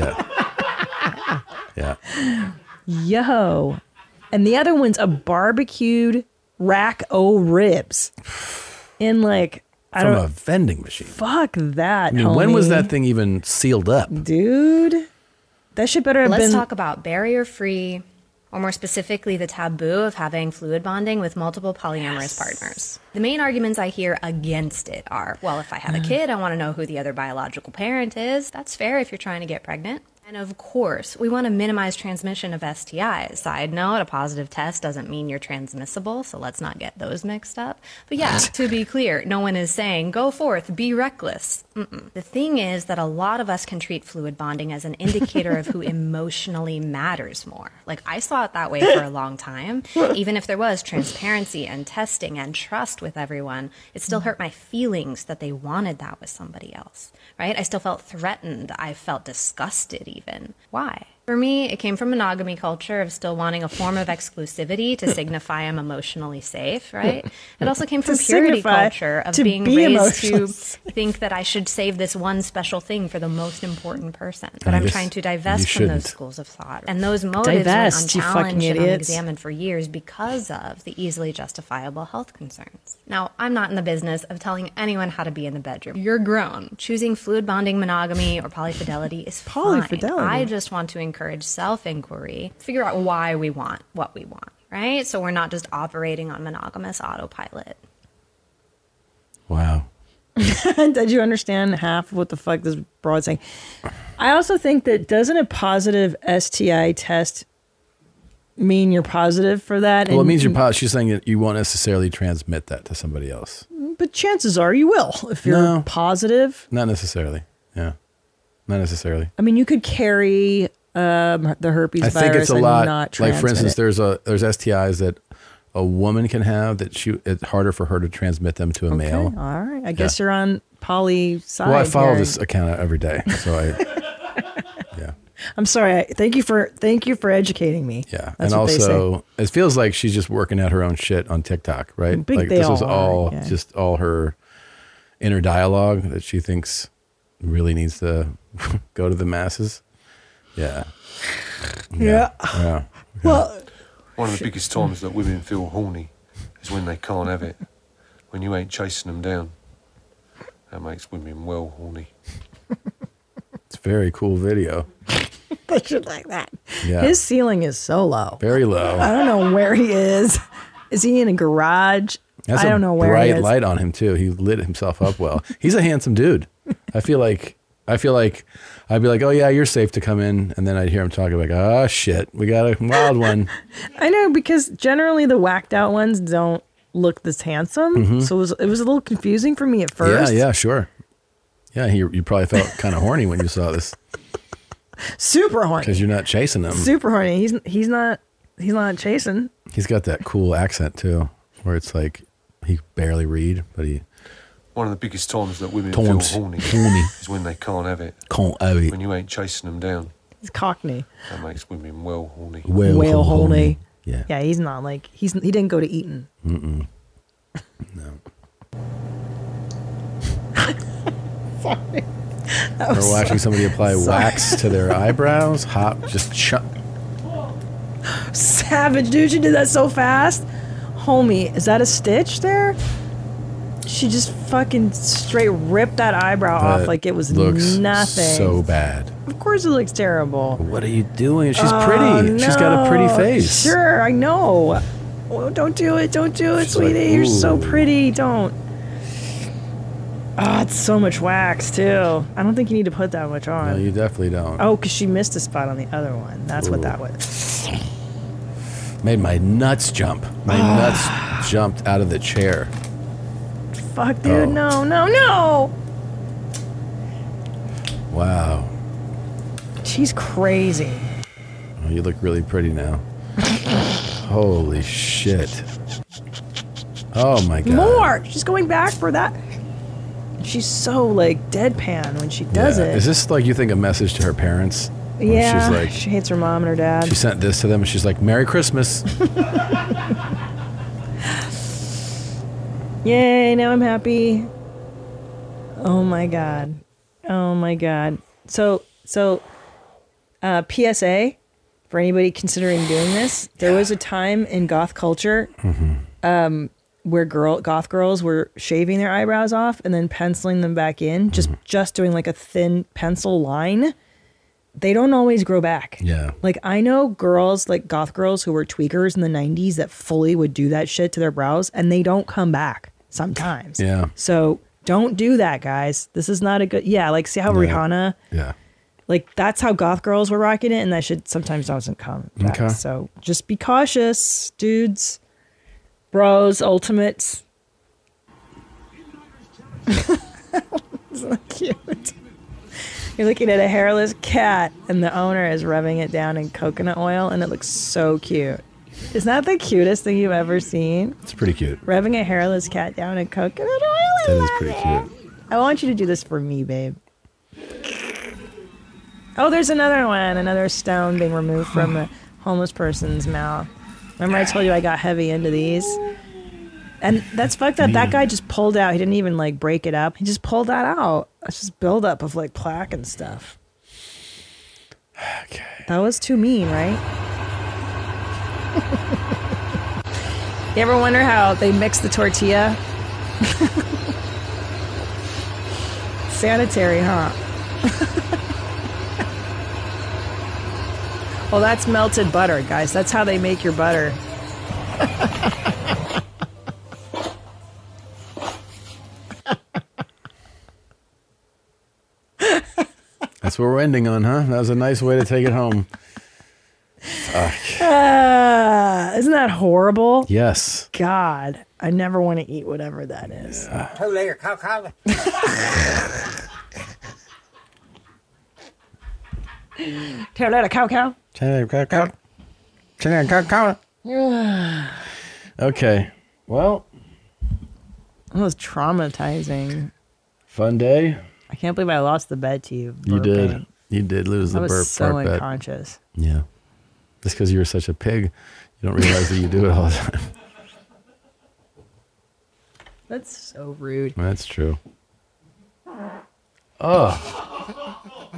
Speaker 3: Yeah. Yeah.
Speaker 2: Yo. And the other one's a barbecued rack o' ribs. In like, I
Speaker 3: From
Speaker 2: don't
Speaker 3: a vending machine.
Speaker 2: Fuck that.
Speaker 3: I mean, when was
Speaker 2: homie.
Speaker 3: that thing even sealed up?
Speaker 2: Dude, that shit better have
Speaker 13: Let's
Speaker 2: been.
Speaker 13: talk about barrier-free, or more specifically, the taboo of having fluid bonding with multiple polyamorous partners. The main arguments I hear against it are, well, if I have a kid, I want to know who the other biological parent is. That's fair if you're trying to get pregnant. And of course, we want to minimize transmission of S T Is. Side note, a positive test doesn't mean you're transmissible, so let's not get those mixed up. But yeah, to be clear, no one is saying, go forth, be reckless. Mm-mm. The thing is that a lot of us can treat fluid bonding as an indicator of who emotionally matters more. Like, I saw it that way for a long time. Even if there was transparency and testing and trust with everyone, it still hurt my feelings that they wanted that with somebody else, right? I still felt threatened. I felt disgusted even. Why? For me, it came from monogamy culture of still wanting a form of exclusivity to signify I'm emotionally safe, right? It also came from
Speaker 2: To
Speaker 13: purity
Speaker 2: signify
Speaker 13: culture of
Speaker 2: to
Speaker 13: being
Speaker 2: be
Speaker 13: raised to
Speaker 2: emotionally
Speaker 13: think that I should save this one special thing for the most important person. But
Speaker 2: I
Speaker 13: I'm
Speaker 2: guess
Speaker 13: trying to
Speaker 2: you
Speaker 13: divest from those
Speaker 2: shouldn't.
Speaker 13: schools of thought. And those motives
Speaker 2: Divest, you
Speaker 13: went
Speaker 2: fucking
Speaker 13: unchallenged and
Speaker 2: idiots.
Speaker 13: unexamined for years because of the easily justifiable health concerns. Now, I'm not in the business of telling anyone how to be in the bedroom. You're grown. Choosing fluid bonding, monogamy, or polyfidelity is fine.
Speaker 2: Polyfidelity.
Speaker 13: I just want to encourage self-inquiry, figure out why we want what we want, right? So we're not just operating on monogamous autopilot.
Speaker 3: Wow.
Speaker 2: Did you understand half of what the fuck this broad's saying? I also think that doesn't a positive S T I test mean you're positive for that?
Speaker 3: Well, it
Speaker 2: And-
Speaker 3: means you're positive. She's saying that you won't necessarily transmit that to somebody else.
Speaker 2: But chances are you will if you're
Speaker 3: No.
Speaker 2: positive.
Speaker 3: Not necessarily. Yeah. Not necessarily.
Speaker 2: I mean, you could carry um, the herpes
Speaker 3: I
Speaker 2: virus
Speaker 3: think it's a
Speaker 2: and
Speaker 3: lot.
Speaker 2: not
Speaker 3: Like,
Speaker 2: transmit
Speaker 3: for instance,
Speaker 2: it.
Speaker 3: there's a there's S T Is that a woman can have that she it's harder for her to transmit them to a male.
Speaker 2: Okay, all right. I guess you're on poly side.
Speaker 3: Well, I follow
Speaker 2: here.
Speaker 3: this account every day, so I
Speaker 2: I'm sorry. I, thank you for thank you for educating me.
Speaker 3: Yeah,
Speaker 2: That's
Speaker 3: and
Speaker 2: what they say.
Speaker 3: also it feels like she's just working at her own shit on TikTok, right?
Speaker 2: I think
Speaker 3: like
Speaker 2: they
Speaker 3: this was
Speaker 2: all are,
Speaker 3: all
Speaker 2: yeah.
Speaker 3: just all her inner dialogue that she thinks really needs to go to the masses. Yeah.
Speaker 2: Yeah.
Speaker 3: Yeah.
Speaker 2: Well,
Speaker 14: One of the biggest times that women feel horny is when they can't have it. When you ain't chasing them down. That makes women well horny.
Speaker 3: It's a very cool video.
Speaker 2: I should like that.
Speaker 3: Yeah.
Speaker 2: His ceiling is so low.
Speaker 3: Very low.
Speaker 2: I don't know where he is. Is he in a garage?
Speaker 3: Has
Speaker 2: I
Speaker 3: a
Speaker 2: don't know where he
Speaker 3: bright
Speaker 2: is.
Speaker 3: light on him too. He lit himself up well. He's a handsome dude. I feel like I feel like I'd be like, oh yeah, you're safe to come in, and then I'd hear him talking like, oh shit, we got a wild one.
Speaker 2: I know, because generally the whacked out ones don't look this handsome.
Speaker 3: Mhm.
Speaker 2: So it was, it was a little confusing for me at first.
Speaker 3: Yeah, yeah, sure. Yeah, he, you probably felt kind of horny when you saw this
Speaker 2: Super horny.
Speaker 3: because you're not chasing him.
Speaker 2: Super horny. He's he's not he's not chasing.
Speaker 3: He's got that cool accent too, where it's like he barely read, but he
Speaker 14: One of the biggest times that women
Speaker 3: Times.
Speaker 14: feel horny,
Speaker 3: Horny.
Speaker 14: is when they can't have it.
Speaker 3: Can't have it.
Speaker 14: When you ain't chasing them down.
Speaker 2: He's Cockney.
Speaker 14: That makes women well horny.
Speaker 3: Well
Speaker 2: Whale
Speaker 3: horny.
Speaker 2: horny.
Speaker 3: Yeah.
Speaker 2: Yeah, he's not like he's he didn't go to Eton.
Speaker 3: Mm-mm.
Speaker 2: Sorry. That
Speaker 3: Or
Speaker 2: was
Speaker 3: watching
Speaker 2: so-
Speaker 3: somebody apply
Speaker 2: sorry.
Speaker 3: wax to their eyebrows, hot, just ch-
Speaker 2: Savage, dude. She did that so fast. Homie, is that a stitch there? She just fucking straight ripped that eyebrow off
Speaker 3: That
Speaker 2: like it was
Speaker 3: looks
Speaker 2: nothing.
Speaker 3: so bad.
Speaker 2: Of course it looks terrible.
Speaker 3: What are you doing? She's
Speaker 2: Oh,
Speaker 3: pretty. She's got a pretty
Speaker 2: no.
Speaker 3: face.
Speaker 2: Sure, I know. Oh, don't do it. Don't do it, sweetie.
Speaker 3: like,
Speaker 2: You're so
Speaker 3: ooh.
Speaker 2: pretty. Don't. Oh, it's so much wax, too. I don't think you need to put that much on.
Speaker 3: No, you definitely don't.
Speaker 2: Oh, because she missed a spot on the other one. That's what
Speaker 3: Ooh.
Speaker 2: that was.
Speaker 3: Made my nuts jump. My
Speaker 2: Ah.
Speaker 3: nuts jumped out of the chair.
Speaker 2: Fuck, dude.
Speaker 3: Oh.
Speaker 2: No, no, no.
Speaker 3: Wow.
Speaker 2: She's crazy.
Speaker 3: Oh, you look really pretty now. Holy shit. Oh my god.
Speaker 2: More. She's going back for that. She's so, like, deadpan when she does
Speaker 3: Yeah.
Speaker 2: it.
Speaker 3: Is this like you think a message to her parents? Where
Speaker 2: Yeah,
Speaker 3: She's like,
Speaker 2: she hates her mom and her dad.
Speaker 3: she sent this to them and she's like, Merry Christmas.
Speaker 2: Yay, now I'm happy. Oh my god. Oh my god. So so uh P S A for anybody considering doing this. There was a time in goth culture um where girl goth girls were shaving their eyebrows off and then penciling them back in, just just doing like a thin pencil line. They don't always grow back.
Speaker 3: Yeah.
Speaker 2: Like I know girls, like goth girls who were tweakers in the nineties that fully would do that shit to their brows and they don't come back sometimes.
Speaker 3: Yeah.
Speaker 2: So don't do that, guys. This is not a good, yeah, like see how
Speaker 3: Yeah.
Speaker 2: Rihanna,
Speaker 3: Yeah.
Speaker 2: like that's how goth girls were rocking it and that shit sometimes doesn't come back.
Speaker 3: Okay.
Speaker 2: So just be cautious, dudes, bros, ultimates. Isn't that cute? You're looking at a hairless cat and the owner is rubbing it down in coconut oil and it looks so cute. Isn't that the cutest thing you've ever seen?
Speaker 3: It's pretty cute.
Speaker 2: Rubbing a hairless cat down in coconut oil? I
Speaker 3: That is
Speaker 2: love
Speaker 3: pretty
Speaker 2: it.
Speaker 3: cute.
Speaker 2: I want you to do this for me, babe. Oh, there's another one. Another stone being removed from the homeless person's mouth. Remember I told you I got heavy into these? And that's fucked up. That guy just pulled out. He didn't even like break it up. He just pulled that out. That's just buildup of like plaque and stuff.
Speaker 3: Okay.
Speaker 2: That was too mean, right? You ever wonder how they mix the tortilla? Sanitary, huh? Well, that's melted butter, guys. That's how they make your butter.
Speaker 3: That's what we're ending on, huh? That was a nice way to take it home. Fuck.
Speaker 2: Ah, isn't that horrible?
Speaker 3: Yes.
Speaker 2: God, I never want to eat whatever that is.
Speaker 1: Two layer Coca-Cola.
Speaker 2: Tell that a cow cow.
Speaker 3: Okay. Well,
Speaker 2: That was traumatizing.
Speaker 3: fun day.
Speaker 2: I can't believe I lost the bet to you.
Speaker 3: You
Speaker 2: burping.
Speaker 3: did. You did lose the
Speaker 2: I was
Speaker 3: burp
Speaker 2: so
Speaker 3: part bet.
Speaker 2: unconscious.
Speaker 3: Yeah. Just because you're such a pig, you don't realize that you do it all the time.
Speaker 2: That's so rude.
Speaker 3: That's true. Oh.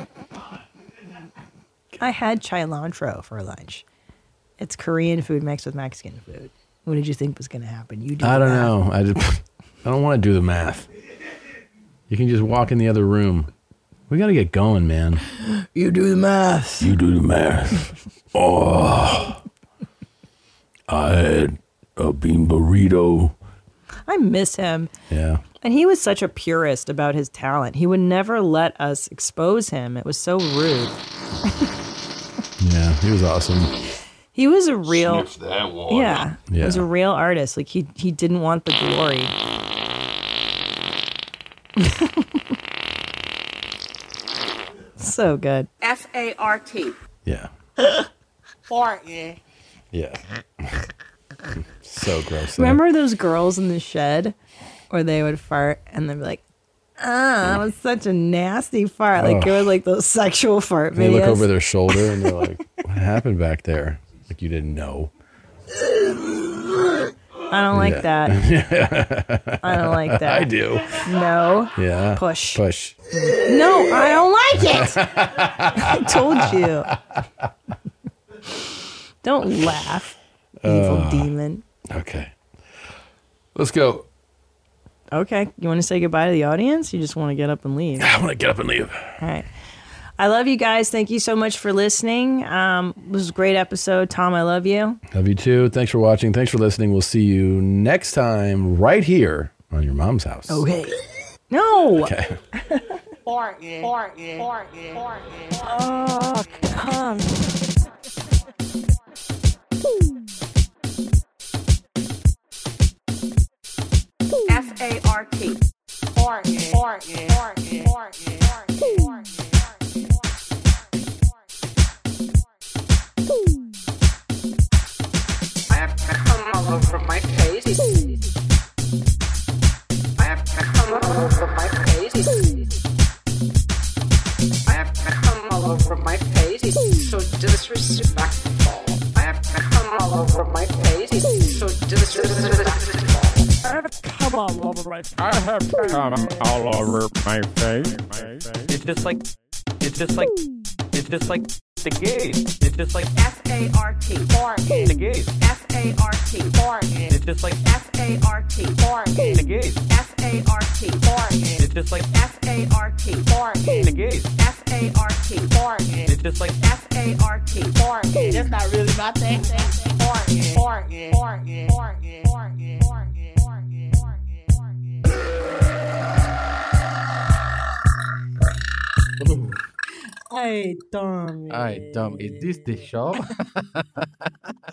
Speaker 2: I had cilantro for lunch. It's Korean food mixed with Mexican food. What did you think was going to happen? You do
Speaker 3: I
Speaker 2: the
Speaker 3: don't
Speaker 2: math.
Speaker 3: know. I just, I don't want to do the math. You can just walk in the other room. We got to get going, man.
Speaker 2: You do the math.
Speaker 3: You do the math. Oh. I had a bean burrito.
Speaker 2: I miss him.
Speaker 3: Yeah.
Speaker 2: And he was such a purist about his talent. He would never let us expose him. It was so rude.
Speaker 3: Yeah, he was awesome.
Speaker 2: He was a real
Speaker 3: Sniff that one.
Speaker 2: Yeah. He was
Speaker 3: Yeah.
Speaker 2: a real artist. Like he he didn't want the glory. So good.
Speaker 21: F A R T.
Speaker 3: Yeah.
Speaker 21: Fart, yeah.
Speaker 3: Yeah. So gross.
Speaker 2: Remember those girls in the shed where they would fart and they'd be like, ah, that was such a nasty fart. Like
Speaker 3: Oh.
Speaker 2: it was like those sexual fart
Speaker 3: They
Speaker 2: videos.
Speaker 3: look over their shoulder and they're like, what happened back there? Like you didn't know.
Speaker 2: I don't like
Speaker 3: Yeah.
Speaker 2: that. I don't like that.
Speaker 3: I do.
Speaker 2: No.
Speaker 3: Yeah.
Speaker 2: Push.
Speaker 3: Push.
Speaker 2: No, I don't like it. I told you. Don't laugh, evil
Speaker 3: Uh,
Speaker 2: demon.
Speaker 3: Okay. Let's go.
Speaker 2: Okay. You want to say goodbye to the audience? You just want to get up and leave?
Speaker 3: I want to get up and leave.
Speaker 2: All right. I love you guys. Thank you so much for listening. Um, it was a great episode. Tom, I love you.
Speaker 3: Love you too. Thanks for watching. Thanks for listening. We'll see you next time right here on your mom's house.
Speaker 2: Okay. No.
Speaker 3: Okay.
Speaker 21: Fart, yeah. Fart, yeah. Fart, yeah. Fart, yeah.
Speaker 2: Oh, come.
Speaker 21: F A R T. Fart, yeah. Fart, yeah. Fart, yeah. Fart, yeah. Fart, yeah. Fart, yeah. I have to come all over my face. I have to come all over my face. I have to come all over my face. So disrespectful. I have to come all over my face. So disrespectful. I have to come all over my face. I have to come all over my face.
Speaker 6: It's just like, it's just like, it's just like the gays. It's just like
Speaker 21: F A R T.
Speaker 6: the gays.
Speaker 21: F A R T.
Speaker 6: It's just like
Speaker 21: F A R T.
Speaker 6: the gays.
Speaker 21: F A R T.
Speaker 6: It's just like
Speaker 21: F A R T.
Speaker 6: the gays.
Speaker 21: F A R T.
Speaker 6: It's just like
Speaker 21: F A R T. That's not really my thing.
Speaker 2: Hey, Tom.
Speaker 20: All right, dumb. Is this the show?